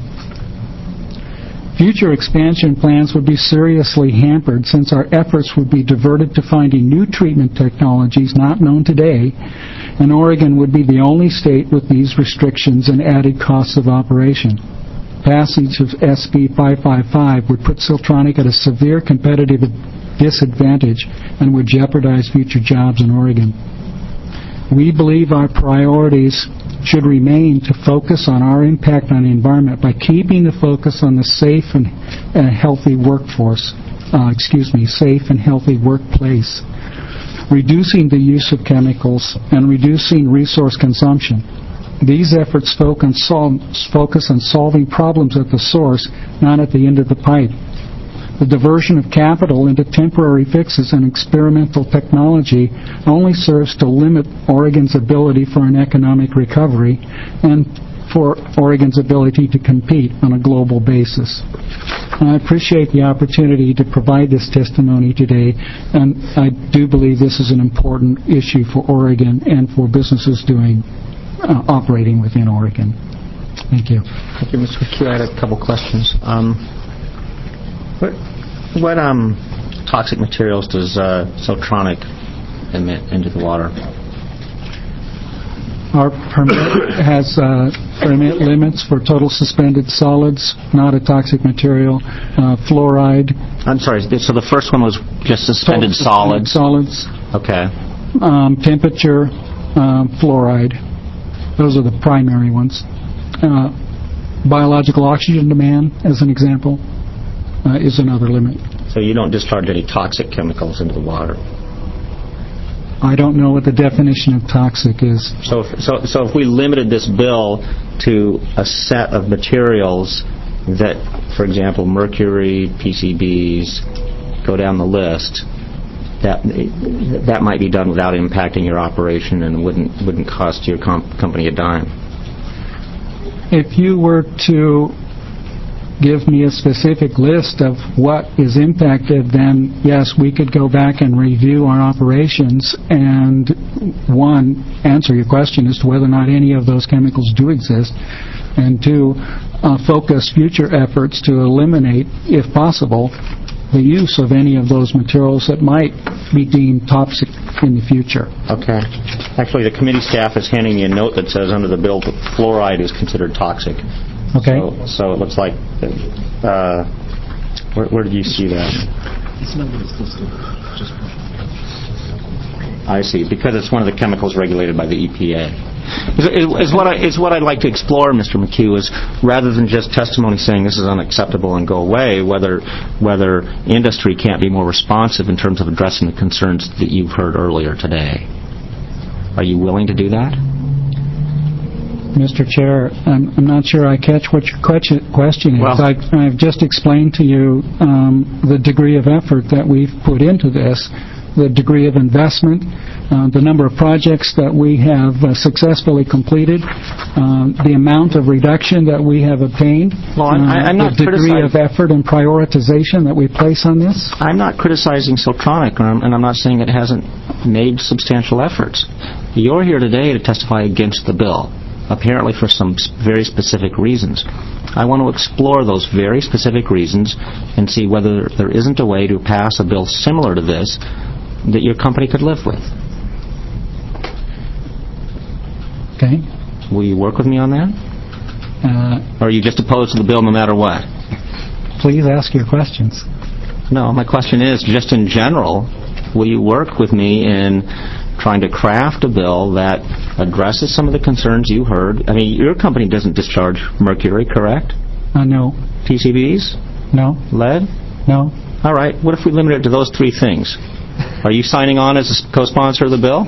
Future expansion plans would be seriously hampered since our efforts would be diverted to finding new treatment technologies not known today, and Oregon would be the only state with these restrictions and added costs of operation. Passage of S B five fifty-five would put Siltronic at a severe competitive disadvantage and would jeopardize future jobs in Oregon. We believe our priorities should remain to focus on our impact on the environment by keeping the focus on the safe and uh, healthy workforce. uh, excuse me, safe and healthy workplace, reducing the use of chemicals, and reducing resource consumption. These efforts focus on solving problems at the source, not at the end of the pipe. The diversion of capital into temporary fixes and experimental technology only serves to limit Oregon's ability for an economic recovery and for Oregon's ability to compete on a global basis. And I appreciate the opportunity to provide this testimony today, and I do believe this is an important issue for Oregon and for businesses doing uh, operating within Oregon. Thank you. Thank you, Mister McHugh. I had a couple questions. Um, what, what um, toxic materials does uh, Siltronic emit into the water? Our permit has uh, permit limits for total suspended solids, not a toxic material, uh, fluoride. I'm sorry, so the first one was just suspended total solids? Solids. Okay. Um, temperature, um, fluoride. Those are the primary ones. Uh, biological oxygen demand, as an example, uh, is another limit. So you don't discharge any toxic chemicals into the water? I don't know what the definition of toxic is. So if, so, so if we limited this bill to a set of materials that, for example, mercury, P C Bs, go down the list, that that might be done without impacting your operation and wouldn't wouldn't cost your comp- company a dime. If you were to give me a specific list of what is impacted, then yes, we could go back and review our operations and, one, answer your question as to whether or not any of those chemicals do exist, and two, uh, focus future efforts to eliminate, if possible, the use of any of those materials that might be deemed toxic in the future. Okay. Actually, the committee staff is handing me a note that says under the bill that fluoride is considered toxic. Okay. So, so it looks like, uh, where, where did you see that? I see, because it's one of the chemicals regulated by the E P A. Is, is, what I, is what I'd like to explore, Mister McHugh, is rather than just testimony saying this is unacceptable and go away, whether whether industry can't be more responsive in terms of addressing the concerns that you've heard earlier today. Are you willing to do that? Mister Chair, I'm, I'm not sure I catch what your question is. Well, I, I've just explained to you um, the degree of effort that we've put into this, the degree of investment, uh, the number of projects that we have uh, successfully completed, um, the amount of reduction that we have obtained, well, I'm, uh, I'm not the degree of effort and prioritization that we place on this. I'm not criticizing Siltronic, and I'm not saying it hasn't made substantial efforts. You're here today to testify against the bill, apparently for some very specific reasons. I want to explore those very specific reasons and see whether there isn't a way to pass a bill similar to this that your company could live with. Okay. Will you work with me on that? Uh, or are you just opposed to the bill no matter what? Please ask your questions. No, my question is, just in general, will you work with me in trying to craft a bill that addresses some of the concerns you heard? I mean, your company doesn't discharge mercury, correct? Uh, no. P C Bs? No. Lead? No. All right. What if we limit it to those three things? Are you signing on as a co-sponsor of the bill?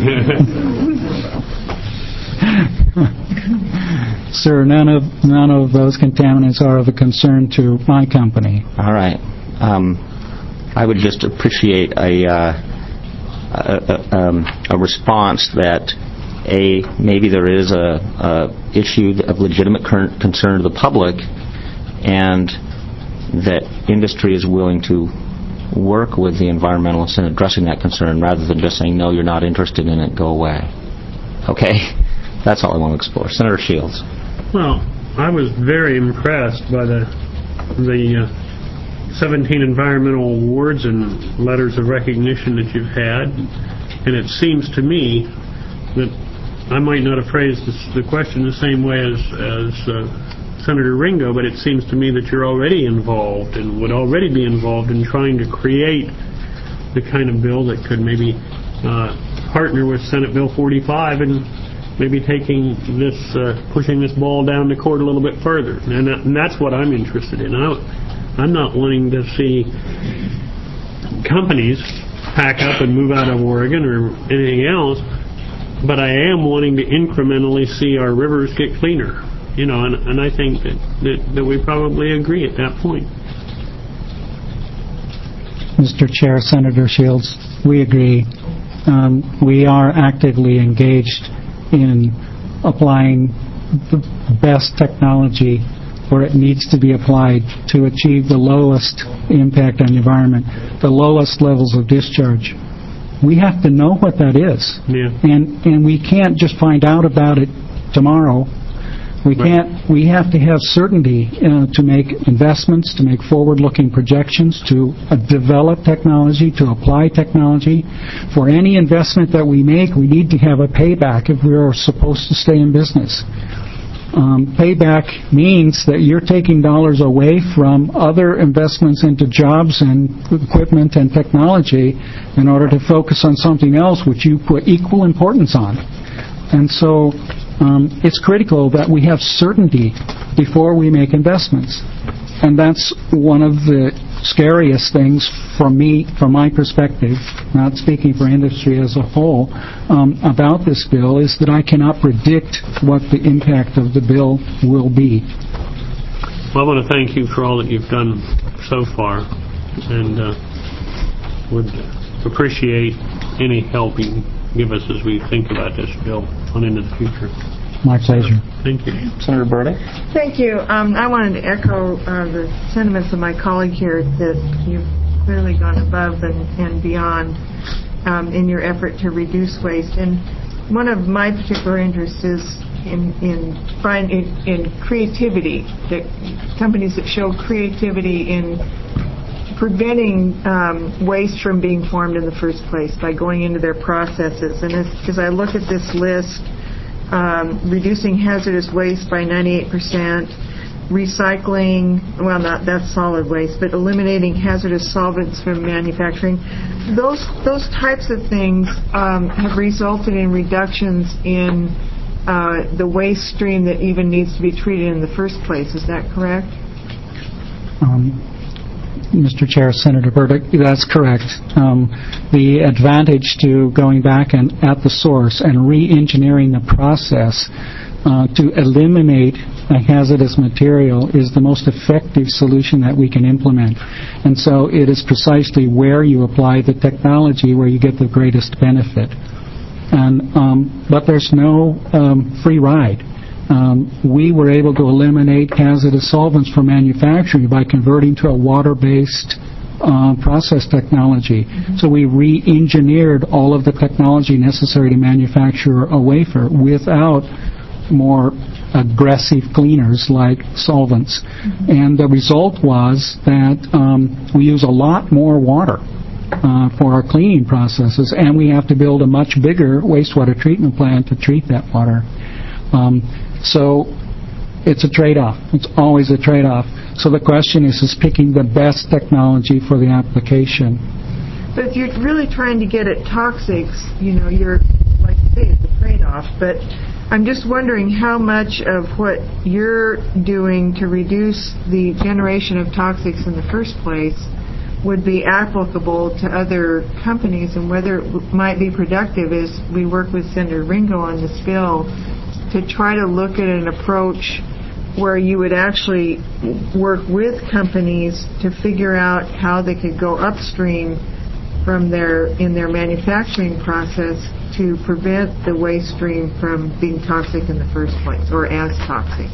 Sir, none of none of those contaminants are of a concern to my company. All right. Um, I would just appreciate a, uh, a, a, um, a response that, A, maybe there is a, a issue of legitimate concern to the public, and that industry is willing to work with the environmentalists in addressing that concern rather than just saying, no, you're not interested in it, go away. Okay? That's all I want to explore. Senator Shields. Well, I was very impressed by the the uh, seventeen environmental awards and letters of recognition that you've had, and it seems to me that I might not have phrased this, the question the same way as, as uh, Senator Ringo, but it seems to me that you're already involved and would already be involved in trying to create the kind of bill that could maybe uh, partner with Senate Bill forty-five and maybe taking this, uh, pushing this ball down the court a little bit further. And, that, and that's what I'm interested in. I, I'm not wanting to see companies pack up and move out of Oregon or anything else, but I am wanting to incrementally see our rivers get cleaner. You know, and, and I think that, that, that we probably agree at that point. Mister Chair, Senator Shields, we agree. Um, we are actively engaged in applying the best technology where it needs to be applied to achieve the lowest impact on the environment, the lowest levels of discharge. We have to know what that is. Yeah. And and we can't just find out about it tomorrow. We can't. We have to have certainty uh, to make investments, to make forward-looking projections, to uh, develop technology, to apply technology. For any investment that we make, we need to have a payback if we are supposed to stay in business. Um, payback means that you're taking dollars away from other investments into jobs and equipment and technology in order to focus on something else which you put equal importance on. And so um, it's critical that we have certainty before we make investments. And that's one of the scariest things for me, from my perspective, not speaking for industry as a whole, um, about this bill, is that I cannot predict what the impact of the bill will be. Well, I want to thank you for all that you've done so far, and uh, would appreciate any help you can give us as we think about this bill on into the future. My pleasure. Thank you. Senator Burdick? Thank you. Um, I wanted to echo uh, the sentiments of my colleague here that you've clearly gone above and, and beyond um, in your effort to reduce waste. And one of my particular interests is in in, find, in, in creativity, that companies that show creativity in preventing um, waste from being formed in the first place by going into their processes. And as I look at this list, Um, reducing hazardous waste by ninety-eight percent, recycling, well, not that's solid waste, but eliminating hazardous solvents from manufacturing. Those those types of things um, have resulted in reductions in uh, the waste stream that even needs to be treated in the first place. Is that correct? Um, Mister Chair, Senator Burdick, that's correct. Um, the advantage to going back and at the source and re-engineering the process uh, to eliminate a hazardous material is the most effective solution that we can implement. And so it is precisely where you apply the technology where you get the greatest benefit. And um, but there's no um, free ride. Um, we were able to eliminate hazardous solvents from manufacturing by converting to a water-based uh, process technology. Mm-hmm. So we re-engineered all of the technology necessary to manufacture a wafer without more aggressive cleaners like solvents. Mm-hmm. And the result was that um, we use a lot more water uh, for our cleaning processes, and we have to build a much bigger wastewater treatment plant to treat that water. Um, So it's a trade-off. It's always a trade-off. So the question is, is picking the best technology for the application. But if you're really trying to get at toxics, you know, you're, like you say, it's a trade-off. But I'm just wondering how much of what you're doing to reduce the generation of toxics in the first place would be applicable to other companies, and whether it might be productive as we work with Senator Ringo on this bill to try to look at an approach where you would actually work with companies to figure out how they could go upstream from their in their manufacturing process to prevent the waste stream from being toxic in the first place, or as toxic.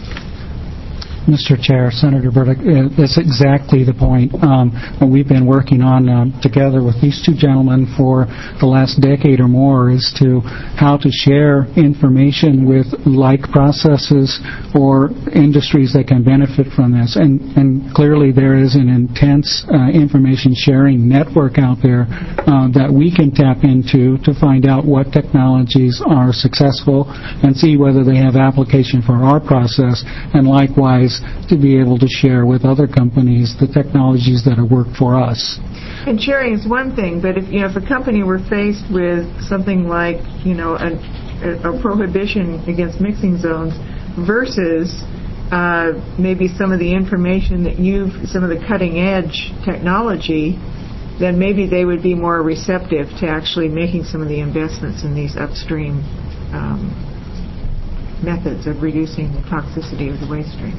Mister Chair, Senator Burdick, uh, that's exactly the point. Um, we've been working on um, together with these two gentlemen for the last decade or more as to how to share information with like processes or industries that can benefit from this. And, and clearly there is an intense uh, information sharing network out there uh, that we can tap into to find out what technologies are successful and see whether they have application for our process, and likewise to be able to share with other companies the technologies that have worked for us. And sharing is one thing, but if you know if a company were faced with something like you know a, a prohibition against mixing zones versus uh, maybe some of the information that you've, some of the cutting edge technology then maybe they would be more receptive to actually making some of the investments in these upstream um, methods of reducing the toxicity of the waste stream.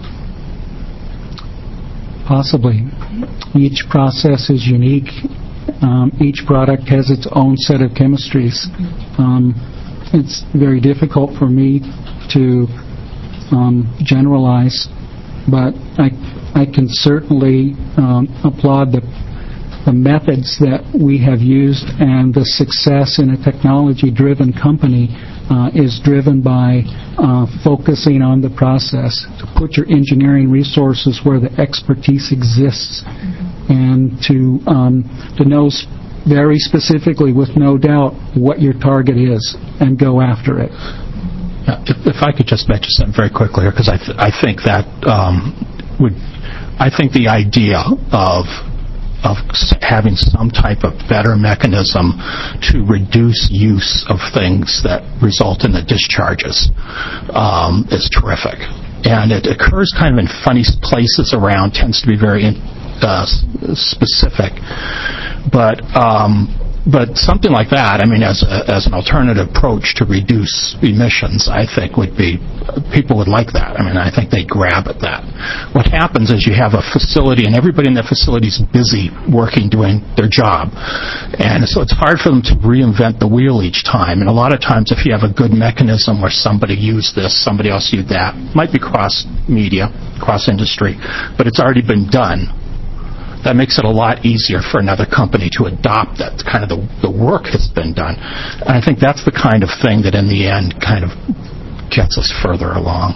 Possibly. Each process is unique. Um, each product has its own set of chemistries. Um, it's very difficult for me to um, generalize, but I, I can certainly um, applaud the, the methods that we have used, and the success in a technology-driven company uh, is driven by uh, focusing on the process, to put your engineering resources where the expertise exists, and to um, to know sp- very specifically, with no doubt, what your target is, and go after it. Yeah, if, if I could just mention something very quickly here, because I, th- I think that um, would, I think the idea of of having some type of better mechanism to reduce use of things that result in the discharges um, is terrific. And it occurs kind of in funny places around, tends to be very in, uh, specific. But um, but something like that, I mean, as a, as an alternative approach to reduce emissions, I think would be, people would like that. I mean, I think they grab at that. What happens is you have a facility, and everybody in that facility is busy working, doing their job. And so it's hard for them to reinvent the wheel each time. And a lot of times if you have a good mechanism where somebody used this, somebody else used that, might be cross-media, cross-industry, but it's already been done. That makes it a lot easier for another company to adopt that. Kind of the, the work has been done. And I think that's the kind of thing that in the end kind of gets us further along.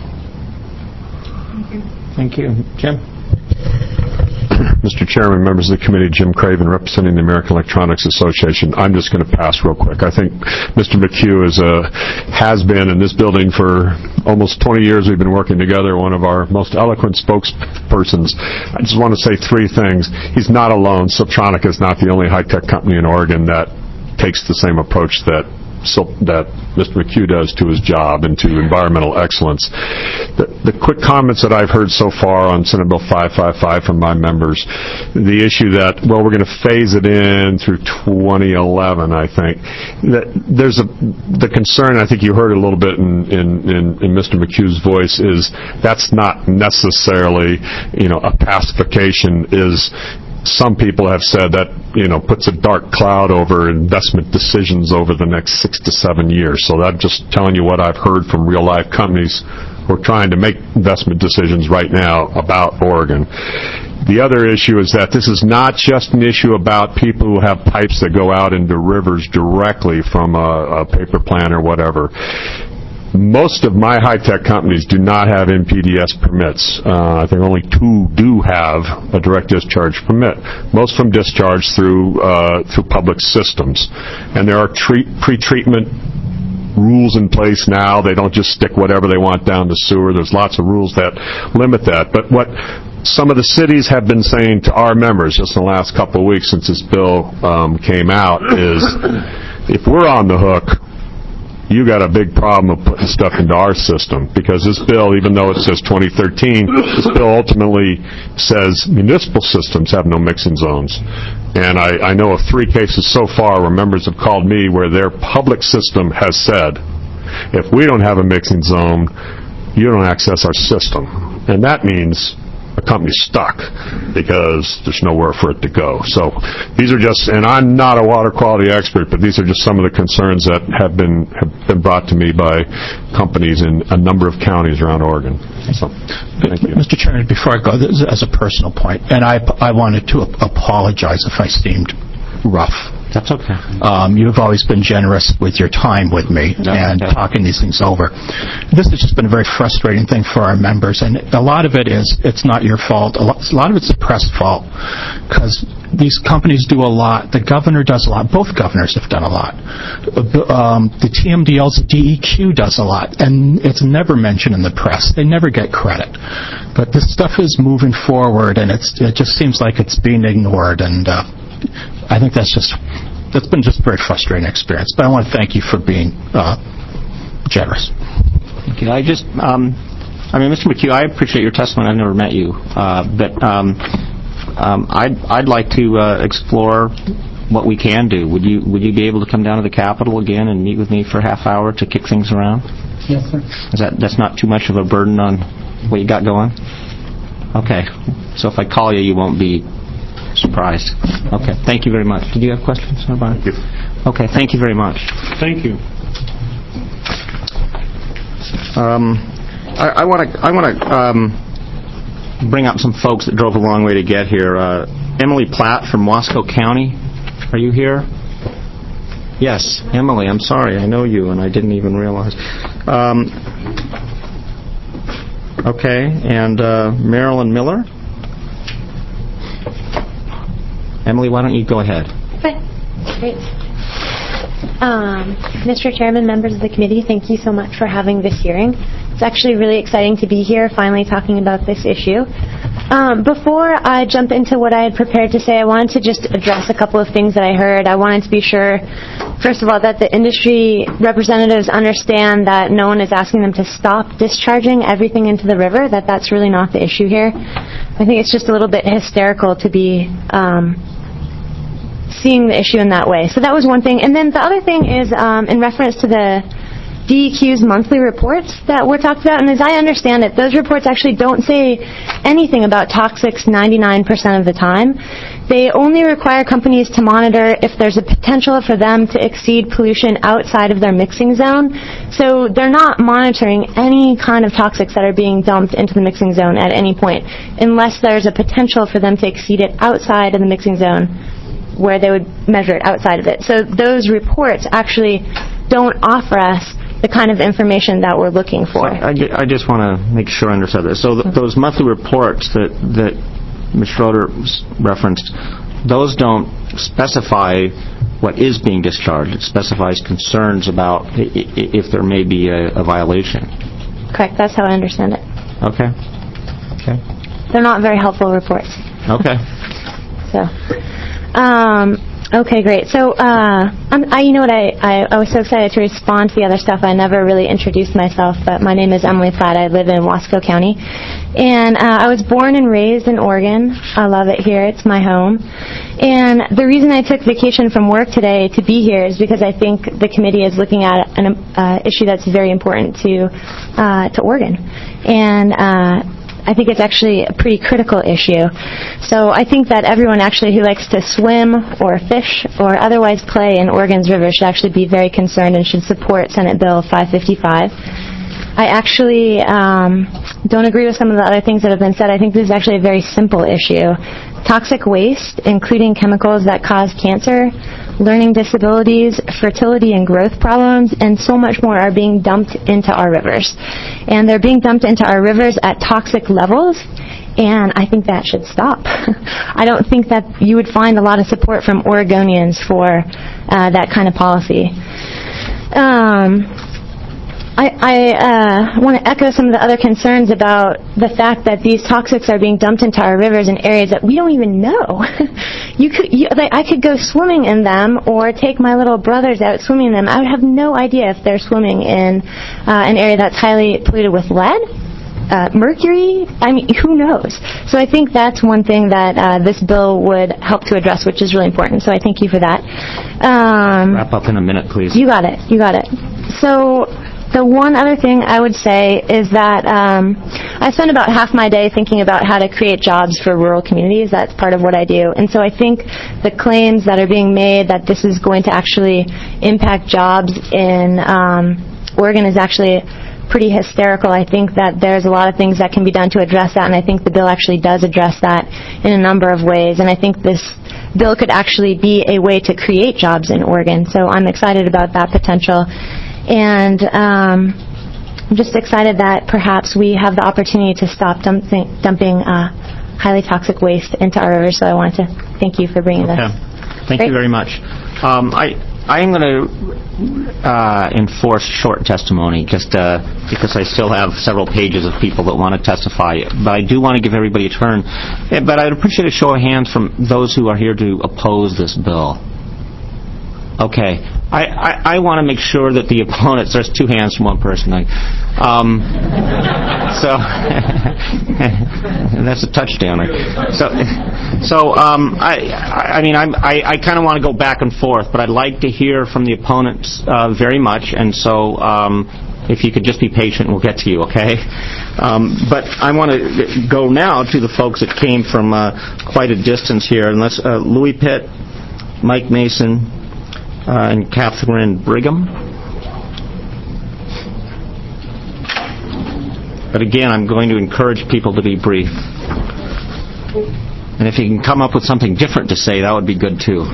Thank you. Jim? Mister Chairman, members of the committee, Jim Craven, representing the American Electronics Association. I'm just going to pass real quick. I think Mister McHugh is a, has been in this building for almost twenty years. We've been working together, one of our most eloquent spokespersons. I just want to say three things. He's not alone. Siltronic is not the only high-tech company in Oregon that takes the same approach that So that Mister McHugh does to his job and to environmental excellence. The, the quick comments that I've heard so far on Senate Bill five fifty-five from my members, the issue that, well, we're going to phase it in through twenty eleven, I think. That there's a, the concern, I think you heard a little bit in, in, in, in Mister McHugh's voice, is that's not necessarily, you know, a pacification is, some people have said that, you know, puts a dark cloud over investment decisions over the next six to seven years. So I'm just telling you what I've heard from real-life companies who are trying to make investment decisions right now about Oregon. The other issue is that this is not just an issue about people who have pipes that go out into rivers directly from a, a paper plant or whatever. Most of my high-tech companies do not have N P D S permits. Uh, I think only two do have a direct discharge permit. Most from discharge through uh, through public systems. And there are treat, pre-treatment rules in place now. They don't just stick whatever they want down the sewer. There's lots of rules that limit that. But what some of the cities have been saying to our members just in the last couple of weeks since this bill um, came out is, if we're on the hook, you got a big problem of putting stuff into our system, because this bill, even though it says twenty thirteen, this bill ultimately says municipal systems have no mixing zones. And I, I know of three cases so far where members have called me where their public system has said, if we don't have a mixing zone, you don't access our system. And that means a company's stuck because there's nowhere for it to go. So these are just, and I'm not a water quality expert, but these are just some of the concerns that have been have been brought to me by companies in a number of counties around Oregon. So, thank you. Mister Chairman, before I go, this is as a personal point, and I, I wanted to apologize if I seemed rough. That's okay. Um, you've always been generous with your time with me no, and okay. talking these things over. This has just been a very frustrating thing for our members, and a lot of it is, it's not your fault. A lot, a lot of it's the press fault, because these companies do a lot. The governor does a lot. Both governors have done a lot. Um, the T M D L's D E Q does a lot, and it's never mentioned in the press. They never get credit. But this stuff is moving forward, and it's, it just seems like it's being ignored, and uh, I think that's just, that's been just a very frustrating experience. But I want to thank you for being uh, generous. Thank you. I just, um, I mean, Mister McHugh, I appreciate your testimony. I've never met you. Uh, but um, um, I'd I'd like to uh, explore what we can do. Would you Would you be able to come down to the Capitol again and meet with me for a half hour to kick things around? Yes, sir. Is that that's not too much of a burden on what you got going? Okay. So if I call you, you won't be surprised. Okay. Thank you very much. Did you have questions, Brian? Thank you. Okay. Thank you very much. Thank you. Um, I want to I want to um, bring up some folks that drove a long way to get here. Uh, Emily Platt from Wasco County. Are you here? Yes, Emily. I'm sorry. I know you, and I didn't even realize. Um, okay, and uh, Marilyn Miller. Emily, why don't you go ahead? Okay, great. Um, Mister Chairman, members of the committee, thank you so much for having this hearing. It's actually really exciting to be here, finally talking about this issue. Um, before I jump into what I had prepared to say, I wanted to just address a couple of things that I heard. I wanted to be sure, first of all, that the industry representatives understand that no one is asking them to stop discharging everything into the river, that that's really not the issue here. I think it's just a little bit hysterical to be um, seeing the issue in that way. So that was one thing. And then the other thing is um, in reference to the D E Q's monthly reports that were talked about, and as I understand it, those reports actually don't say anything about toxics ninety-nine percent of the time. They only require companies to monitor if there's a potential for them to exceed pollution outside of their mixing zone. So they're not monitoring any kind of toxics that are being dumped into the mixing zone at any point, unless there's a potential for them to exceed it outside of the mixing zone, where they would measure it outside of it. So those reports actually don't offer us the kind of information that we're looking for. I, I just want to make sure I understand this. So th- those monthly reports that, that Miz Schroeder referenced, those don't specify what is being discharged. It specifies concerns about I- I- if there may be a, a violation. Correct. That's how I understand it. Okay. Okay. They're not very helpful reports. Okay. So, um, okay, great. So, uh, I'm, I, you know what, I, I, I was so excited to respond to the other stuff. I never really introduced myself, but my name is Emily Platt. I live in Wasco County. And uh, I was born and raised in Oregon. I love it here. It's my home. And the reason I took vacation from work today to be here is because I think the committee is looking at an uh, issue that's very important to, uh, to Oregon. And, uh, I think it's actually a pretty critical issue. So I think that everyone actually who likes to swim or fish or otherwise play in Oregon's rivers should actually be very concerned and should support Senate Bill five fifty-five. I actually um, don't agree with some of the other things that have been said. I think this is actually a very simple issue. Toxic waste, including chemicals that cause cancer, learning disabilities, fertility and growth problems, and so much more are being dumped into our rivers. And they're being dumped into our rivers at toxic levels, and I think that should stop. I don't think that you would find a lot of support from Oregonians for uh, that kind of policy. Um, I, I uh, want to echo some of the other concerns about the fact that these toxics are being dumped into our rivers in areas that we don't even know. you could, you, like, I could go swimming in them or take my little brothers out swimming in them. I would have no idea if they're swimming in uh, an area that's highly polluted with lead, uh, mercury. I mean, who knows? So I think that's one thing that uh, this bill would help to address, which is really important. So I thank you for that. Um, Wrap up in a minute, please. You got it. You got it. So the one other thing I would say is that um, I spend about half my day thinking about how to create jobs for rural communities. That's part of what I do. And so I think the claims that are being made that this is going to actually impact jobs in um, Oregon is actually pretty hysterical. I think that there's a lot of things that can be done to address that, and I think the bill actually does address that in a number of ways. And I think this bill could actually be a way to create jobs in Oregon. So I'm excited about that potential. And um, I'm just excited that perhaps we have the opportunity to stop dumping, dumping uh, highly toxic waste into our rivers. So I wanted to thank you for bringing okay. this. Thank Great. you very much. Um, I I am going to uh, enforce short testimony just uh, because I still have several pages of people that want to testify. But I do want to give everybody a turn. Yeah, but I'd appreciate a show of hands from those who are here to oppose this bill. Okay. I, I, I want to make sure that the opponents, there's two hands from one person. I, um, so, that's a touchdown. So, so um, I, I mean, I'm, I, I kind of want to go back and forth, but I'd like to hear from the opponents uh, very much, and so um, if you could just be patient, we'll get to you, okay? Um, but I want to go now to the folks that came from uh, quite a distance here, and let's, uh, Louis Pitt, Mike Mason, uh, and Catherine Brigham. But again, I'm going to encourage people to be brief. And if you can come up with something different to say, that would be good too.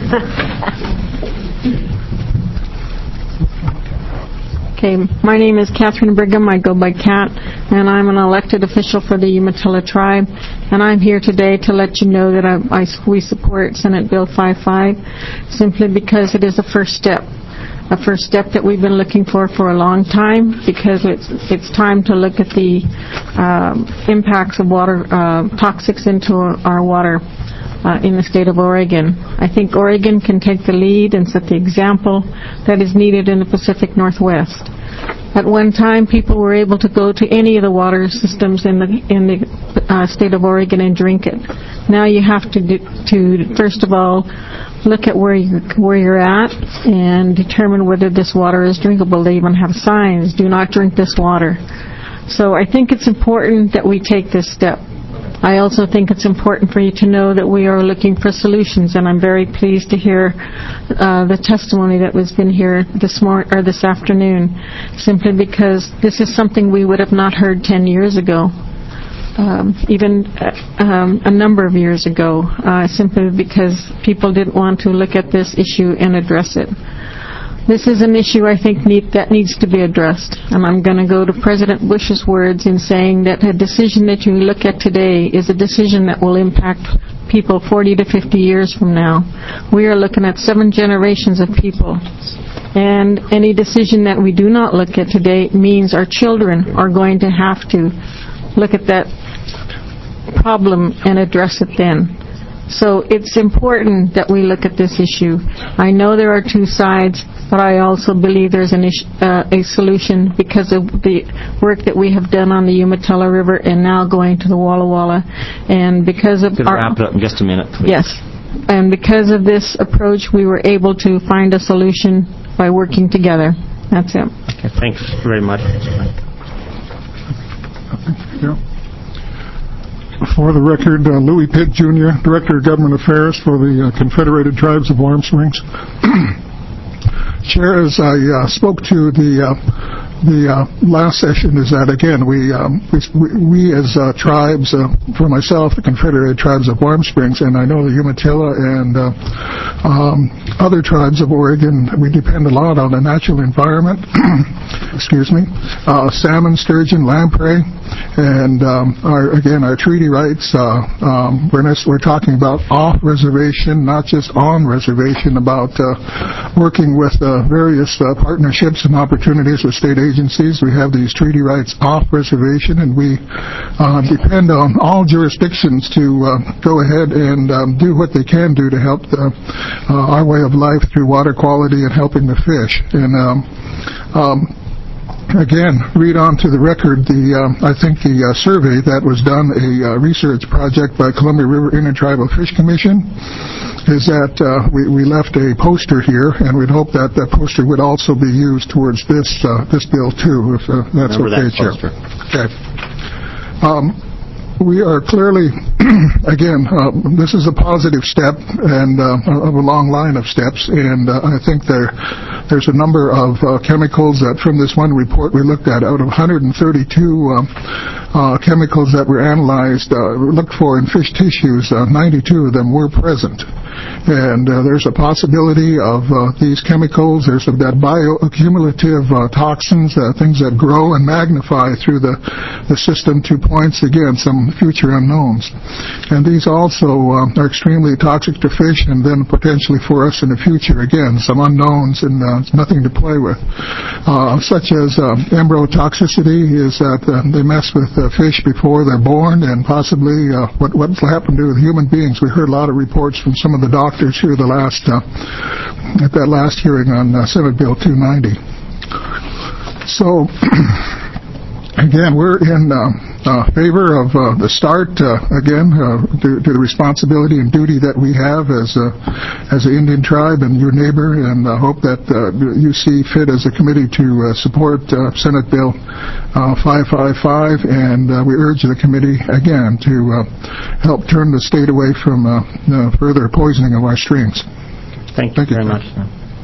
Okay, my name is Catherine Brigham. I go by Cat, and I'm an elected official for the Umatilla tribe. And I'm here today to let you know that I, I, we support Senate Bill five five simply because it is a first step. A first step that we've been looking for for a long time, because it's it's time to look at the um, impacts of water uh, toxics into our, our water uh, in the state of Oregon. I think Oregon can take the lead and set the example that is needed in the Pacific Northwest. At one time, people were able to go to any of the water systems in the in the uh, state of Oregon and drink it. Now you have to do, to first of all look at where you where you're at and determine whether this water is drinkable. They even have signs: "Do not drink this water." So I think it's important that we take this step. I also think it's important for you to know that we are looking for solutions, and I'm very pleased to hear uh, the testimony that was been here this morning or this afternoon, simply because this is something we would have not heard ten years ago, um, even uh, um, a number of years ago, uh, simply because people didn't want to look at this issue and address it. This is an issue I think need, that needs to be addressed, and I'm going to go to President Bush's words in saying that a decision that you look at today is a decision that will impact people forty to fifty years from now. We are looking at seven generations of people, and any decision that we do not look at today means our children are going to have to look at that problem and address it then. So it's important that we look at this issue. I know there are two sides, but I also believe there's an issue, uh, a solution because of the work that we have done on the Umatilla River and now going to the Walla Walla. And because of Could our... wrap it up in just a minute, please. Yes. And because of this approach, we were able to find a solution by working together. That's it. Okay, thanks very much. Yeah. For the record, uh, Louis Pitt, Junior, Director of Government Affairs for the uh, Confederated Tribes of Warm Springs. Chair, as I uh, spoke to the uh, the uh, last session, is that again we um, we, we as uh, tribes, uh, for myself, the Confederated Tribes of Warm Springs, and I know the Umatilla and uh, um, other tribes of Oregon, we depend a lot on the natural environment. Excuse me, uh, salmon, sturgeon, lamprey, and um, our again our treaty rights. Uh, um, we're not, we're talking about off reservation, not just on reservation. About uh, working with uh, various uh, partnerships and opportunities with state agencies. We have these treaty rights off reservation, and we uh, depend on all jurisdictions to uh, go ahead and um, do what they can do to help the, uh, our way of life through water quality and helping the fish. And um, um, Again, read on to the record the, uh, I think the uh, survey that was done, a uh, research project by Columbia River Intertribal Fish Commission, is that uh, we, we left a poster here, and we'd hope that that poster would also be used towards this uh, this bill too, if uh, that's Remember okay, that Chair. poster. Okay. Um, we are clearly, again, uh, this is a positive step and uh, of a long line of steps, and uh, I think there there's a number of uh, chemicals that from this one report we looked at, out of one hundred thirty-two um, uh, chemicals that were analyzed, uh, looked for in fish tissues, uh, ninety-two of them were present. And uh, there's a possibility of uh, these chemicals, there's uh, that bioaccumulative uh, toxins, uh, things that grow and magnify through the, the system to points, again, some future unknowns. And these also uh, are extremely toxic to fish and then potentially for us in the future. Again, some unknowns and uh, nothing to play with. Uh, such as uh, embryotoxicity is that uh, they mess with uh, fish before they're born, and possibly uh, what what's happened to human beings. We heard a lot of reports from some of the doctors here the last uh, at that last hearing on uh, Senate Bill two ninety. So, again, we're in uh, uh, favor of uh, the start, uh, again, uh, to, to the responsibility and duty that we have as a, as an Indian tribe and your neighbor, and uh, hope that uh, you see fit as a committee to uh, support uh, Senate Bill uh, five fifty-five, and uh, we urge the committee, again, to uh, help turn the state away from uh, uh, further poisoning of our streams. Thank you Thank very you. much.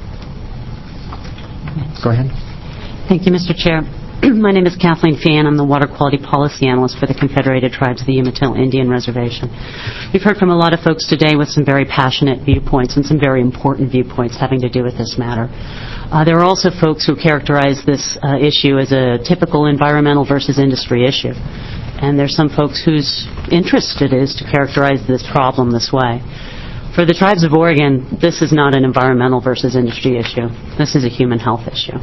Go ahead. Thank you, Mister Chair. My name is Kathleen Fan. I'm the Water Quality Policy Analyst for the Confederated Tribes of the Umatilla Indian Reservation. We've heard from a lot of folks today with some very passionate viewpoints and some very important viewpoints having to do with this matter. Uh, there are also folks who characterize this uh, issue as a typical environmental versus industry issue. And there's some folks whose interest it is to characterize this problem this way. For the tribes of Oregon, this is not an environmental versus industry issue. This is a human health issue.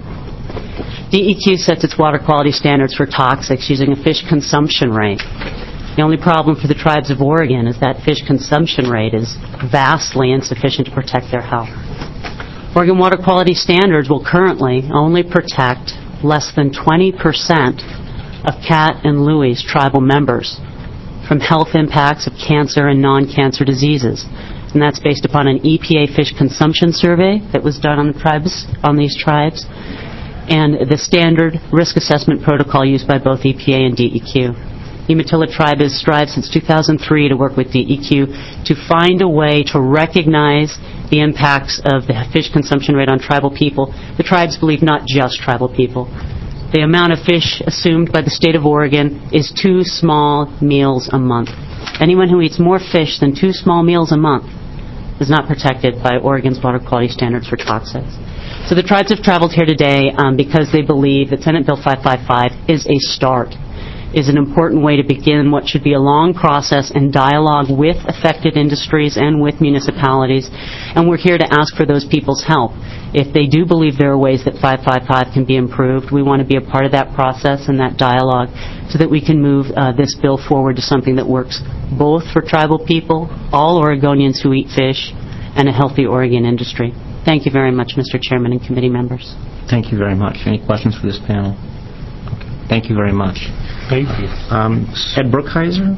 D E Q sets its water quality standards for toxics using a fish consumption rate. The only problem for the tribes of Oregon is that fish consumption rate is vastly insufficient to protect their health. Oregon water quality standards will currently only protect less than twenty percent of Cat and Louis tribal members from health impacts of cancer and non-cancer diseases. And that's based upon an E P A fish consumption survey that was done on the tribes, on these tribes, and the standard risk assessment protocol used by both E P A and D E Q. Umatilla Tribe has strived since two thousand three to work with D E Q to find a way to recognize the impacts of the fish consumption rate on tribal people. The tribes believe not just tribal people. The amount of fish assumed by the state of Oregon is two small meals a month. Anyone who eats more fish than two small meals a month is not protected by Oregon's water quality standards for toxics. So the tribes have traveled here today um, because they believe that Senate Bill five fifty-five is a start, is an important way to begin what should be a long process and dialogue with affected industries and with municipalities. And we're here to ask for those people's help. If they do believe there are ways that five fifty-five can be improved, we want to be a part of that process and that dialogue so that we can move uh, this bill forward to something that works both for tribal people, all Oregonians who eat fish, and a healthy Oregon industry. Thank you very much, Mister Chairman and committee members. Thank you very much. Any questions for this panel? Okay. Thank you very much. Thank you. Um, Ed Brookhiser?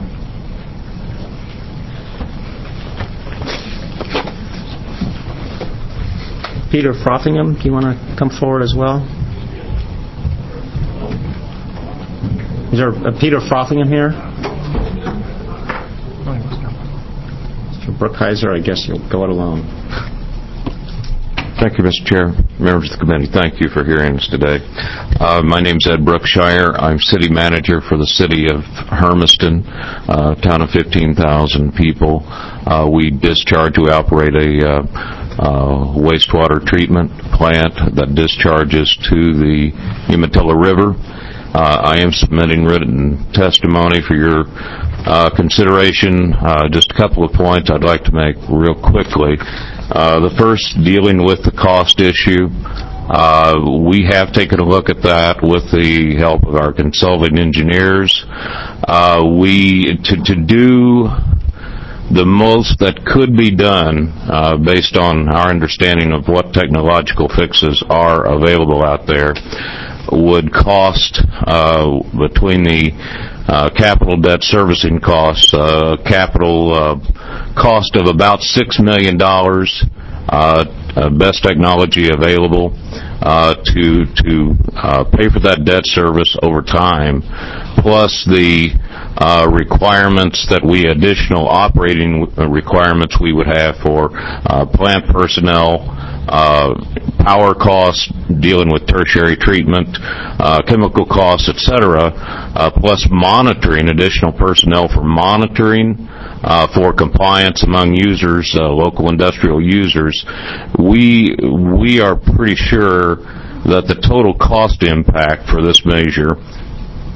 Peter Frothingham, do you want to come forward as well? Is there a Peter Frothingham here? Mister Brookhiser, I guess you'll go it alone. Thank you, Mister Chair. Members of the committee, thank you for hearing us today. Uh, my name's Ed Brookshire. I'm city manager for the city of Hermiston, uh, town of fifteen thousand people. Uh, we discharge, we operate a uh, uh, wastewater treatment plant that discharges to the Umatilla River. Uh, I am submitting written testimony for your uh, consideration. Uh, just a couple of points I'd like to make real quickly. Uh, the first, dealing with the cost issue. Uh, we have taken a look at that with the help of our consulting engineers. Uh, we, to, to do the most that could be done, uh, based on our understanding of what technological fixes are available out there, would cost, uh, between the Uh, capital debt servicing costs, uh, capital uh, cost of about six million dollars, uh, uh, best technology available uh, to to uh, pay for that debt service over time, plus the uh, requirements that we, additional operating requirements we would have for uh, plant personnel, Uh, power costs, dealing with tertiary treatment, uh, chemical costs, et cetera, uh, plus monitoring, additional personnel for monitoring, uh, for compliance among users, uh, local industrial users. We we are pretty sure that the total cost impact for this measure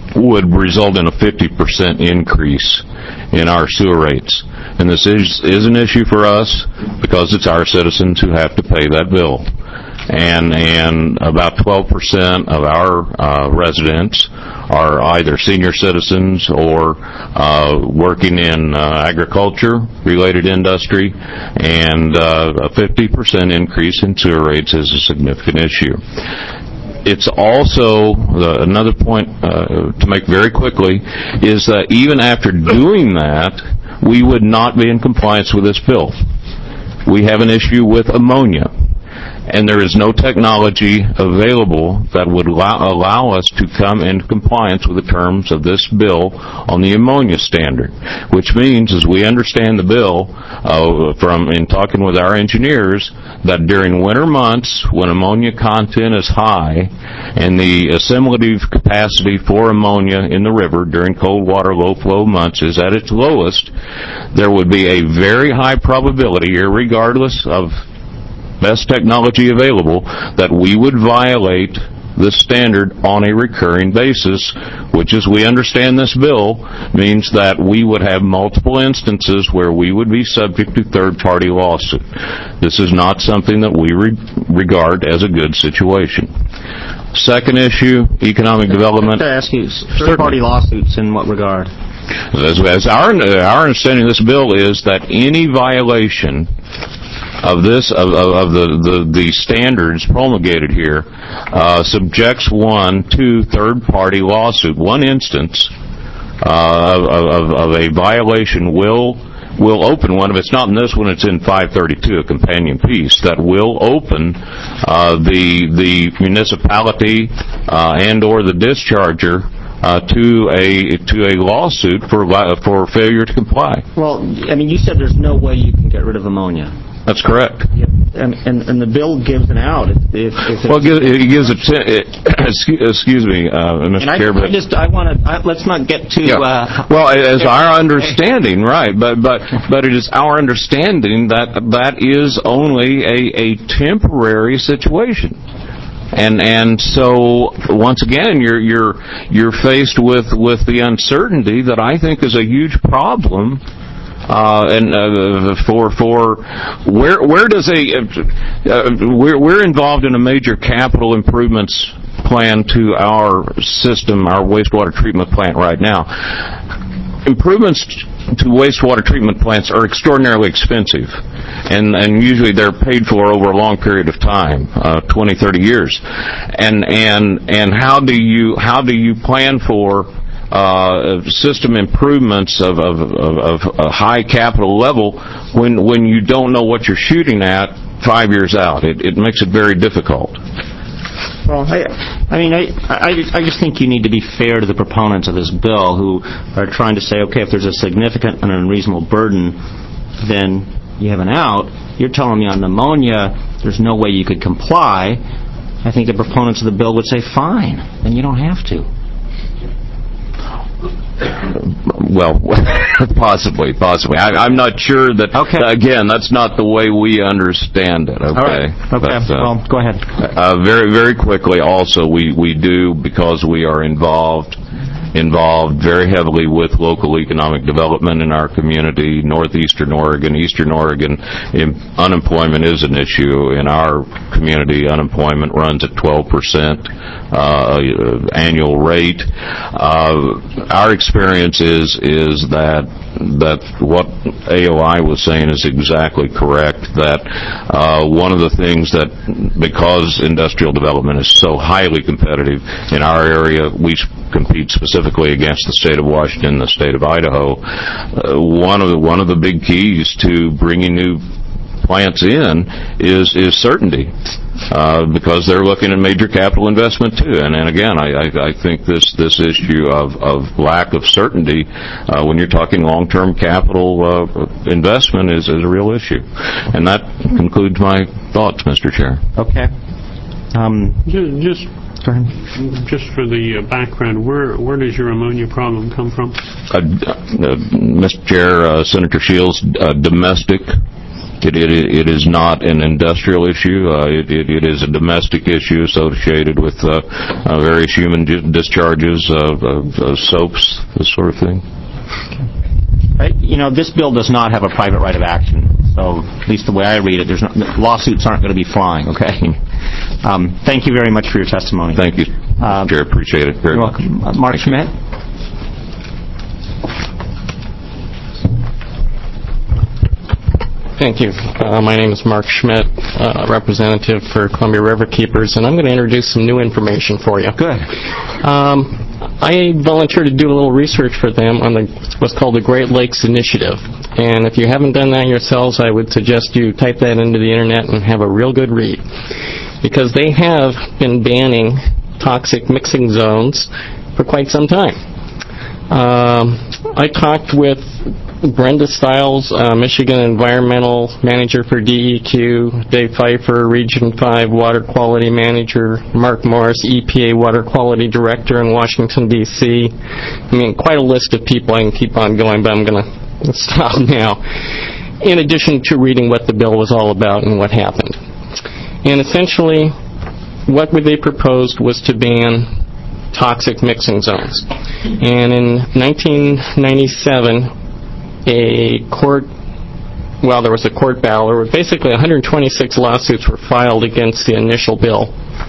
would result in a fifty percent increase in our sewer rates. And this is, is an issue for us because it's our citizens who have to pay that bill. And, and about twelve percent of our uh, residents are either senior citizens or uh, working in uh, agriculture-related industry, and uh, a fifty percent increase in sewer rates is a significant issue. It's also, uh, another point uh, to make very quickly, is that even after doing that, we would not be in compliance with this bill. We have an issue with ammonia, and there is no technology available that would allow, allow us to come into compliance with the terms of this bill on the ammonia standard, which means, as we understand the bill, uh, from in talking with our engineers, that during winter months, when ammonia content is high and the assimilative capacity for ammonia in the river during cold water, low flow months is at its lowest, there would be a very high probability, irregardless of best technology available, that we would violate this standard on a recurring basis, which, as we understand this bill, means that we would have multiple instances where we would be subject to third-party lawsuit. This is not something that we re- regard as a good situation. Second issue, economic development. I have to ask you, third-party lawsuits in what regard? As, as our, our understanding of this bill is that any violation of this, of, of, of the, the, the standards promulgated here, uh, subjects one to third-party lawsuit. One instance uh, of, of, of a violation will will open one. If it's not in this one, it's in five thirty-two, a companion piece, that will open uh, the the municipality uh, and or the discharger Uh, to a to a lawsuit for for failure to comply. Well, I mean, you said there's no way you can get rid of ammonia. That's correct. Yeah. And, and and the bill gives an out. If, if well, it gives a t- it, excuse me, uh, Mister And I, Chair, I just I want to let's not get too. Yeah. Uh, well, as our understanding, right? But but but it is our understanding that that is only a a temporary situation. And and so once again, you're you're you're faced with, with the uncertainty that I think is a huge problem. Uh, and uh, for for where where does a uh, we're we're involved in a major capital improvements plan to our system, our wastewater treatment plant right now. Improvements to wastewater treatment plants are extraordinarily expensive, and and usually they're paid for over a long period of time, uh, twenty, thirty years. And and and how do you how do you plan for uh, system improvements of of, of of a high capital level when when you don't know what you're shooting at five years out? It it makes it very difficult. Well, I, I mean, I, I, I just think you need to be fair to the proponents of this bill who are trying to say, okay, if there's a significant and unreasonable burden, then you have an out. You're telling me on pneumonia there's no way you could comply. I think the proponents of the bill would say, fine, then you don't have to. Well, possibly, possibly. I, I'm not sure that, okay. Again, that's not the way we understand it, okay? All right. Okay, but, uh, well, go ahead. Uh, very, very quickly, also, we, we do, because we are involved, involved very heavily with local economic development in our community, northeastern Oregon, eastern Oregon. In, unemployment is an issue. In our community, unemployment runs at twelve percent uh, annual rate. Uh, our experience is is that that what A O I was saying is exactly correct, that uh, one of the things that, because industrial development is so highly competitive in our area, we compete specifically against the state of Washington and the state of Idaho. Uh, one of the, one of the big keys to bringing new plants in is is certainty, uh, because they're looking at major capital investment too. And, and again, I, I, I think this this issue of, of lack of certainty uh, when you're talking long-term capital uh, investment is, is a real issue. And that concludes my thoughts, Mister Chair. Okay. Um, just just for the uh, background, where where does your ammonia problem come from? Uh, uh, Mister Chair, uh, Senator Shields, uh, domestic It, it, it is not an industrial issue. Uh, it, it, it is a domestic issue associated with uh, uh, various human discharges of, of, of soaps, this sort of thing. Right. You know, this bill does not have a private right of action. So, at least the way I read it, there's not, lawsuits aren't going to be flying, okay? Um, thank you very much for your testimony. Thank you, uh, Chair. Appreciate it very you're much. welcome. Uh, Mark Schmidt? Thank you. Uh, my name is Mark Schmidt, uh, representative for Columbia River Keepers, and I'm going to introduce some new information for you. Good. Um, I volunteered to do a little research for them on the, what's called the Great Lakes Initiative. And if you haven't done that yourselves, I would suggest you type that into the internet and have a real good read. Because they have been banning toxic mixing zones for quite some time. Um, I talked with Brenda Stiles, uh, Michigan Environmental Manager for D E Q, Dave Pfeiffer, Region five Water Quality Manager, Mark Morris, E P A Water Quality Director in Washington, D C I mean, quite a list of people. I can keep on going, but I'm going to stop now. In addition to reading what the bill was all about and what happened. And essentially, what they proposed was to ban toxic mixing zones. And in nineteen ninety-seven, a court, well, there was a court battle. There were basically one hundred twenty-six lawsuits were filed against the initial bill.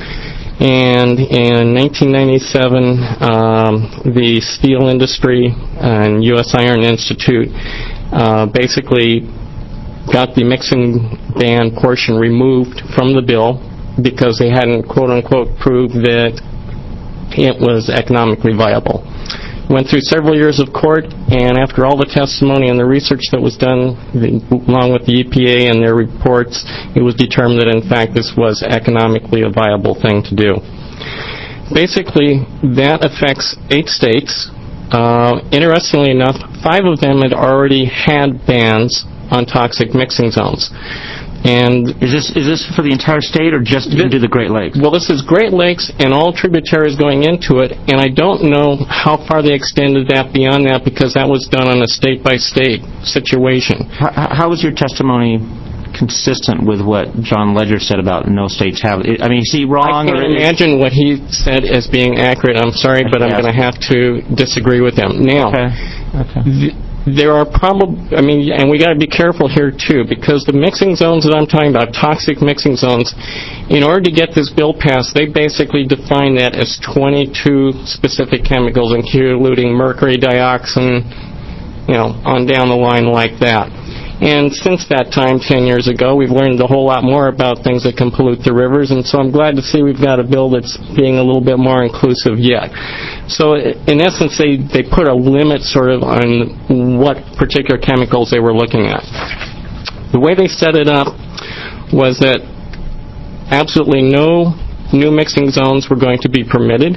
And in nineteen ninety-seven, um, the steel industry and U S Iron Institute uh, basically got the mixing ban portion removed from the bill because they hadn't, quote-unquote, proved that it was economically viable. Went through several years of court, and after all the testimony and the research that was done, the, along with the E P A and their reports, it was determined that, in fact, this was economically a viable thing to do. Basically, that affects eight states. Uh, interestingly enough, five of them had already had bans on toxic mixing zones. And is this is this for the entire state or just into the Great Lakes? Well, this is Great Lakes and all tributaries going into it, and I don't know how far they extended that beyond that because that was done on a state-by-state situation. How, how was your testimony consistent with what John Ledger said about no states have? I mean, is he wrong? I can't or imagine what he said as being accurate. I'm sorry, but I'm going to have to disagree with him. Now, okay. Okay. Th- There are probably, I mean, and we got to be careful here too, because the mixing zones that I'm talking about, toxic mixing zones, in order to get this bill passed, they basically define that as twenty-two specific chemicals, including mercury, dioxin, you know, on down the line like that. And since that time, ten years ago, we've learned a whole lot more about things that can pollute the rivers, and so I'm glad to see we've got a bill that's being a little bit more inclusive yet. So in essence, they, they put a limit sort of on what particular chemicals they were looking at. The way they set it up was that absolutely no new mixing zones were going to be permitted.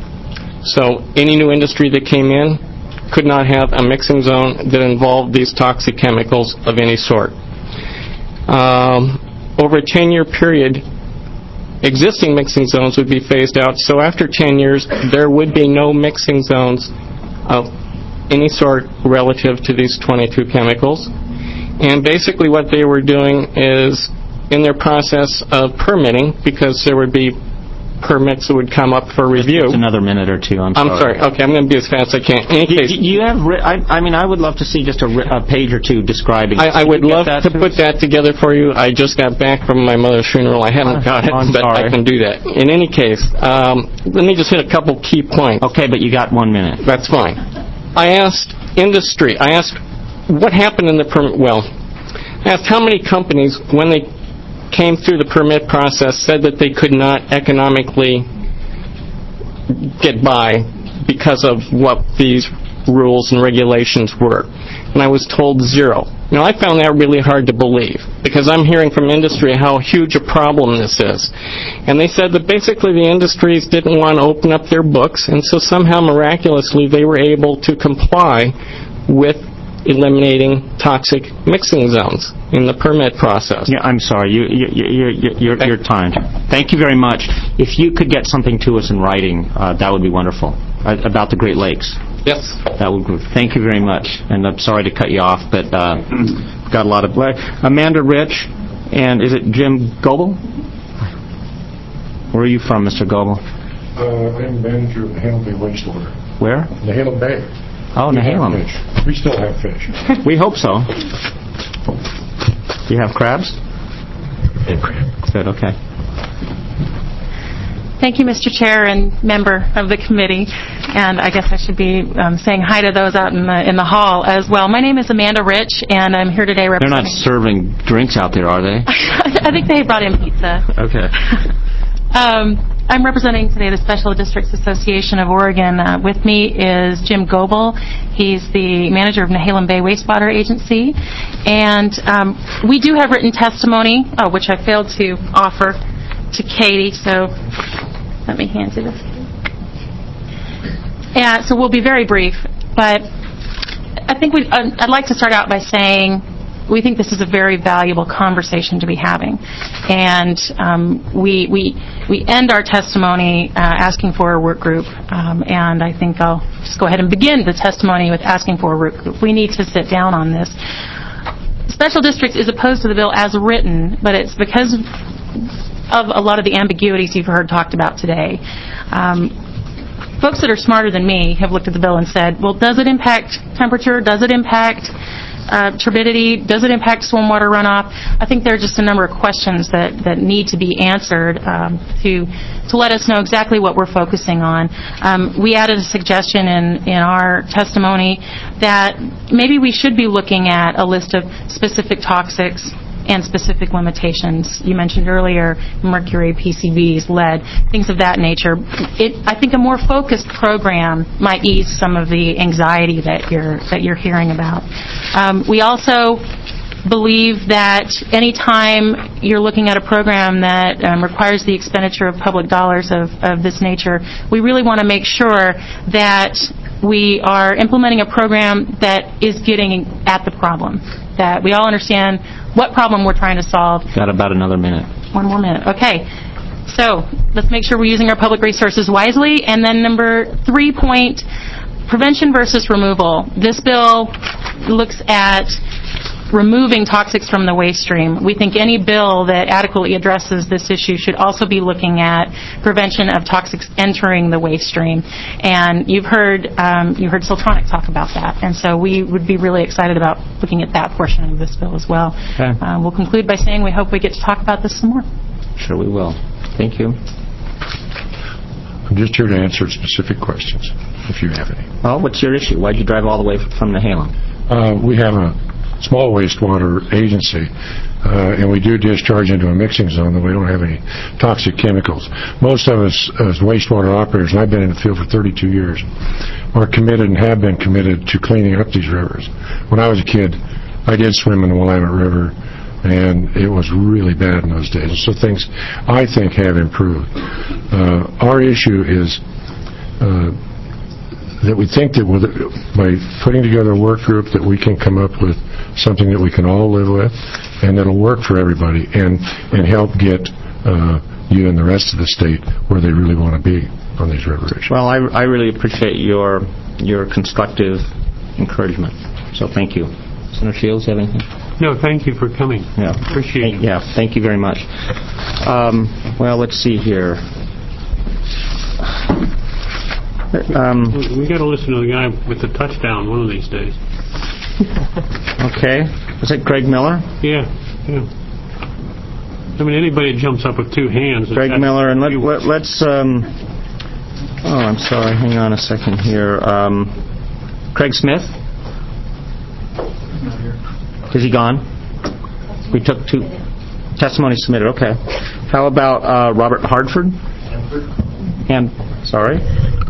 So any new industry that came in could not have a mixing zone that involved these toxic chemicals of any sort. Um, over a ten-year period, existing mixing zones would be phased out, so after ten years, there would be no mixing zones of any sort relative to these twenty-two chemicals. And basically what they were doing is, in their process of permitting, because there would be permits that would come up for review. It's another minute or two. I'm sorry. I'm sorry. Okay, I'm going to be as fast as I can. In any case, you, you have. Ri- I, I mean, I would love to see just a, a page or two describing. I, I would love to put that together for you. I just got back from my mother's funeral. I haven't got it, I'm but sorry. I can do that. In any case, um, let me just hit a couple key points. Okay, but you got one minute. That's fine. I asked industry. I asked what happened in the permit. Well, I asked how many companies, when they came through the permit process, said that they could not economically get by because of what these rules and regulations were. And I was told zero. Now, I found that really hard to believe because I'm hearing from industry how huge a problem this is. And they said that basically the industries didn't want to open up their books, and so somehow miraculously they were able to comply with eliminating toxic mixing zones in the permit process. Yeah, I'm sorry. You, you, you, you, you're, you're timed. Thank you very much. If you could get something to us in writing, uh, that would be wonderful, uh, about the Great Lakes. Yes. That would. Thank you very much. And I'm sorry to cut you off, but uh, got a lot of... Amanda Rich, and is it Jim Goebel? Where are you from, Mister Goebel? Uh, I'm manager of the Nehalem Bay wastewater. Where? Nehalem Bay. Oh, we Nehalem. Have fish. We still have fish. We hope so. Do you have crabs? And crabs. Good, okay. Thank you, Mister Chair and member of the committee. And I guess I should be um, saying hi to those out in the in the hall as well. My name is Amanda Rich, and I'm here today They're representing... not serving drinks out there, are they? I think they brought in pizza. Okay. Um, I'm representing today the Special Districts Association of Oregon. Uh, with me is Jim Goebel. He's the manager of Nehalem Bay Wastewater Agency. And um, we do have written testimony, oh, which I failed to offer to Katie, so let me hand you this. Yeah, so we'll be very brief, but I think we I'd like to start out by saying we think this is a very valuable conversation to be having. And um, we, we, we end our testimony uh, asking for a work group. Um, and I think I'll just go ahead and begin the testimony with asking for a work group. We need to sit down on this. Special Districts is opposed to the bill as written, but it's because of a lot of the ambiguities you've heard talked about today. Um, folks that are smarter than me have looked at the bill and said, well, does it impact temperature? Does it impact Uh, turbidity? Does it impact stormwater runoff? I think there are just a number of questions that, that need to be answered um, to to let us know exactly what we're focusing on. Um, we added a suggestion in, in our testimony that maybe we should be looking at a list of specific toxics and specific limitations. You mentioned earlier mercury, P C Bs, lead, things of that nature. It, I think a more focused program might ease some of the anxiety that you're that you're hearing about. Um, we also believe that any time you're looking at a program that um, requires the expenditure of public dollars of, of this nature, we really want to make sure that we are implementing a program that is getting at the problem, that we all understand what problem we're trying to solve. Got about another minute. One more minute. Okay. So let's make sure we're using our public resources wisely. And then number three point, prevention versus removal. This bill looks at removing toxics from the waste stream. We think any bill that adequately addresses this issue should also be looking at prevention of toxics entering the waste stream. And you've heard um, you heard Siltronic talk about that, and so we would be really excited about looking at that portion of this bill as well. Okay. Uh, we'll conclude by saying we hope we get to talk about this some more. Sure we will. Thank you. I'm just here to answer specific questions, if you have any. Well, what's your issue? Why'd you drive all the way from Nehalem? Uh, we have a small wastewater agency, uh, and we do discharge into a mixing zone that we don't have any toxic chemicals. Most of us as wastewater operators, and I've been in the field for thirty-two years, are committed and have been committed to cleaning up these rivers. When I was a kid, I did swim in the Willamette River, and it was really bad in those days. So things, I think, have improved. Uh, our issue is uh, that we think that with, by putting together a work group that we can come up with something that we can all live with and that'll work for everybody and, and help get uh, you and the rest of the state where they really want to be on these river issues. Well, I, I really appreciate your your constructive encouragement. So thank you. Senator Shields, have anything? No, thank you for coming. Yeah. Appreciate it. Yeah, thank you very much. Um, well, let's see here. Um, we got to listen to the guy with the touchdown one of these days. Okay. Is that Greg Miller? Yeah, yeah. I mean, anybody that jumps up with two hands. Greg Miller, and let, let, let's, um, oh, I'm sorry, hang on a second here. Um, Craig Smith? Is he gone? We took two testimonies submitted, okay. How about uh, Robert Hartford? And, sorry?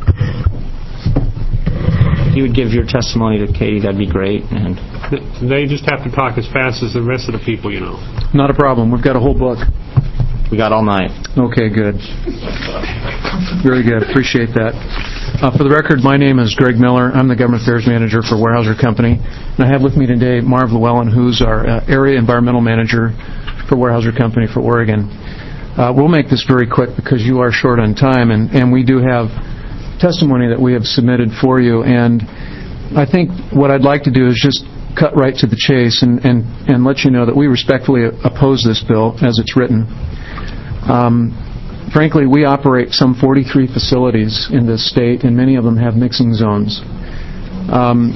If you would give your testimony to Katie, that'd be great. And they just have to talk as fast as the rest of the people, you know. Not a problem. We've got a whole book. We got all night. Okay, good. Very good. Appreciate that. Uh, for the record, my name is Greg Miller. I'm the Government Affairs Manager for Weyerhaeuser Company. And I have with me today Marv Llewellyn, who's our uh, Area Environmental Manager for Weyerhaeuser Company for Oregon. Uh, we'll make this very quick because you are short on time, and, and we do have testimony that we have submitted for you. And I think what I'd like to do is just cut right to the chase and, and, and let you know that we respectfully oppose this bill as it's written. Um, frankly, we operate some forty-three facilities in this state, and many of them have mixing zones. Um,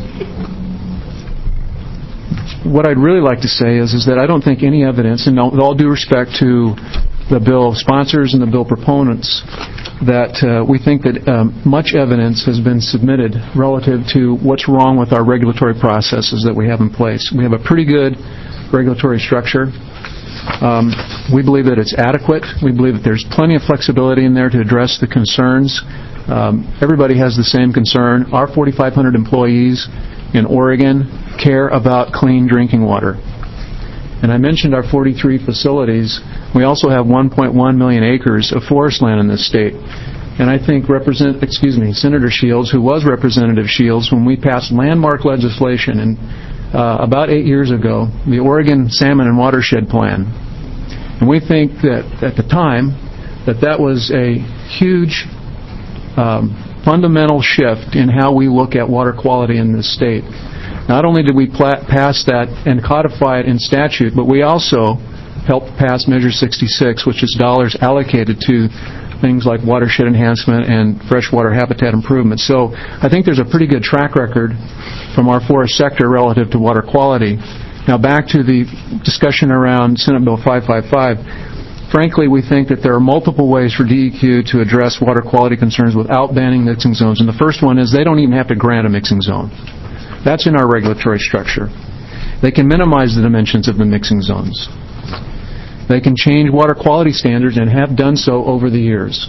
what I'd really like to say is, is that I don't think any evidence, and with all due respect to the bill sponsors and the bill proponents, that uh, we think that um, much evidence has been submitted relative to what's wrong with our regulatory processes that we have in place. We have a pretty good regulatory structure. Um, we believe that it's adequate. We believe that there's plenty of flexibility in there to address the concerns. Um, everybody has the same concern. Our forty-five hundred employees in Oregon care about clean drinking water. And I mentioned our forty-three facilities. We also have one point one million acres of forest land in this state. And I think Represent, excuse me, Senator Shields, who was Representative Shields when we passed landmark legislation in, uh, about eight years ago, the Oregon Salmon and Watershed Plan. And we think that at the time that that was a huge um, fundamental shift in how we look at water quality in this state. Not only did we pla- pass that and codify it in statute, but we also helped pass Measure sixty-six, which is dollars allocated to things like watershed enhancement and freshwater habitat improvement. So I think there's a pretty good track record from our forest sector relative to water quality. Now back to the discussion around Senate Bill five fifty-five. Frankly, we think that there are multiple ways for D E Q to address water quality concerns without banning mixing zones. And the first one is they don't even have to grant a mixing zone. That's in our regulatory structure. They can minimize the dimensions of the mixing zones. They can change water quality standards and have done so over the years.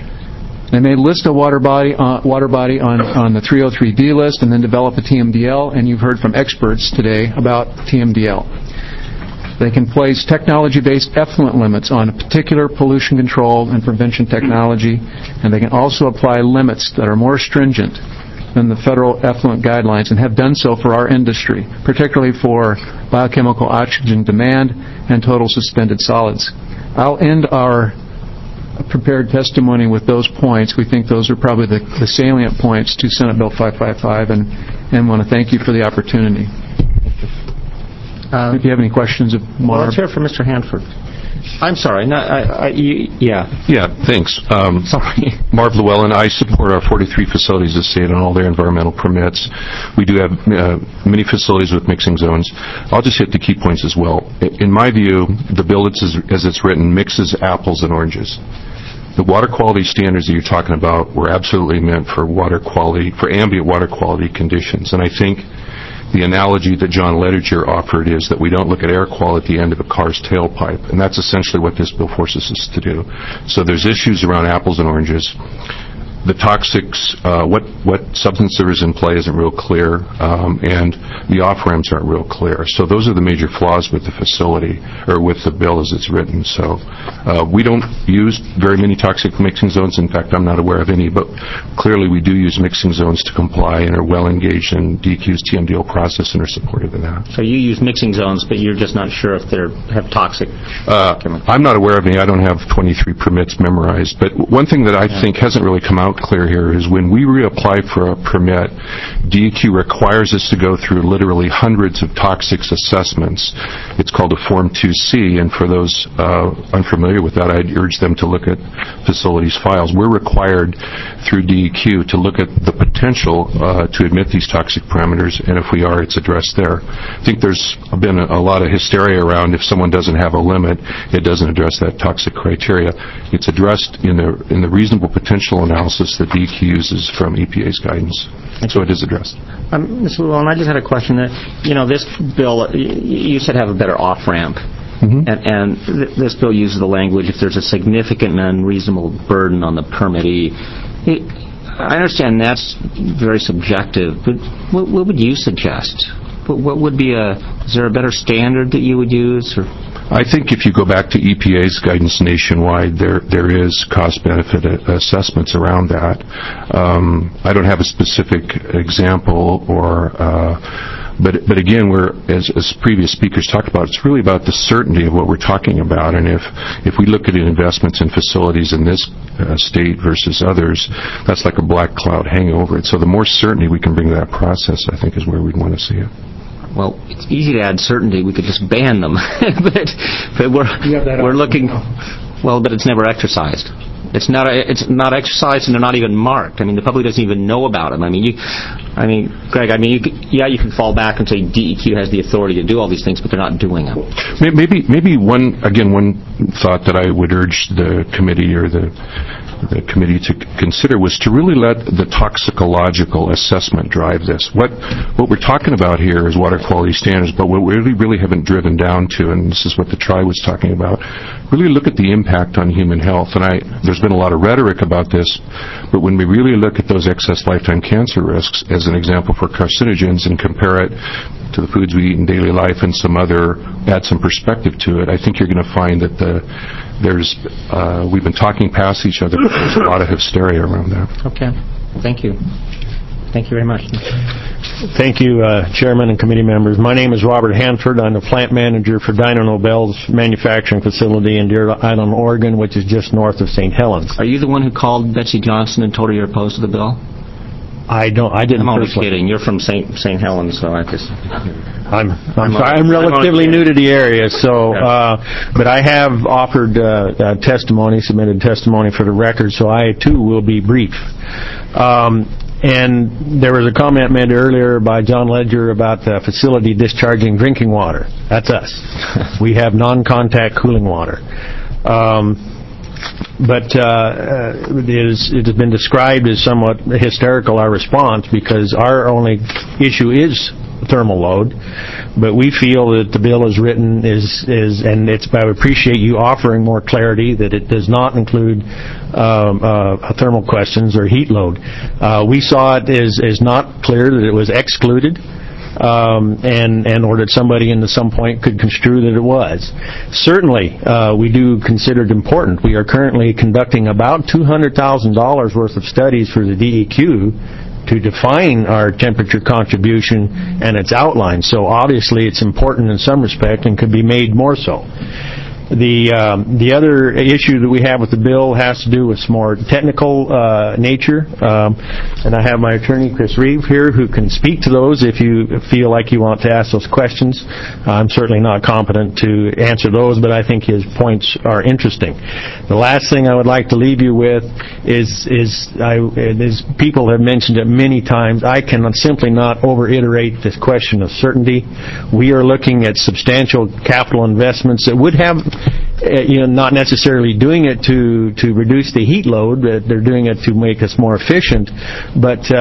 They may list a water body, uh, water body on, on the three oh three D list and then develop a T M D L, and you've heard from experts today about T M D L. They can place technology-based effluent limits on a particular pollution control and prevention technology, and they can also apply limits that are more stringent than the federal effluent guidelines and have done so for our industry, particularly for biochemical oxygen demand and total suspended solids. I'll end our prepared testimony with those points. We think those are probably the, the salient points to Senate Bill five fifty-five, and, and want to thank you for the opportunity. Uh, if you have any questions of Marv. Well, let's hear from Mister Hanford. I'm sorry. No, I, I, you, yeah. Yeah, thanks. Um, sorry. Marv Llewellyn. I support our forty-three facilities of state on all their environmental permits. We do have uh, many facilities with mixing zones. I'll just hit the key points as well. In my view, the bill as, as it's written mixes apples and oranges. The water quality standards that you're talking about were absolutely meant for water quality, for ambient water quality conditions. And I think the analogy that John Lediger offered is that we don't look at air quality at the end of a car's tailpipe, and that's essentially what this bill forces us to do. So there's issues around apples and oranges. The toxics, uh, what what substance there is in play isn't real clear, um, and the off-ramps aren't real clear. So those are the major flaws with the facility, or with the bill as it's written. So uh, we don't use very many toxic mixing zones. In fact, I'm not aware of any, but clearly we do use mixing zones to comply and are well engaged in D E Q's T M D L process and are supportive of that. So you use mixing zones, but you're just not sure if they have toxic uh, chemicals. I'm not aware of any. I don't have twenty-three permits memorized. But one thing that I yeah. think hasn't really come out clear here is when we reapply for a permit, D E Q requires us to go through literally hundreds of toxics assessments. It's called a Form two C, and for those uh, unfamiliar with that, I'd urge them to look at facilities files. We're required through D E Q to look at the potential uh, to admit these toxic parameters, and if we are, it's addressed there. I think there's been a, a lot of hysteria around if someone doesn't have a limit, it doesn't address that toxic criteria. It's addressed in the in the reasonable potential analysis that D E Q uses from E P A's guidance. So it is addressed. Um, Mister Llewellyn, I just had a question. That, you know, this bill, you said have a better off-ramp. Mm-hmm. And, and th- this bill uses the language, if there's a significant and unreasonable burden on the permittee. It, I understand that's very subjective, but what, what would you suggest? What, what would be a, is there a better standard that you would use? Or? I think if you go back to E P A's guidance nationwide, there there is cost-benefit assessments around that. Um, I don't have a specific example, or uh, but but again, we're as, as previous speakers talked about, it's really about the certainty of what we're talking about. And if if we look at investments in facilities in this uh, state versus others, that's like a black cloud hanging over it. So the more certainty we can bring to that process, I think, is where we'd want to see it. Well, it's easy to add certainty. We could just ban them, but but we're we're looking. Well, but it's never exercised. It's not a, it's not exercised, and they're not even marked. I mean, the public doesn't even know about them. I mean, you, I mean, Greg. I mean, you could, yeah, you can fall back and say D E Q has the authority to do all these things, but they're not doing them. Maybe maybe one again one thought that I would urge the committee or the the committee to consider was to really let the toxicological assessment drive this. What what we're talking about here is water quality standards, but what we really, really haven't driven down to, and this is what the tribe was talking about, really look at the impact on human health. And I, there's been a lot of rhetoric about this, but when we really look at those excess lifetime cancer risks as an example for carcinogens and compare it to the foods we eat in daily life and some other, add some perspective to it, I think you're going to find that the there's, uh, we've been talking past each other, but there's a lot of hysteria around that. Okay. Thank you. Thank you very much. Thank you, uh, Chairman and committee members. My name is Robert Hanford. I'm the plant manager for Dyno Nobel's manufacturing facility in Deer Island, Oregon, which is just north of Saint Helens. Are you the one who called Betsy Johnson and told her you're opposed to the bill? I don't. I didn't. I'm only personally. kidding. You're from Saint Saint Helens, so I just. I'm I'm, sorry, I'm relatively new to the area, so uh, but I have offered uh, uh, testimony, submitted testimony for the record, so I too will be brief. Um, and there was a comment made earlier by John Ledger about the facility discharging drinking water. That's us. We have non-contact cooling water. Um, But uh, it, is, it has been described as somewhat hysterical, our response, because our only issue is thermal load. But we feel that the bill is written is, is and it's, I appreciate you offering more clarity, that it does not include um, uh, thermal questions or heat load. Uh, we saw it as, as not clear that it was excluded. Um, and, and or that somebody in the some point could construe that it was. Certainly, uh, we do consider it important. We are currently conducting about two hundred thousand dollars worth of studies for the D E Q to define our temperature contribution and its outline. So obviously it's important in some respect and could be made more so. The um, the other issue that we have with the bill has to do with some more technical uh, nature, um, and I have my attorney Chris Reeve here who can speak to those if you feel like you want to ask those questions. I'm certainly not competent to answer those, but I think his points are interesting. The last thing I would like to leave you with is is I is people have mentioned it many times. I can simply not over-iterate this question of certainty. We are looking at substantial capital investments that would have. Uh, you know, not necessarily doing it to, to reduce the heat load, but they're doing it to make us more efficient, but uh,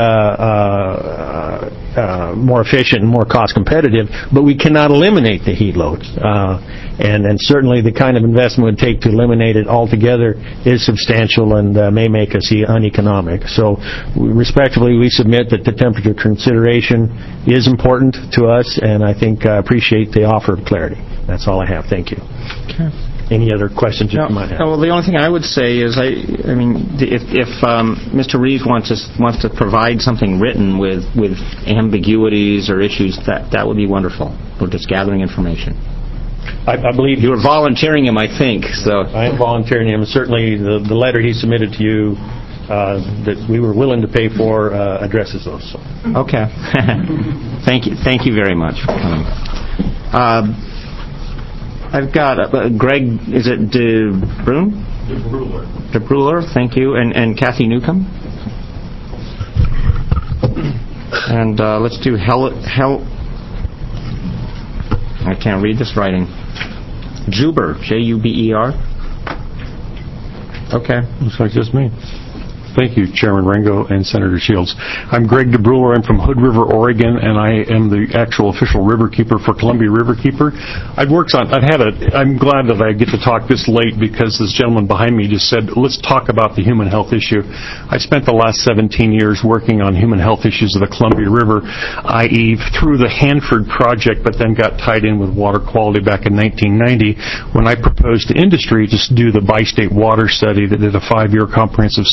uh, uh, more efficient and more cost competitive, but we cannot eliminate the heat load. Uh, and, and certainly the kind of investment it would take to eliminate it altogether is substantial and uh, may make us uneconomic. So we, respectively, we submit that the temperature consideration is important to us, and I think I uh, appreciate the offer of clarity. That's all I have. Thank you. Okay. Any other questions no, you might have? Well, the only thing I would say is, I, I mean, if, if um, Mister Reeves wants us wants to provide something written with, with ambiguities or issues, that that would be wonderful. We're just gathering information. I, I believe you were volunteering him, I think. So I am volunteering him. Certainly, the the letter he submitted to you uh, that we were willing to pay for uh, addresses those. So. Okay. Thank you. Thank you very much for coming. Uh, I've got uh, Greg, is it De Bruin? De Bruler. De Bruler, thank you. And, and Kathy Newcomb. And uh, let's do Hel... Hel... I can't read this writing. Juber, J U B E R. Okay. Looks like just me. Thank you, Chairman Ringo and Senator Shields. I'm Greg DeBruler. I'm from Hood River, Oregon, and I am the actual official river keeper for Columbia River Keeper. I've worked on, I've had a, I'm glad that I get to talk this late because this gentleman behind me just said, let's talk about the human health issue. I spent the last seventeen years working on human health issues of the Columbia River, that is through the Hanford Project, but then got tied in with water quality back in nineteen ninety when I proposed to industry to do the bi-state water study that did a five-year comprehensive study of the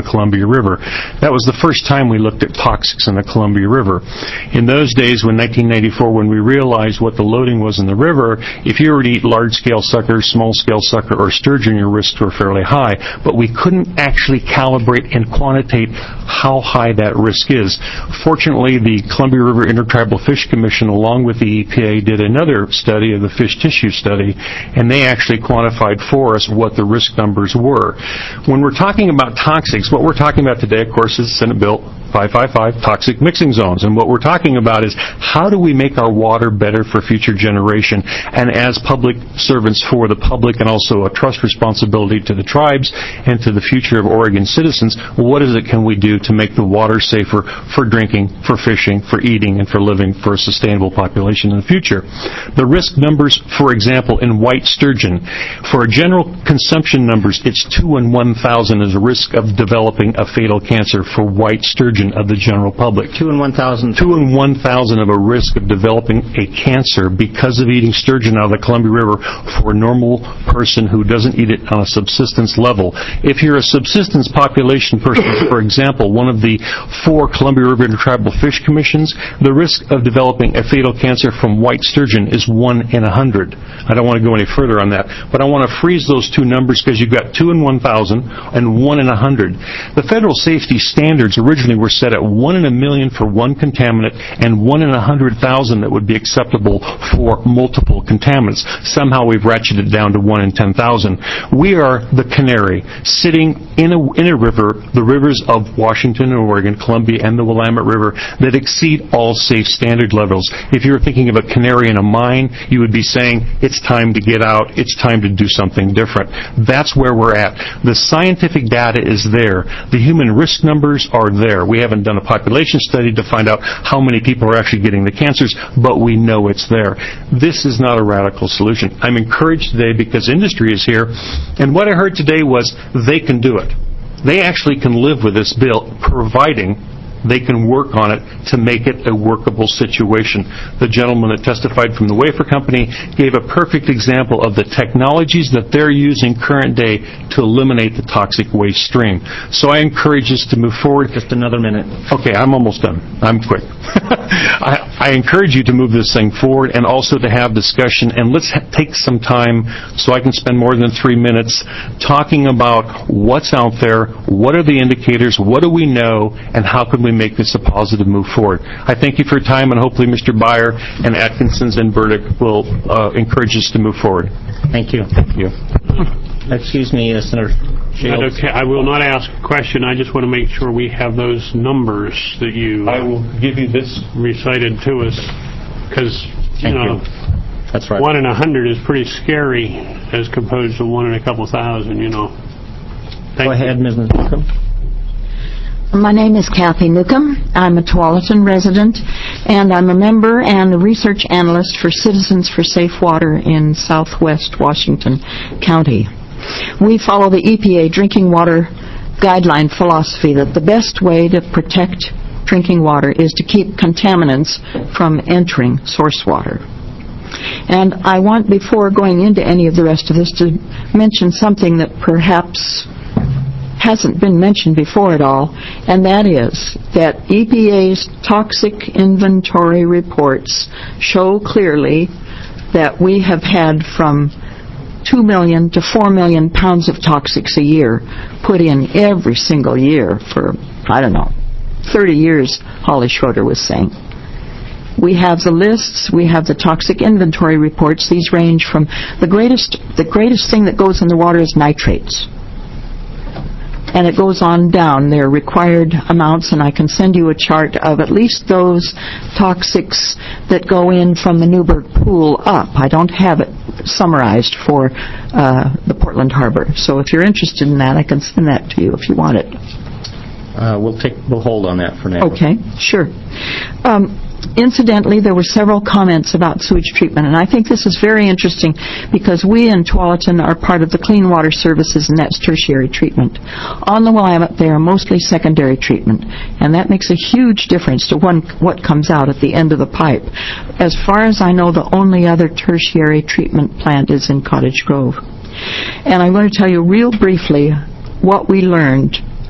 the Columbia River. That was the first time we looked at toxics in the Columbia River. In those days, when nineteen ninety-four, when we realized what the loading was in the river, if you were to eat large-scale sucker, small-scale sucker, or sturgeon, your risks were fairly high. But we couldn't actually calibrate and quantitate how high that risk is. Fortunately, the Columbia River Intertribal Fish Commission, along with the E P A, did another study of the fish tissue study, and they actually quantified for us what the risk numbers were. When we're talking about toxics, what we're talking about today, of course, is Senate Bill five fifty-five, toxic mixing zones. And what we're talking about is how do we make our water better for future generation? And as public servants for the public and also a trust responsibility to the tribes and to the future of Oregon citizens, what is it can we do to make the water safer for drinking, for fishing, for eating, and for living for a sustainable population in the future? The risk numbers, for example, in white sturgeon, for general consumption numbers, it's two in one thousand is a risk of developing a fatal cancer for white sturgeon of the general public. Two in one thousand. Two in one thousand of a risk of developing a cancer because of eating sturgeon out of the Columbia River for a normal person who doesn't eat it on a subsistence level. If you're a subsistence population person, for example, one of the four Columbia River Intertribal Fish Commissions, the risk of developing a fatal cancer from white sturgeon is one in a hundred. I don't want to go any further on that, but I want to freeze those two numbers because you've got two in one thousand and one in a hundred. The federal safety standards originally were set at one in a million for one contaminant and one in a hundred thousand that would be acceptable for multiple contaminants. Somehow we've ratcheted it down to one in ten thousand. We are the canary sitting in a, in a river, the rivers of Washington and Oregon, Columbia and the Willamette River, that exceed all safe standard levels. If you were thinking of a canary in a mine, you would be saying, it's time to get out, it's time to do something different. That's where we're at. The scientific data is there. The human risk numbers are there. We haven't done a population study to find out how many people are actually getting the cancers, but we know it's there. This is not a radical solution. I'm encouraged today because industry is here, and what I heard today was they can do it. They actually can live with this bill, providing they can work on it to make it a workable situation. The gentleman that testified from the Wafer Company gave a perfect example of the technologies that they're using current day to eliminate the toxic waste stream. So I encourage us to move forward. Just another minute. Okay, I'm almost done. I'm quick. I, I encourage you to move this thing forward and also to have discussion, and let's ha- take some time so I can spend more than three minutes talking about what's out there, what are the indicators, what do we know, and how can we make this a positive move forward. I thank you for your time, and hopefully Mister Beyer and Atkinson's and Burdick will uh, encourage us to move forward. Thank you. Thank you. Excuse me, uh, Senator Shields. Okay, I will not ask a question. I just want to make sure we have those numbers that you I will give you this recited to us, because you Thank know you. That's right. one in a hundred is pretty scary as opposed to one in a couple thousand. You know. Thank Go ahead, you. Miz Newcomb. My name is Kathy Newcomb. I'm a Tualatin resident, and I'm a member and a research analyst for Citizens for Safe Water in southwest Washington County. We follow the E P A drinking water guideline philosophy that the best way to protect drinking water is to keep contaminants from entering source water. And I want, before going into any of the rest of this, to mention something that perhaps hasn't been mentioned before at all, and that is that E P A's toxic inventory reports show clearly that we have had from two million to four million pounds of toxics a year put in every single year for, I don't know, thirty years, Holly Schroeder was saying. We have the lists, we have the toxic inventory reports. These range from the greatest, the greatest thing that goes in the water is nitrates. And it goes on down. There are required amounts, and I can send you a chart of at least those toxics that go in from the Newburgh Pool up. I don't have it summarized for uh, the Portland Harbor. So if you're interested in that, I can send that to you if you want it. Uh, we'll take we'll hold on that for now. Okay, sure. Um, Incidentally, there were several comments about sewage treatment, and I think this is very interesting because we in Tualatin are part of the Clean Water Services, and that's tertiary treatment. On the Willamette, they are mostly secondary treatment, and that makes a huge difference to one, what comes out at the end of the pipe. As far as I know, the only other tertiary treatment plant is in Cottage Grove. And I'm going to tell you real briefly what we learned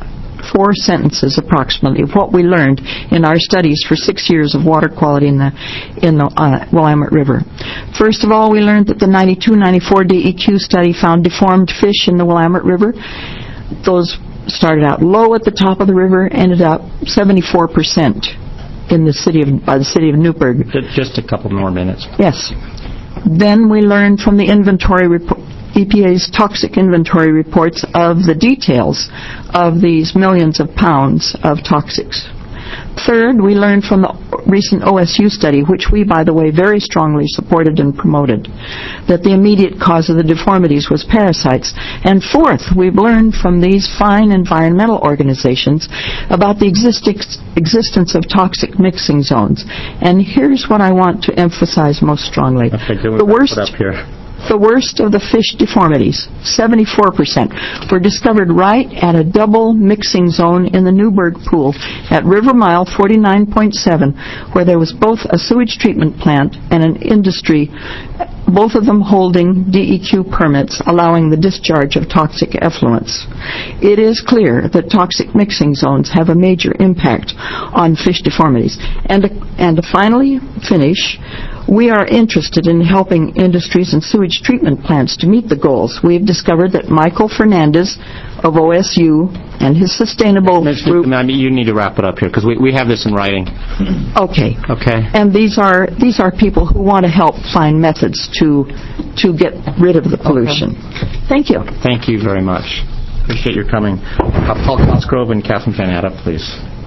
four sentences approximately of what we learned in our studies for six years of water quality in the in the uh, Willamette River. First of all, we learned that the ninety-two ninety-four D E Q study found deformed fish in the Willamette River. Those started out low at the top of the river, ended up seventy-four percent in the city of by the city of Newburgh. Just a couple more minutes. Yes. Then we learned from the inventory report, E P A's toxic inventory reports, of the details of these millions of pounds of toxics. Third, we learned from the recent O S U study, which we, by the way, very strongly supported and promoted, that the immediate cause of the deformities was parasites. And fourth, we've learned from these fine environmental organizations about the existence existence of toxic mixing zones. And here's what I want to emphasize most strongly. Okay, the worst up here. The worst of the fish deformities, seventy-four percent, were discovered right at a double mixing zone in the Newburgh Pool at River Mile forty-nine point seven, where there was both a sewage treatment plant and an industry, both of them holding D E Q permits allowing the discharge of toxic effluents. It is clear that toxic mixing zones have a major impact on fish deformities. And, and to finally finish, we are interested in helping industries and sewage treatment plants to meet the goals. We've discovered that Michael Fernandez of O S U and his sustainable group... I mean, you need to wrap it up here, because we, we have this in writing. Okay. Okay. And these are these are people who want to help find methods to to get rid of the pollution. Okay. Thank you. Thank you very much. Appreciate your coming. Uh, Paul Cosgrove and Catherine Van Atta, please.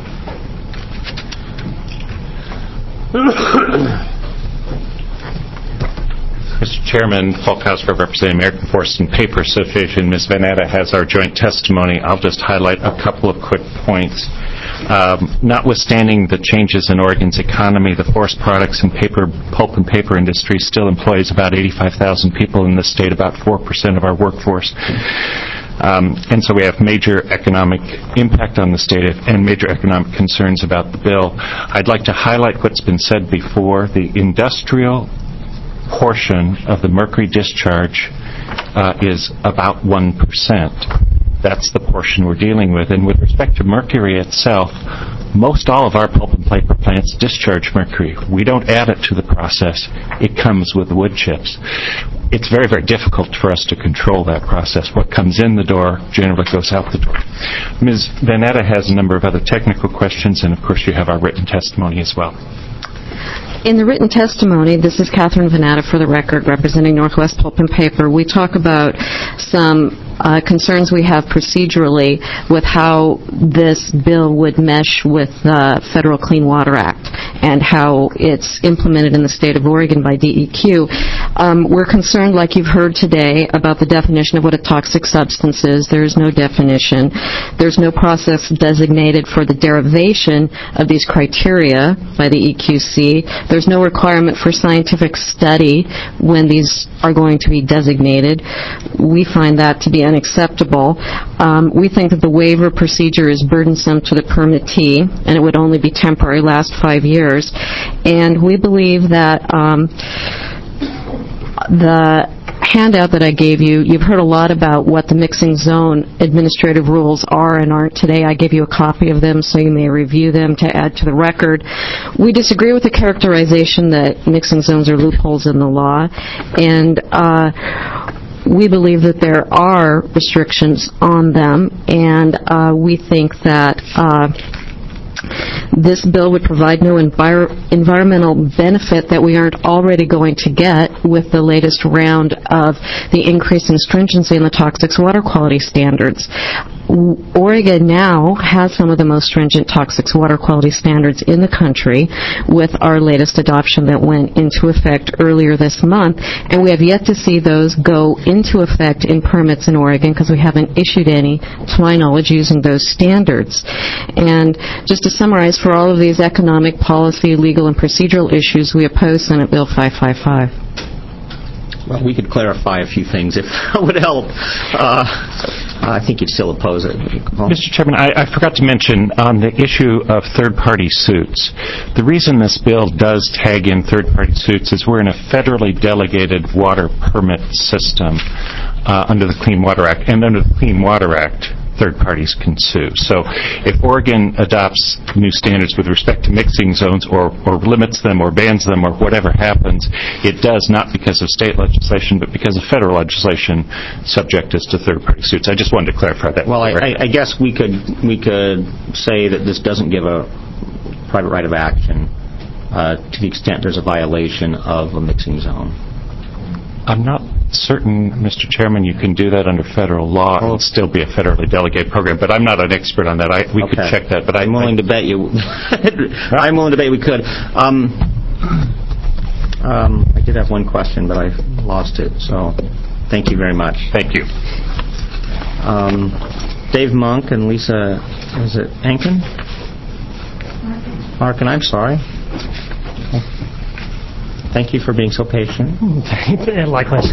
Mister Chairman, Paul Cosgrove representing American Forest and Paper Association. Miz Van Atta has our joint testimony. I'll just highlight a couple of quick points. Um, notwithstanding the changes in Oregon's economy, the forest products and paper, pulp and paper industry still employs about eighty-five thousand people in the state, about four percent of our workforce. Um, and so we have major economic impact on the state and major economic concerns about the bill. I'd like to highlight what's been said before. The industrial portion of the mercury discharge uh, is about one percent. That's the portion we're dealing with. And with respect to mercury itself, most all of our pulp and paper plants discharge mercury. We don't add it to the process. It comes with the wood chips. It's very, very difficult for us to control that process. What comes in the door generally goes out the door. Miz Van Atta has a number of other technical questions, and of course you have our written testimony as well. In the written testimony, this is Catherine Van Atta for the record, representing Northwest Pulp and Paper. We talk about some uh, concerns we have procedurally with how this bill would mesh with the Federal Clean Water Act and how it's implemented in the state of Oregon by D E Q. Um, we're concerned, like you've heard today, about the definition of what a toxic substance is. There is no definition. There's no process designated for the derivation of these criteria by the E Q C. There's no requirement for scientific study when these are going to be designated. We find that to be unacceptable. Um, we think that the waiver procedure is burdensome to the permittee, and it would only be temporary, last five years. And we believe that um, the handout that I gave you, you've heard a lot about what the mixing zone administrative rules are and aren't today. I gave you a copy of them so you may review them to add to the record. We disagree with the characterization that mixing zones are loopholes in the law, and uh, we believe that there are restrictions on them, and uh, we think that uh, this bill would provide no envir- environmental benefit that we aren't already going to get with the latest round of the increase in stringency in the toxic water quality standards. Oregon now has some of the most stringent toxic water quality standards in the country with our latest adoption that went into effect earlier this month, and we have yet to see those go into effect in permits in Oregon because we haven't issued any, to my knowledge, using those standards. And just to summarize, for all of these economic, policy, legal, and procedural issues, we oppose Senate Bill five fifty-five. Well, we could clarify a few things if that would help. Uh, I think you'd still oppose it. Mister Chairman, I, I forgot to mention on the issue of third-party suits, the reason this bill does tag in third-party suits is we're in a federally delegated water permit system uh, under the Clean Water Act. And under the Clean Water Act, third parties can sue. So if Oregon adopts new standards with respect to mixing zones or, or limits them or bans them or whatever happens, it does not because of state legislation but because of federal legislation subject us to third-party suits. I just wanted to clarify that. Well, I, I, I guess we could we could say that this doesn't give a private right of action uh, to the extent there's a violation of a mixing zone. I'm not certain, Mister Chairman, you can do that under federal law. It'll still be a federally delegated program, but I'm not an expert on that. I, we okay. could check that. But I'm I, willing I, to bet you. I'm willing to bet we could. Um, um, I did have one question, but I lost it. So, thank you very much. Thank you. Um, Dave Monk and Lisa, is it Ankin? Arkin, I'm sorry. Thank you for being so patient. Likewise.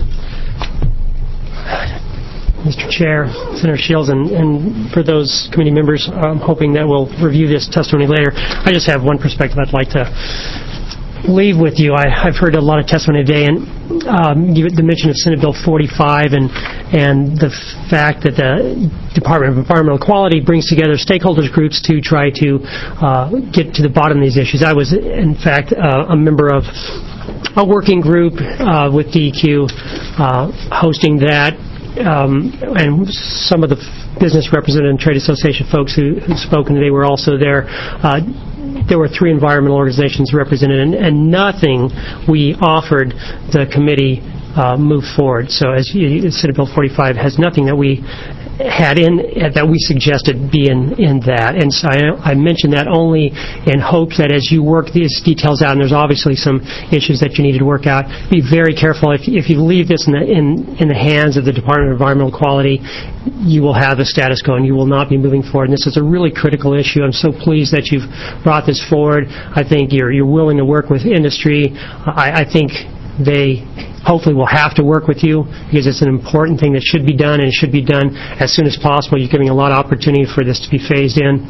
Mister Chair, Senator Shields, and, and for those committee members, I'm hoping that we'll review this testimony later. I just have one perspective I'd like to leave with you. I, I've heard a lot of testimony today, and um, you, the mention of Senate Bill forty-five and and the fact that the Department of Environmental Quality brings together stakeholders groups to try to uh, get to the bottom of these issues. I was, in fact, uh, a member of a working group uh, with D E Q uh, hosting that, um, and some of the business representative and trade association folks who, who spoken today were also there. Uh, there were three environmental organizations represented, and, and nothing we offered the committee uh, moved forward. So as you, Senate Bill forty-five has nothing that we had in that we suggested be in, in that. And so I, I mentioned that only in hopes that as you work these details out, and there's obviously some issues that you needed to work out, be very careful. If, if you leave this in the, in, in the hands of the Department of Environmental Quality, you will have the status quo and you will not be moving forward. And this is a really critical issue. I'm so pleased that you've brought this forward. I think you're, you're willing to work with industry. I, I think they hopefully will have to work with you because it's an important thing that should be done, and it should be done as soon as possible. You're giving a lot of opportunity for this to be phased in.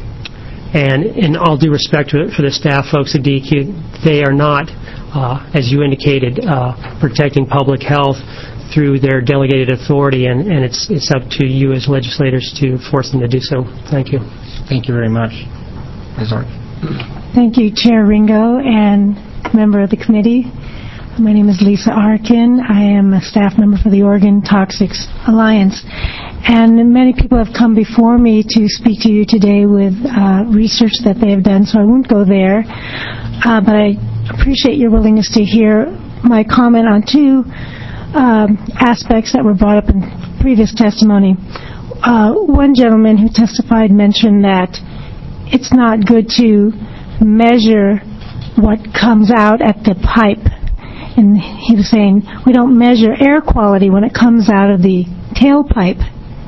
And in all due respect to it, for the staff folks at D E Q, they are not, uh, as you indicated, uh, protecting public health through their delegated authority, and, and it's, it's up to you as legislators to force them to do so. Thank you. Thank you very much. Miz Ark. Thank you, Chair Ringo and member of the committee. My name is Lisa Arkin. I am a staff member for the Oregon Toxics Alliance. And many people have come before me to speak to you today with uh, research that they have done, so I won't go there. Uh, but I appreciate your willingness to hear my comment on two um, aspects that were brought up in previous testimony. Uh, one gentleman who testified mentioned that it's not good to measure what comes out at the pipe. And he was saying, we don't measure air quality when it comes out of the tailpipe.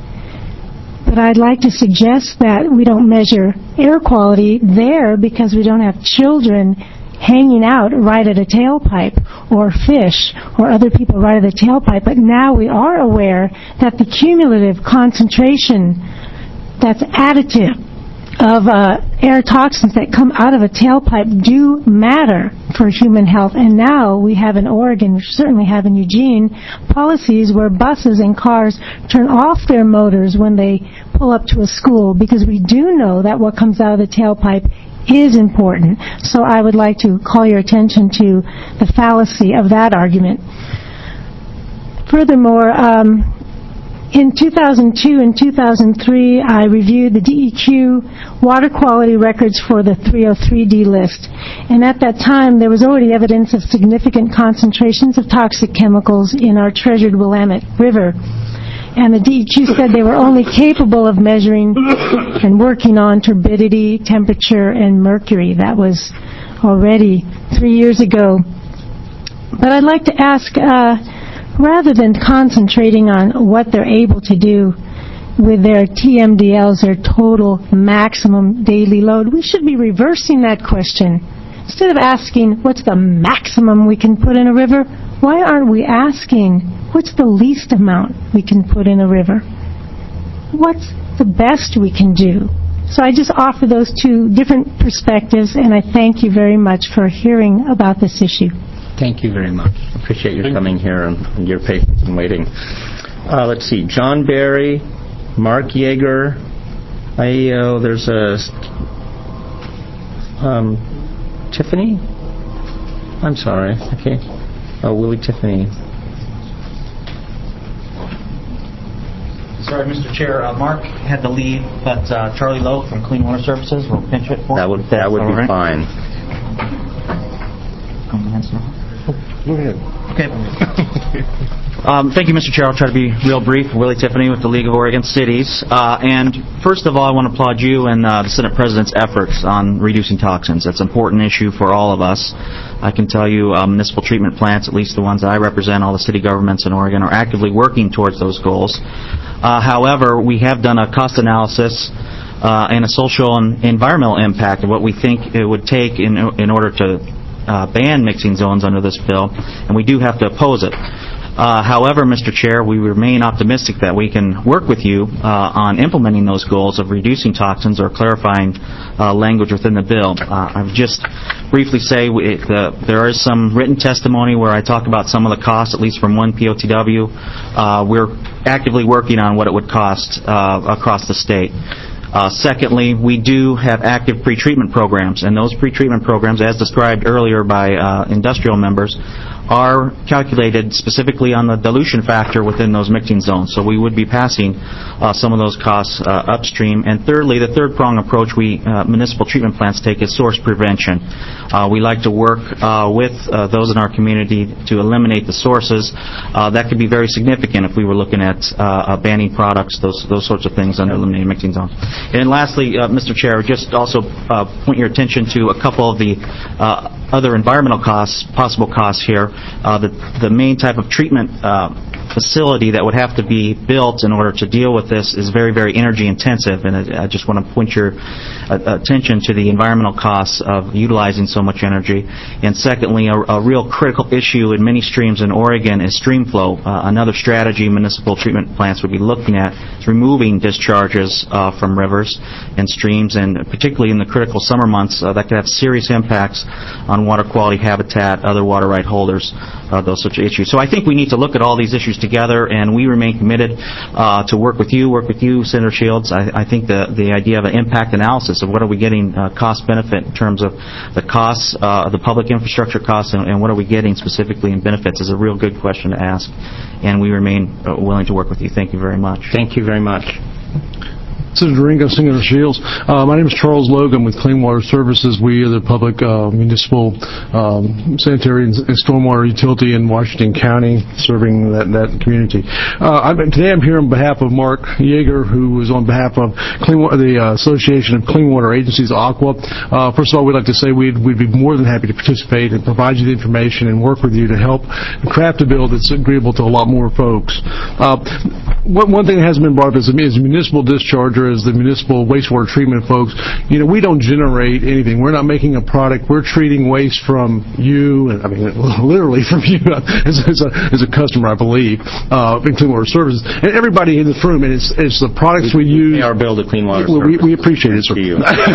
But I'd like to suggest that we don't measure air quality there because we don't have children hanging out right at a tailpipe, or fish or other people right at the tailpipe. But now we are aware that the cumulative concentration that's additive of uh, air toxins that come out of a tailpipe do matter for human health. And now we have in Oregon, we certainly have in Eugene, policies where buses and cars turn off their motors when they pull up to a school, because we do know that what comes out of the tailpipe is important. So I would like to call your attention to the fallacy of that argument. Furthermore, um, in two thousand two and two thousand three, I reviewed the D E Q water quality records for the three oh three D list. And at that time, there was already evidence of significant concentrations of toxic chemicals in our treasured Willamette River. And the D E Q said they were only capable of measuring and working on turbidity, temperature, and mercury. That was already three years ago. But I'd like to ask, uh, rather than concentrating on what they're able to do with their T M D Ls, their total maximum daily load, we should be reversing that question. Instead of asking, what's the maximum we can put in a river, why aren't we asking, what's the least amount we can put in a river? What's the best we can do? So I just offer those two different perspectives, and I thank you very much for hearing about this issue. Thank you very much. Appreciate your coming here and, and your patience in waiting. Uh, let's see, John Barry Mark Yeager, I E O, there's a um, Tiffany? I'm sorry, okay. Oh, Willie Tiffany. Sorry, Mister Chair. Uh, Mark had the lead, but uh, Charlie Lowe from Clean Water Services will pinch it for That would that would be right. fine. Go ahead. Okay. um, thank you, Mister Chair. I'll try to be real brief. Willie Tiffany with the League of Oregon Cities. Uh, and first of all, I want to applaud you and uh, the Senate President's efforts on reducing toxins. That's an important issue for all of us. I can tell you uh, municipal treatment plants, at least the ones that I represent, all the city governments in Oregon, are actively working towards those goals. Uh, however, we have done a cost analysis uh, and a social and environmental impact of what we think it would take in in order to uh, ban mixing zones under this bill, and we do have to oppose it. Uh, however, Mister Chair, we remain optimistic that we can work with you uh, on implementing those goals of reducing toxins or clarifying uh, language within the bill. Uh, I would just briefly say we, the, there is some written testimony where I talk about some of the costs, at least from one P O T W. Uh, we're actively working on what it would cost uh, across the state. Uh, secondly, we do have active pretreatment programs, and those pretreatment programs, as described earlier by uh, industrial members, are calculated specifically on the dilution factor within those mixing zones. So we would be passing uh, some of those costs uh, upstream. And thirdly, the third prong approach we uh, municipal treatment plants take is source prevention. Uh, we like to work uh, with uh, those in our community to eliminate the sources. Uh, that could be very significant if we were looking at uh, banning products, those those sorts of things under eliminated mixing zones. And lastly, uh, Mister Chair, just also uh, point your attention to a couple of the uh, other environmental costs, possible costs here. Uh, the, the main type of treatment uh, facility that would have to be built in order to deal with this is very, very energy intensive, and I, I just want to point your uh, attention to the environmental costs of utilizing so much energy. And secondly, a, a real critical issue in many streams in Oregon is stream flow. Uh, another strategy municipal treatment plants would be looking at is removing discharges uh, from rivers and streams, and particularly in the critical summer months, uh, that could have serious impacts on water quality, habitat, other water right holders, uh, those sorts of issues. So I think we need to look at all these issues together, and we remain committed uh, to work with you, work with you, Senator Shields. I, I think the, the idea of an impact analysis of what are we getting uh, cost-benefit in terms of the costs, uh, the public infrastructure costs, and, and what are we getting specifically in benefits is a real good question to ask, and we remain uh, willing to work with you. Thank you very much. Thank you very much. Senator Ringo, Senator Shields. Uh, my name is Charles Logan with Clean Water Services. We are the public uh, municipal um, sanitary and stormwater utility in Washington County, serving that, that community. Uh, I'm, today I'm here on behalf of Mark Yeager, who is on behalf of Clean Water, the uh, Association of Clean Water Agencies, ACWA. Uh, first of all, we'd like to say we'd, we'd be more than happy to participate and provide you the information and work with you to help craft a bill that's agreeable to a lot more folks. Uh, one, one thing that hasn't been brought up is, is municipal discharger, as the municipal wastewater treatment folks. You know, we don't generate anything. We're not making a product. We're treating waste from you, I mean, literally from you as, as, a, as a customer, I believe, uh, in Clean Water Services. And everybody in this room, and it's, it's the products we, we use. Pay our bill to Clean Water we, Services. We, we appreciate it, sir.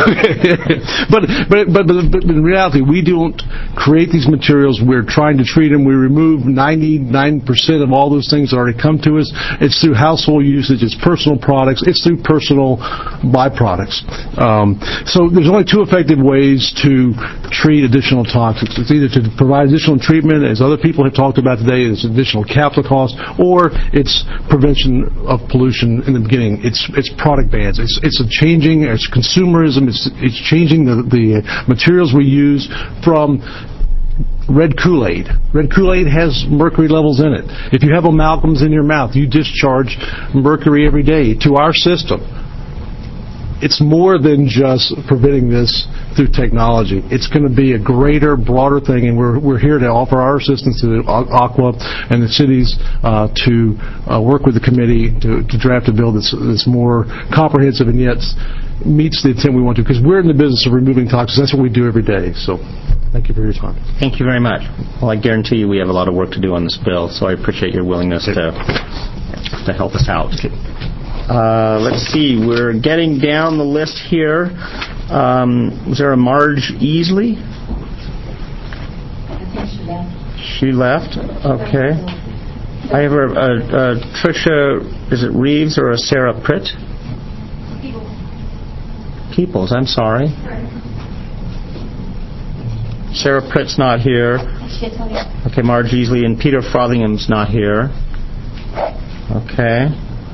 but, but, but, but, but in reality, we don't create these materials. We're trying to treat them. We remove ninety-nine percent of all those things that already come to us. It's through household usage. It's personal products. It's through personal byproducts. Um, so there's only two effective ways to treat additional toxics. It's either to provide additional treatment, as other people have talked about today, it's additional capital cost, or it's prevention of pollution in the beginning. It's it's product bans. It's it's a changing, it's consumerism. It's it's changing the the materials we use from red Kool-Aid. Red Kool-Aid has mercury levels in it. If you have amalgams in your mouth, you discharge mercury every day to our system. It's more than just preventing this through technology. It's going to be a greater, broader thing, and we're we're here to offer our assistance to ACWA and the cities uh, to uh, work with the committee to, to draft a bill that's, that's more comprehensive and yet meets the intent we want to, because we're in the business of removing toxins. That's what we do every day. So thank you for your time. Thank you very much. Well, I guarantee you we have a lot of work to do on this bill, so I appreciate your willingness to to help us out. Uh, let's see, we're getting down the list here. Um, was there a Marge Easley? I think she left. She left? Okay. I have a, a, a Tricia is it Reeves or a Sarah Pritt? Peoples, I'm sorry. Sarah Pritt's not here. Okay, Marge Easley and Peter Frothingham's not here. Okay.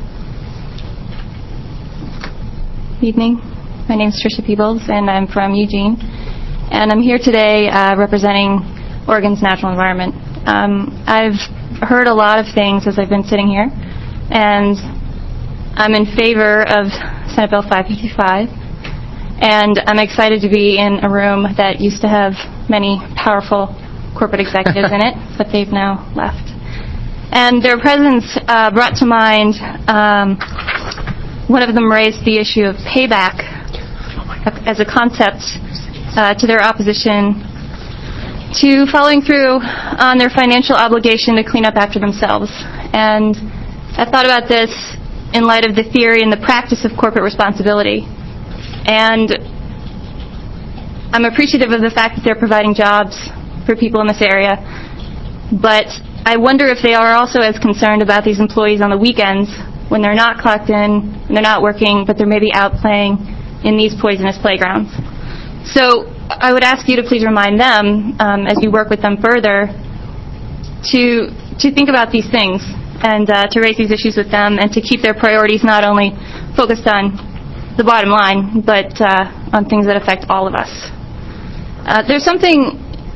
Evening. My name is Tricia Peebles, and I'm from Eugene. And I'm here today uh, representing Oregon's natural environment. Um, I've heard a lot of things as I've been sitting here, and I'm in favor of Senate Bill five fifty-five, and I'm excited to be in a room that used to have many powerful corporate executives in it, but they've now left. And their presence uh, brought to mind, um, one of them raised the issue of payback as a concept uh, to their opposition to following through on their financial obligation to clean up after themselves. And I thought about this in light of the theory and the practice of corporate responsibility. And I'm appreciative of the fact that they're providing jobs for people in this area, but I wonder if they are also as concerned about these employees on the weekends when they're not clocked in, when they're not working, but they're maybe out playing in these poisonous playgrounds. So I would ask you to please remind them, um, as you work with them further, to to think about these things and uh, to raise these issues with them and to keep their priorities not only focused on the bottom line, but uh, on things that affect all of us. Uh, there's something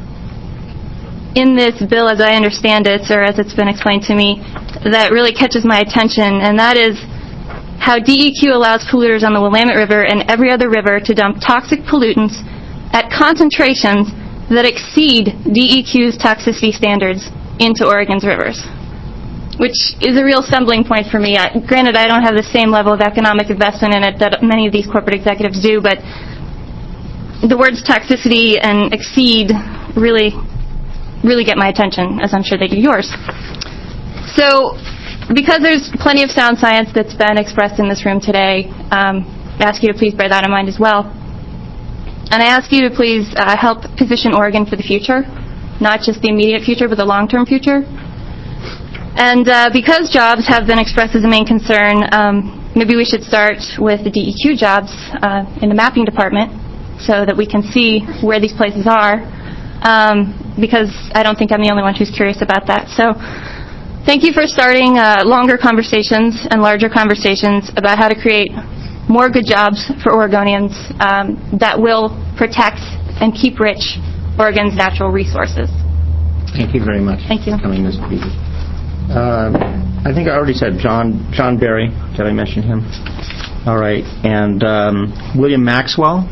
in this bill, as I understand it, or as it's been explained to me, that really catches my attention, and that is how D E Q allows polluters on the Willamette River and every other river to dump toxic pollutants at concentrations that exceed D E Q's toxicity standards into Oregon's rivers, which is a real stumbling point for me. I, granted, I don't have the same level of economic investment in it that many of these corporate executives do, but the words toxicity and exceed really, really get my attention, as I'm sure they do yours. So, because there's plenty of sound science that's been expressed in this room today, um, I ask you to please bear that in mind as well. And I ask you to please uh, help position Oregon for the future, not just the immediate future, but the long-term future. And uh, because jobs have been expressed as a main concern, um, maybe we should start with the D E Q jobs uh, in the mapping department so that we can see where these places are, um, because I don't think I'm the only one who's curious about that. So thank you for starting uh, longer conversations and larger conversations about how to create more good jobs for Oregonians um, that will protect and keep rich Oregon's natural resources. Thank you very much. Thank you. For coming, Miz Peebles. Uh, I think I already said John John Berry. Did I mention him? All right. And um, William Maxwell?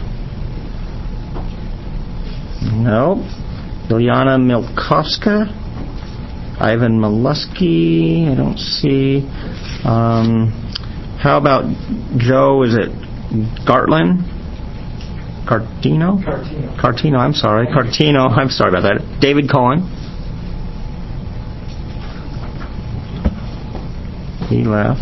No. Ilyana Milkovska? Ivan Molesky? I don't see. Um, how about Joe, is it Gartland? Cartino? Cartino. Cartino, I'm sorry. Cartino, I'm sorry about that. David Cohen? He left.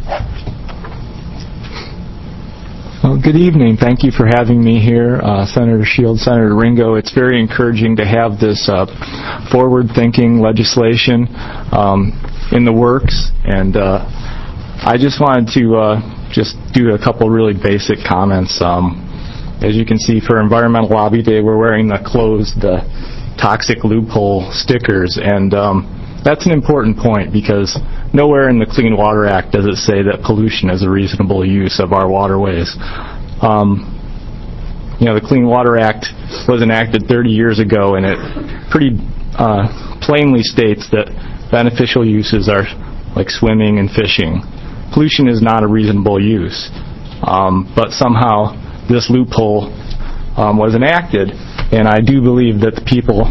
Well, good evening. Thank you for having me here, uh, Senator Shields, Senator Ringo. It's very encouraging to have this uh, forward-thinking legislation um, in the works, and uh, I just wanted to uh, just do a couple really basic comments. Um, as you can see, for Environmental Lobby Day, we're wearing the closed uh, toxic loophole stickers, and um, that's an important point because nowhere in the Clean Water Act does it say that pollution is a reasonable use of our waterways. Um, you know, the Clean Water Act was enacted thirty years ago, and it pretty uh, plainly states that beneficial uses are like swimming and fishing. Pollution is not a reasonable use, um, but somehow this loophole um, was enacted, and I do believe that the people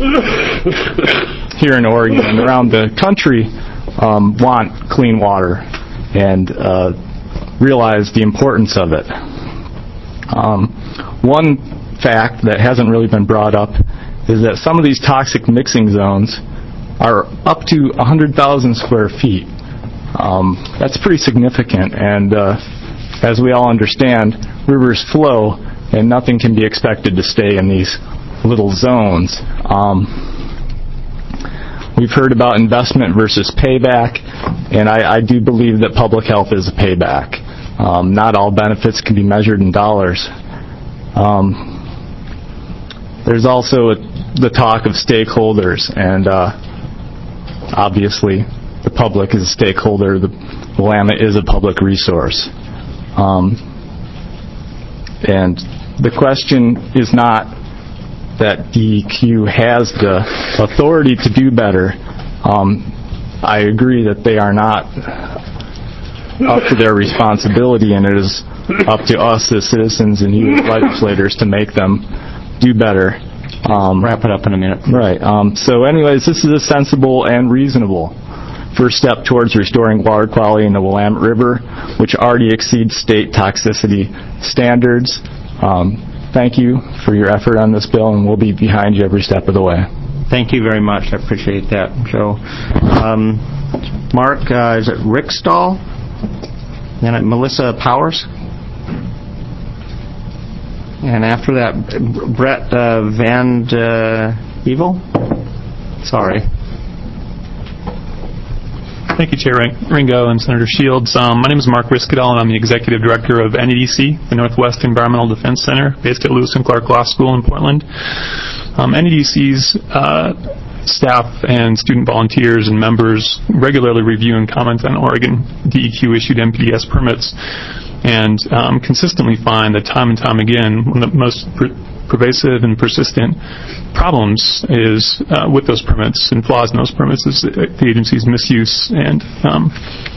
here in Oregon and around the country um, want clean water and uh, realize the importance of it. Um, one fact that hasn't really been brought up is that some of these toxic mixing zones are up to one hundred thousand square feet. Um, that's pretty significant, and uh, as we all understand, rivers flow, and nothing can be expected to stay in these little zones. Um, We've heard about investment versus payback, and I, I do believe that public health is a payback. Um, not all benefits can be measured in dollars. Um, there's also a, the talk of stakeholders, and uh, obviously the public is a stakeholder. The Willamette is a public resource. Um, and the question is not that D E Q has the authority to do better. Um, I agree that they are not up to their responsibility, and it is up to us as citizens and you as legislators to make them do better. Um, Wrap it up in a minute. Right. Um, so anyways, this is a sensible and reasonable first step towards restoring water quality in the Willamette River, which already exceeds state toxicity standards. Um, thank you for your effort on this bill, and we'll be behind you every step of the way. Thank you very much. I appreciate that, Joe. Um, Mark, uh, is it Rick Stahl? Then Melissa Powers? And after that, Brett uh, Van uh, Evil? Sorry. Thank you, Chair Ringo and Senator Shields. Um, my name is Mark Riskadal, and I'm the Executive Director of N E D C, the Northwest Environmental Defense Center, based at Lewis and Clark Law School in Portland. Um, N E D C's uh, staff and student volunteers and members regularly review and comment on Oregon D E Q-issued M P D S permits, and um, consistently find that time and time again, one of the most per- pervasive and persistent problems is uh, with those permits and flaws in those permits is the agency's misuse and um,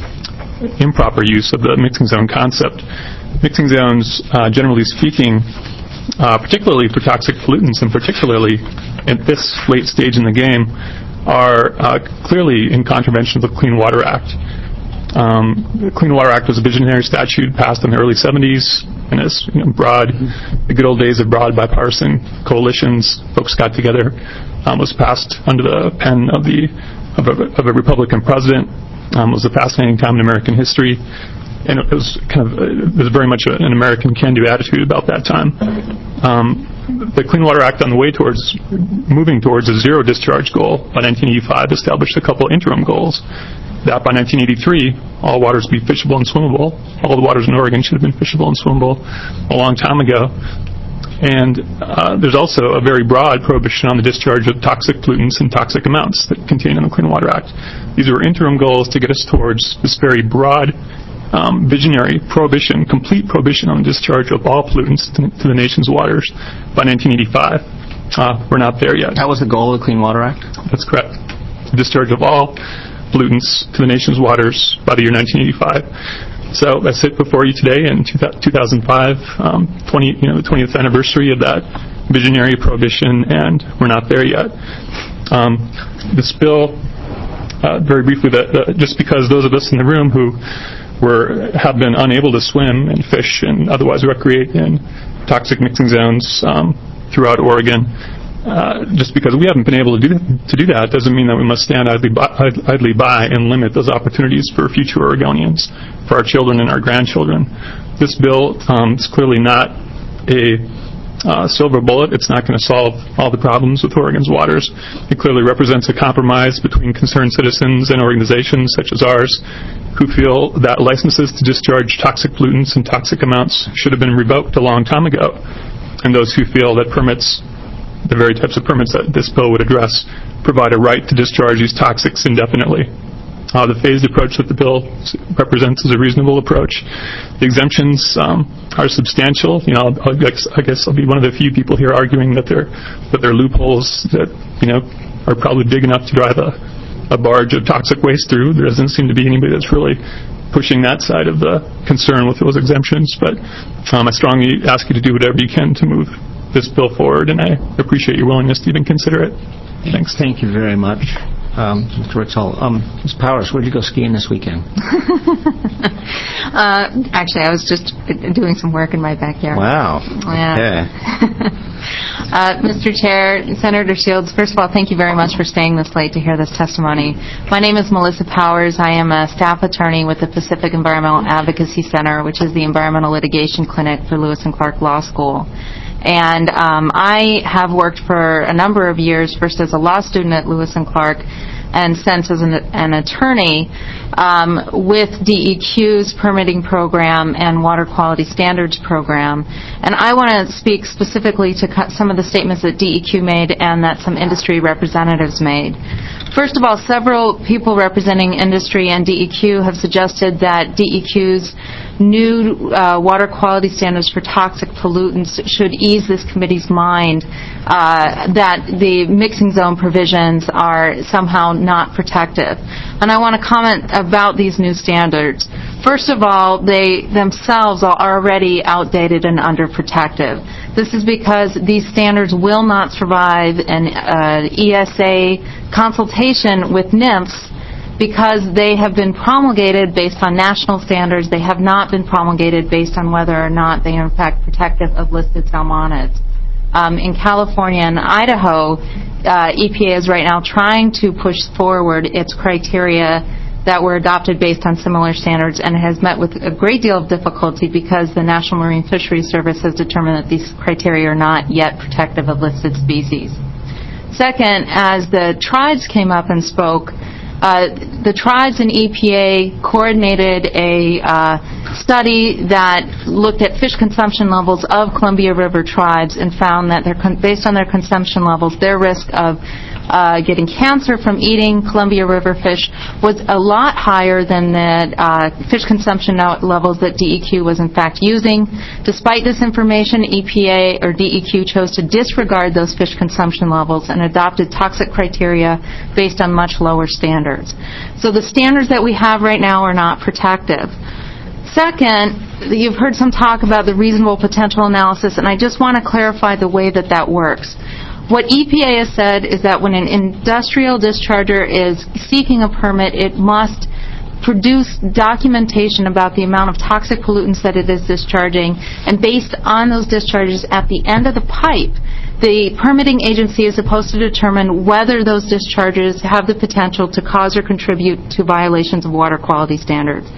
improper use of the mixing zone concept. Mixing zones, uh, generally speaking, uh, particularly for toxic pollutants and particularly at this late stage in the game, are uh, clearly in contravention of the Clean Water Act. Um, the Clean Water Act was a visionary statute passed in the early seventies, and as you know, broad, the good old days of broad bipartisan coalitions, folks got together, um, was passed under the pen of the of a, of a Republican president. Um, it was a fascinating time in American history, and it was kind of it was very much an American can-do attitude about that time. Um, the Clean Water Act, on the way towards moving towards a zero discharge goal by nineteen eighty-five, established a couple interim goals. That by nineteen eighty-three, all waters be fishable and swimmable. All the waters in Oregon should have been fishable and swimmable a long time ago. And uh, there's also a very broad prohibition on the discharge of toxic pollutants and toxic amounts that contained in the Clean Water Act. These were interim goals to get us towards this very broad, um, visionary prohibition, complete prohibition on the discharge of all pollutants to, to the nation's waters by nineteen eighty-five. Uh, we're not there yet. That was the goal of the Clean Water Act? That's correct. The discharge of all pollutants to the nation's waters by the year nineteen eighty-five. So I sit before you today in two thousand five, um, twenty, you know, the twentieth anniversary of that visionary prohibition, and we're not there yet. Um, this bill, uh, very briefly, the, the, just because those of us in the room who were have been unable to swim and fish and otherwise recreate in toxic mixing zones um, throughout Oregon, Uh, just because we haven't been able to do to do that doesn't mean that we must stand idly by, idly by and limit those opportunities for future Oregonians, for our children and our grandchildren. This bill um, is clearly not a uh, silver bullet. It's not going to solve all the problems with Oregon's waters. It clearly represents a compromise between concerned citizens and organizations such as ours who feel that licenses to discharge toxic pollutants and toxic amounts should have been revoked a long time ago, and those who feel that permits, the very types of permits that this bill would address, provide a right to discharge these toxics indefinitely. Uh, the phased approach that the bill represents is a reasonable approach. The exemptions um, are substantial. You know, I guess, I guess I'll be one of the few people here arguing that they're that they're loopholes that you know are probably big enough to drive a, a barge of toxic waste through. There doesn't seem to be anybody that's really pushing that side of the concern with those exemptions. But um, I strongly ask you to do whatever you can to move this bill forward, and I appreciate your willingness to even consider it. Thanks. Thank you very much, um, Mister Ritzall. Um, Miz Powers, where did you go skiing this weekend? uh, actually, I was just doing some work in my backyard. Wow. Yeah. Okay. uh, Mister Chair, Senator Shields, first of all, thank you very much for staying this late to hear this testimony. My name is Melissa Powers. I am a staff attorney with the Pacific Environmental Advocacy Center, which is the environmental litigation clinic for Lewis and Clark Law School. And um, I have worked for a number of years, first as a law student at Lewis and Clark, and since as an, an attorney um, with D E Q's permitting program and water quality standards program. And I want to speak specifically to some of the statements that D E Q made and that some industry representatives made. First of all, several people representing industry and D E Q have suggested that D E Q's new uh, water quality standards for toxic pollutants should ease this committee's mind uh, that the mixing zone provisions are somehow not protective. And I want to comment about these new standards. First of all, they themselves are already outdated and underprotective. This is because these standards will not survive an uh, E S A consultation with N I M S because they have been promulgated based on national standards. They have not been promulgated based on whether or not they are in fact protective of listed salmonids. Um, in California and Idaho, uh, E P A is right now trying to push forward its criteria that were adopted based on similar standards, and it has met with a great deal of difficulty because the National Marine Fisheries Service has determined that these criteria are not yet protective of listed species. Second, as the tribes came up and spoke, uh, the tribes and E P A coordinated a uh, study that looked at fish consumption levels of Columbia River tribes and found that they're con- based on their consumption levels, their risk of Uh, getting cancer from eating Columbia River fish was a lot higher than the uh, fish consumption levels that D E Q was in fact using. Despite this information, E P A or D E Q chose to disregard those fish consumption levels and adopted toxic criteria based on much lower standards. So the standards that we have right now are not protective. Second, you've heard some talk about the reasonable potential analysis, and I just want to clarify the way that that works. What E P A has said is that when an industrial discharger is seeking a permit, it must produce documentation about the amount of toxic pollutants that it is discharging, and based on those discharges at the end of the pipe, the permitting agency is supposed to determine whether those discharges have the potential to cause or contribute to violations of water quality standards.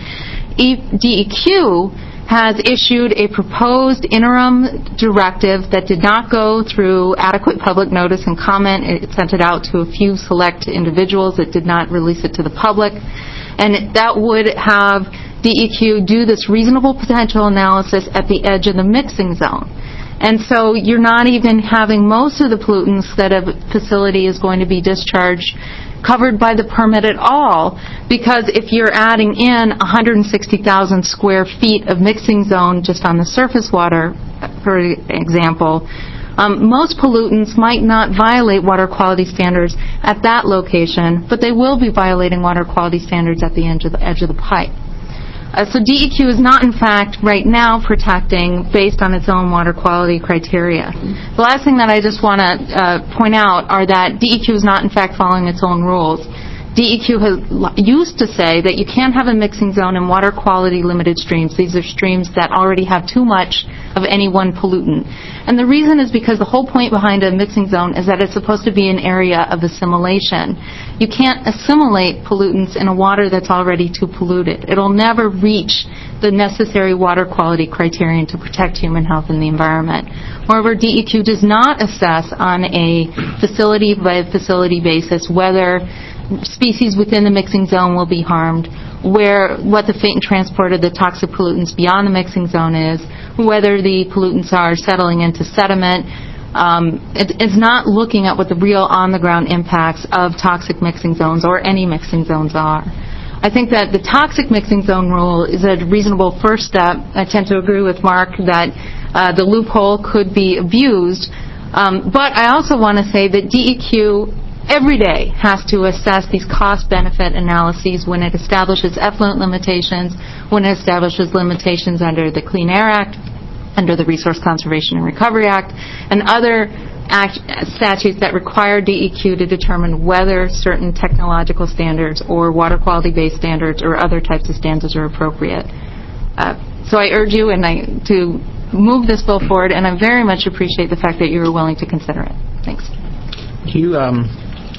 D E Q has issued a proposed interim directive that did not go through adequate public notice and comment. It sent it out to a few select individuals. It did not release it to the public. And that would have D E Q do this reasonable potential analysis at the edge of the mixing zone. And so you're not even having most of the pollutants that a facility is going to be discharged covered by the permit at all, because if you're adding in one hundred sixty thousand square feet of mixing zone just on the surface water, for example, um, most pollutants might not violate water quality standards at that location, but they will be violating water quality standards at the edge of the, edge of the pipe. Uh, so D E Q is not, in fact, right now protecting based on its own water quality criteria. The last thing that I just want to uh, point out are that D E Q is not, in fact, following its own rules. D E Q has used to say that you can't have a mixing zone in water quality limited streams. These are streams that already have too much of any one pollutant. And the reason is because the whole point behind a mixing zone is that it's supposed to be an area of assimilation. You can't assimilate pollutants in a water that's already too polluted. It'll never reach the necessary water quality criterion to protect human health and the environment. Moreover, D E Q does not assess on a facility by facility basis whether species within the mixing zone will be harmed, where what the fate and transport of the toxic pollutants beyond the mixing zone is, whether the pollutants are settling into sediment. Um, it, it's not looking at what the real on-the-ground impacts of toxic mixing zones or any mixing zones are. I think that the toxic mixing zone rule is a reasonable first step. I tend to agree with Mark that uh, the loophole could be abused, um, but I also want to say that D E Q every day has to assess these cost-benefit analyses when it establishes effluent limitations, when it establishes limitations under the Clean Air Act, under the Resource Conservation and Recovery Act, and other act, statutes that require D E Q to determine whether certain technological standards or water quality-based standards or other types of standards are appropriate. Uh, so I urge you and I, to move this bill forward, and I very much appreciate the fact that you were willing to consider it. Thanks. Do you, um,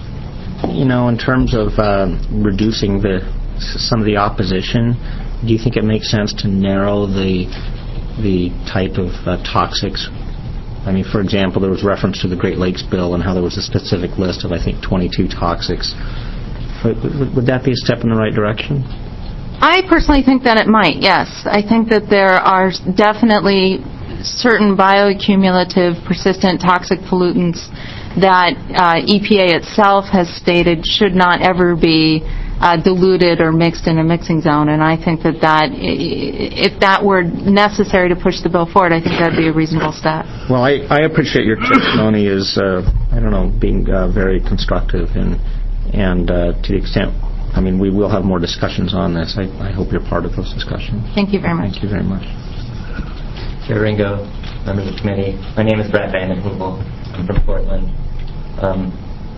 you know, in terms of uh, reducing the some of the opposition, do you think it makes sense to narrow the the type of uh, toxics I mean, for example, there was reference to the Great Lakes bill and how there was a specific list of, I think, twenty-two toxics. Would, would that be a step in the right direction? I personally think that it might, yes. I think that there are definitely certain bioaccumulative, persistent toxic pollutants that uh, E P A itself has stated should not ever be uh, diluted or mixed in a mixing zone. And I think that, that if that were necessary to push the bill forward, I think that would be a reasonable step. Well, I, I appreciate your testimony as, uh, I don't know, being uh, very constructive and, and uh, to the extent, I mean, we will have more discussions on this. I, I hope you're part of those discussions. Thank you very much. Thank you very much. Chair Ringo, members of the committee, my name is Brett Vanden Heuvel. I'm from Portland. Um,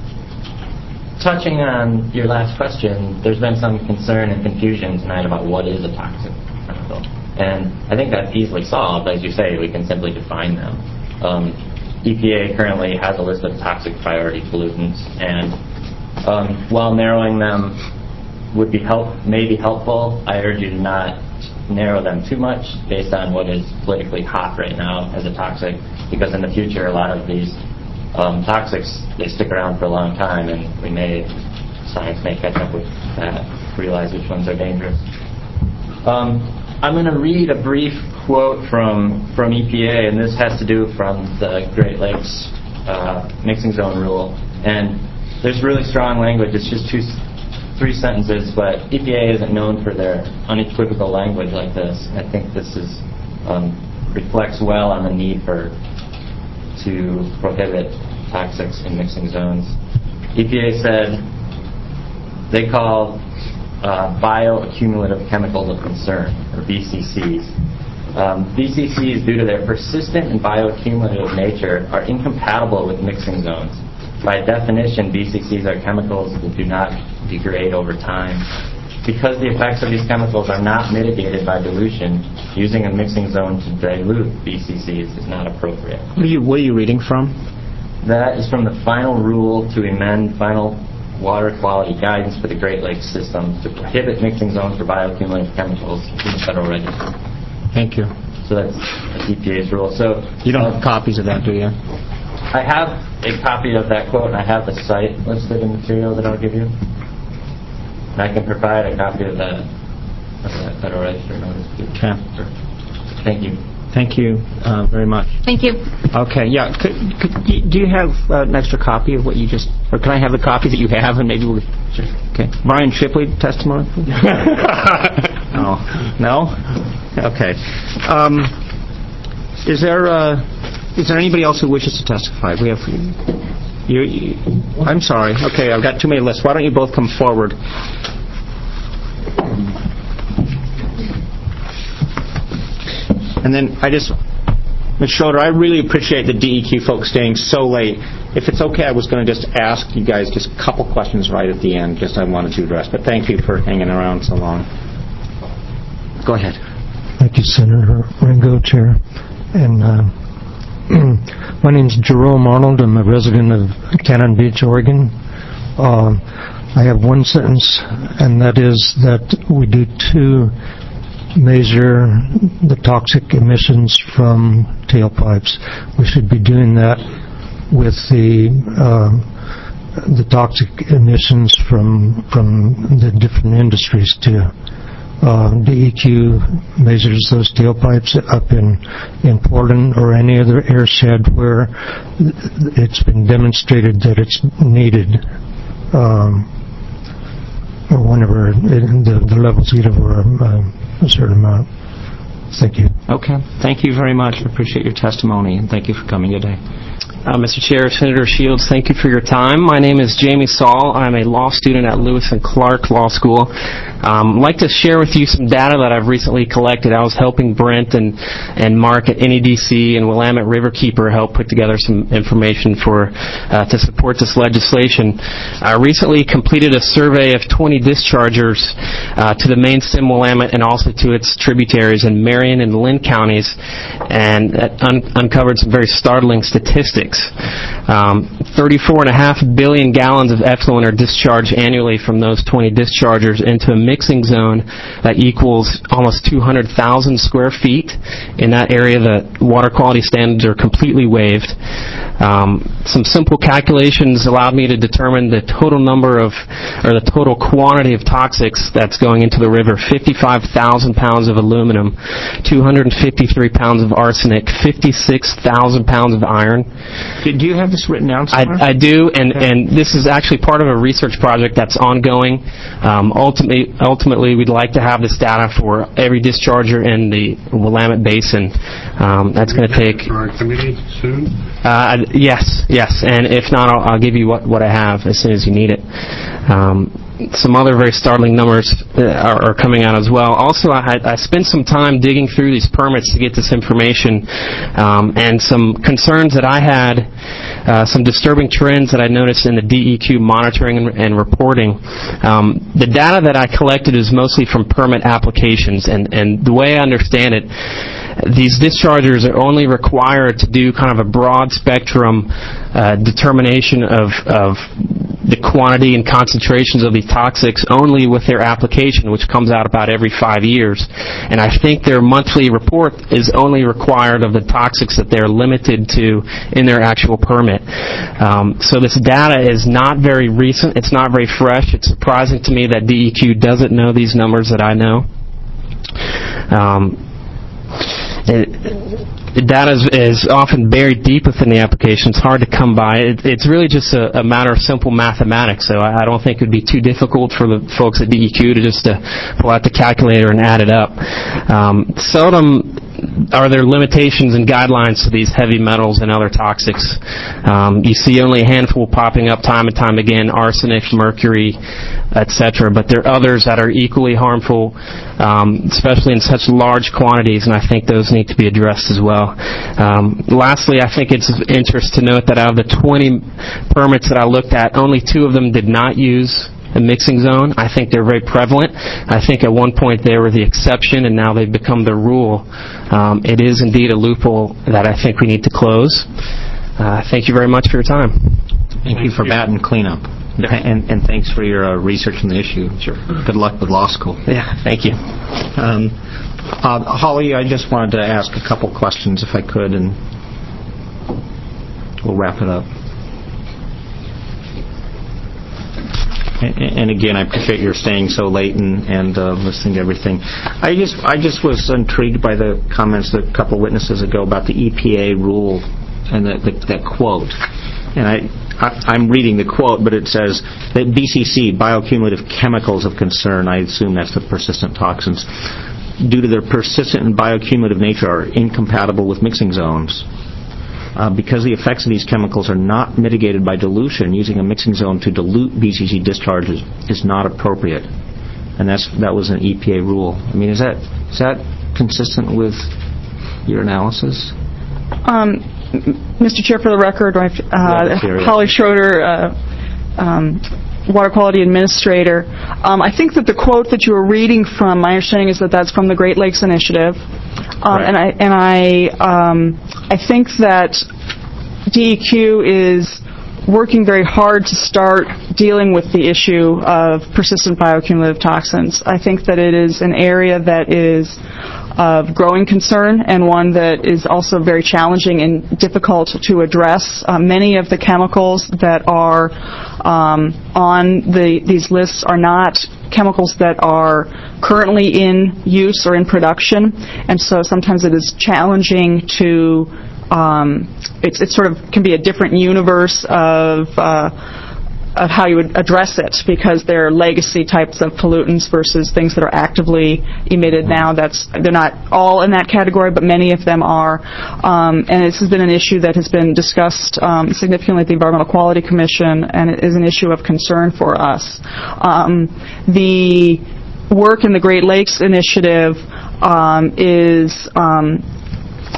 touching on your last question, there's been some concern and confusion tonight about what is a toxic chemical. And I think that's easily solved. As you say, we can simply define them. Um, E P A currently has a list of toxic priority pollutants, and um, while narrowing them would be help, may be helpful, I urge you to not narrow them too much based on what is politically hot right now as a toxic, because in the future a lot of these um, toxics, they stick around for a long time, and we may, science may catch up with that, realize which ones are dangerous. Um, I'm going to read a brief quote from, from E P A, and this has to do from the Great Lakes uh, mixing zone rule. And there's really strong language. It's just two three sentences, but E P A isn't known for their unequivocal language like this. I think this is um, reflects well on the need for to prohibit toxics in mixing zones. E P A said they call uh, bioaccumulative chemicals of concern, or B C Cs. Um, B C Cs, due to their persistent and bioaccumulative nature, are incompatible with mixing zones. By definition, B C Cs are chemicals that do not degrade over time. Because the effects of these chemicals are not mitigated by dilution, using a mixing zone to dilute B C Cs is not appropriate. What are you, what are you reading from? That is from the final rule to amend final water quality guidance for the Great Lakes system to prohibit mixing zones for bioaccumulative chemicals in the Federal Register. Thank you. So that's, that's E P A's rule. So you don't uh, have copies of that, do you? I have a copy of that quote, and I have the site listed in the material that I'll give you. And I can provide a copy of that, of that Federal Register notice. Okay. Thank you. Thank you uh, very much. Thank you. Okay, yeah. Could, could, do you have uh, an extra copy of what you just, or can I have the copy that you have, and maybe we'll... Sure. Okay. Brian Shipley, testimony? No. No? Okay. Um, is there... Uh, Is there anybody else who wishes to testify? We have you, you. I'm sorry. Okay, I've got too many lists. Why don't you both come forward? And then I just, Miz Schroeder, I really appreciate the D E Q folks staying so late. If it's okay, I was going to just ask you guys just a couple questions right at the end, just I wanted to address. But thank you for hanging around so long. Go ahead. Thank you, Senator Ringo, Chair. And uh, my name's Jerome Arnold. I'm a resident of Cannon Beach, Oregon. Uh, I have one sentence, and that is that we do two measure the toxic emissions from tailpipes. We should be doing that with the uh, the toxic emissions from from the different industries too. Uh, D E Q measures those tailpipes up in, in Portland or any other airshed where it's been demonstrated that it's needed, um, or whenever it, the, the levels get over a, a certain amount. Thank you. Okay. Thank you very much. I appreciate your testimony, and thank you for coming today. Uh, Mister Chair, Senator Shields, thank you for your time. My name is Jamie Saul. I'm a law student at Lewis and Clark Law School. Um, I'd like to share with you some data that I've recently collected. I was helping Brent and, and Mark at N E D C and Willamette Riverkeeper help put together some information for uh, to support this legislation. I recently completed a survey of twenty dischargers uh, to the main stem Willamette and also to its tributaries in Marion and Lynn counties, and that un- uncovered some very startling statistics. Um, thirty-four point five billion gallons of effluent are discharged annually from those twenty dischargers into a mixing zone that equals almost two hundred thousand square feet. In that area, the water quality standards are completely waived. Um, some simple calculations allowed me to determine the total number of, or the total quantity of toxics that's going into the river: fifty-five thousand pounds of aluminum, two hundred fifty-three pounds of arsenic, fifty-six thousand pounds of iron. Do you have this written down somewhere? I, I do, and, and this is actually part of a research project that's ongoing. Um, ultimately, ultimately, we'd like to have this data for every discharger in the Willamette Basin. Um, that's going to take... For our committee soon? Uh, yes, yes, and if not, I'll, I'll give you what, what I have as soon as you need it. Um, some other very startling numbers are, are coming out as well. Also, I, I spent some time digging through these permits to get this information, um, and some concerns that I had, uh, some disturbing trends that I noticed in the D E Q monitoring and, and reporting. Um, the data that I collected is mostly from permit applications, and, and the way I understand it, these dischargers are only required to do kind of a broad spectrum uh, determination of, of the quantity and concentrations of these toxics only with their application, which comes out about every five years. And I think their monthly report is only required of the toxics that they're limited to in their actual permit. Um, so this data is not very recent. It's not very fresh. It's surprising to me that D E Q doesn't know these numbers that I know. Um, It, the data is, is often buried deep within the application. It's hard to come by. It, it's really just a, a matter of simple mathematics, so I, I don't think it would be too difficult for the folks at D E Q to just to pull out the calculator and add it up. Um, seldom are there limitations and guidelines to these heavy metals and other toxics. Um, you see only a handful popping up time and time again: arsenic, mercury, et cetera. But there are others that are equally harmful, um, especially in such large quantities, and I think those need to be addressed as well. Um, lastly, I think it's of interest to note that out of the twenty permits that I looked at, only two of them did not use a mixing zone. I think they're very prevalent. I think at one point they were the exception, and now they've become the rule. Um, it is indeed a loophole that I think we need to close. Uh, thank you very much for your time. Thank you for batting cleanup. And, and thanks for your uh, research on the issue. Sure. Good luck with law school. Yeah, thank you. Um, uh, Holly, I just wanted to ask a couple questions, if I could, and we'll wrap it up. And again, I appreciate your staying so late and, and uh, listening to everything. I just I just was intrigued by the comments that a couple of witnesses ago about the E P A rule and the, the, that quote. And I, I, I'm reading the quote, but it says that B C C, bioaccumulative chemicals of concern, I assume that's the persistent toxins, due to their persistent and bioaccumulative nature are incompatible with mixing zones. Uh, because the effects of these chemicals are not mitigated by dilution, using a mixing zone to dilute B C C discharges is not appropriate. And that's that was an E P A rule. I mean, is that is that consistent with your analysis? Um, Mister Chair, for the record, uh, yeah, Holly Schroeder, uh, um, Water Quality Administrator. Um, I think that the quote that you were reading from, my understanding is that that's from the Great Lakes Initiative. Um, right. And I and I um, I think that D E Q is working very hard to start dealing with the issue of persistent bioaccumulative toxins. I think that it is an area that is of growing concern and one that is also very challenging and difficult to address. Uh, many of the chemicals that are um, on the, these lists are not chemicals that are currently in use or in production, and so sometimes it is challenging to um, it's, it sort of can be a different universe of uh, of how you would address it, because they're legacy types of pollutants versus things that are actively emitted now. That's they're not all in that category, but many of them are. Um, and this has been an issue that has been discussed um, significantly at the Environmental Quality Commission, and it is an issue of concern for us. Um, the work in the Great Lakes Initiative um, is um,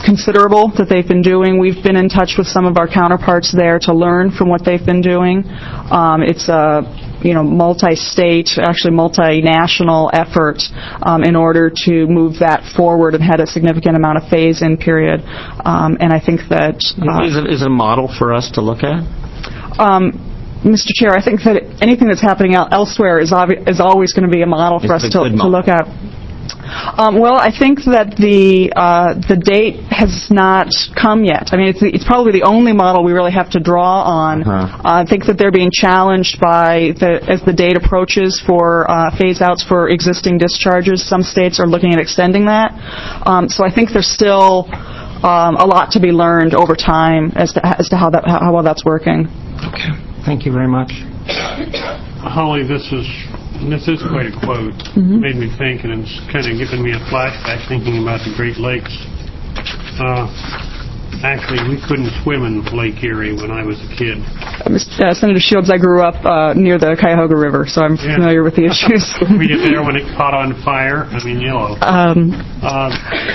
considerable that they've been doing. We've been in touch with some of our counterparts there to learn from what they've been doing. Um, it's a you know, multi-state, actually multinational effort um, in order to move that forward and had a significant amount of phase-in period. Um, and I think that... Uh, is, it, is it a model for us to look at? Um, Mister Chair, I think that anything that's happening out elsewhere is, obvi- is always going to be a model for us to, to look at. Um, well, I think that the uh, the date has not come yet. I mean, it's, it's probably the only model we really have to draw on. Uh-huh. Uh, I think that they're being challenged by, the, as the date approaches for uh, phase-outs for existing discharges. Some states are looking at extending that. Um, so I think there's still um, a lot to be learned over time as to, as to how, that, how well that's working. Okay. Thank you very much. Holly, this is... This is quite a quote. Mm-hmm. Made me think, and it's kind of given me a flashback thinking about the Great Lakes. Uh, actually, we couldn't swim in Lake Erie when I was a kid. Uh, Senator Shields, I grew up uh, near the Cuyahoga River, so I'm yeah. familiar with the issues. Were you there when it caught on fire? I mean, yellow. Um, uh,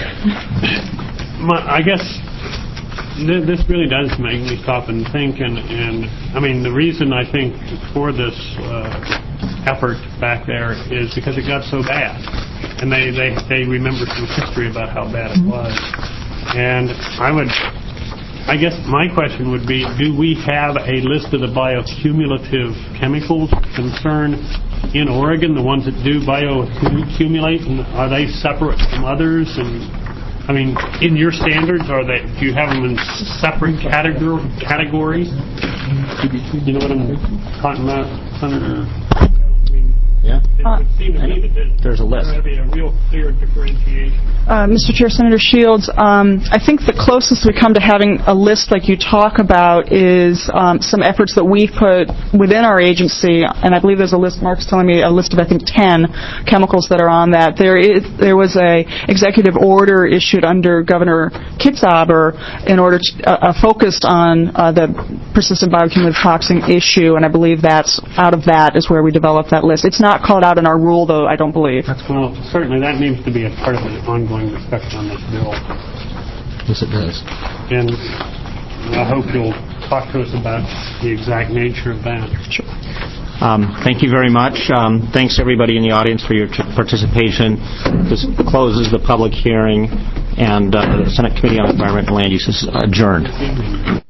my, I guess th- this really does make me stop and think, and, and I mean, the reason I think for this uh, effort back there is because it got so bad, and they, they, they remember some history about how bad it was. And I would, I guess my question would be, do we have a list of the bioaccumulative chemicals concerned in Oregon, the ones that do bioaccumulate, and are they separate from others? And I mean, in your standards, are they? Do you have them in separate category, categories? You know what I'm talking about, Senator? Yeah. It would seem to me that there's a list. There would be a real clear differentiation. Uh, Mister Chair, Senator Shields, um, I think the closest we come to having a list like you talk about is um, some efforts that we've put within our agency, and I believe there's a list, Mark's telling me, a list of, I think, ten chemicals that are on that. There is there was a executive order issued under Governor Kitzhaber in order to, uh, uh, focused on uh, the persistent bioaccumulative toxin issue, and I believe that's out of that is where we developed that list. It's not Not called out in our rule, though, I don't believe. That's, well, certainly that needs to be a part of the ongoing discussion on this bill. Yes, it does. And I hope you'll talk to us about the exact nature of that. Sure. Um, thank you very much. Um, thanks, everybody in the audience, for your t- participation. This closes the public hearing, and uh, the Senate Committee on Environment and Land Use is adjourned.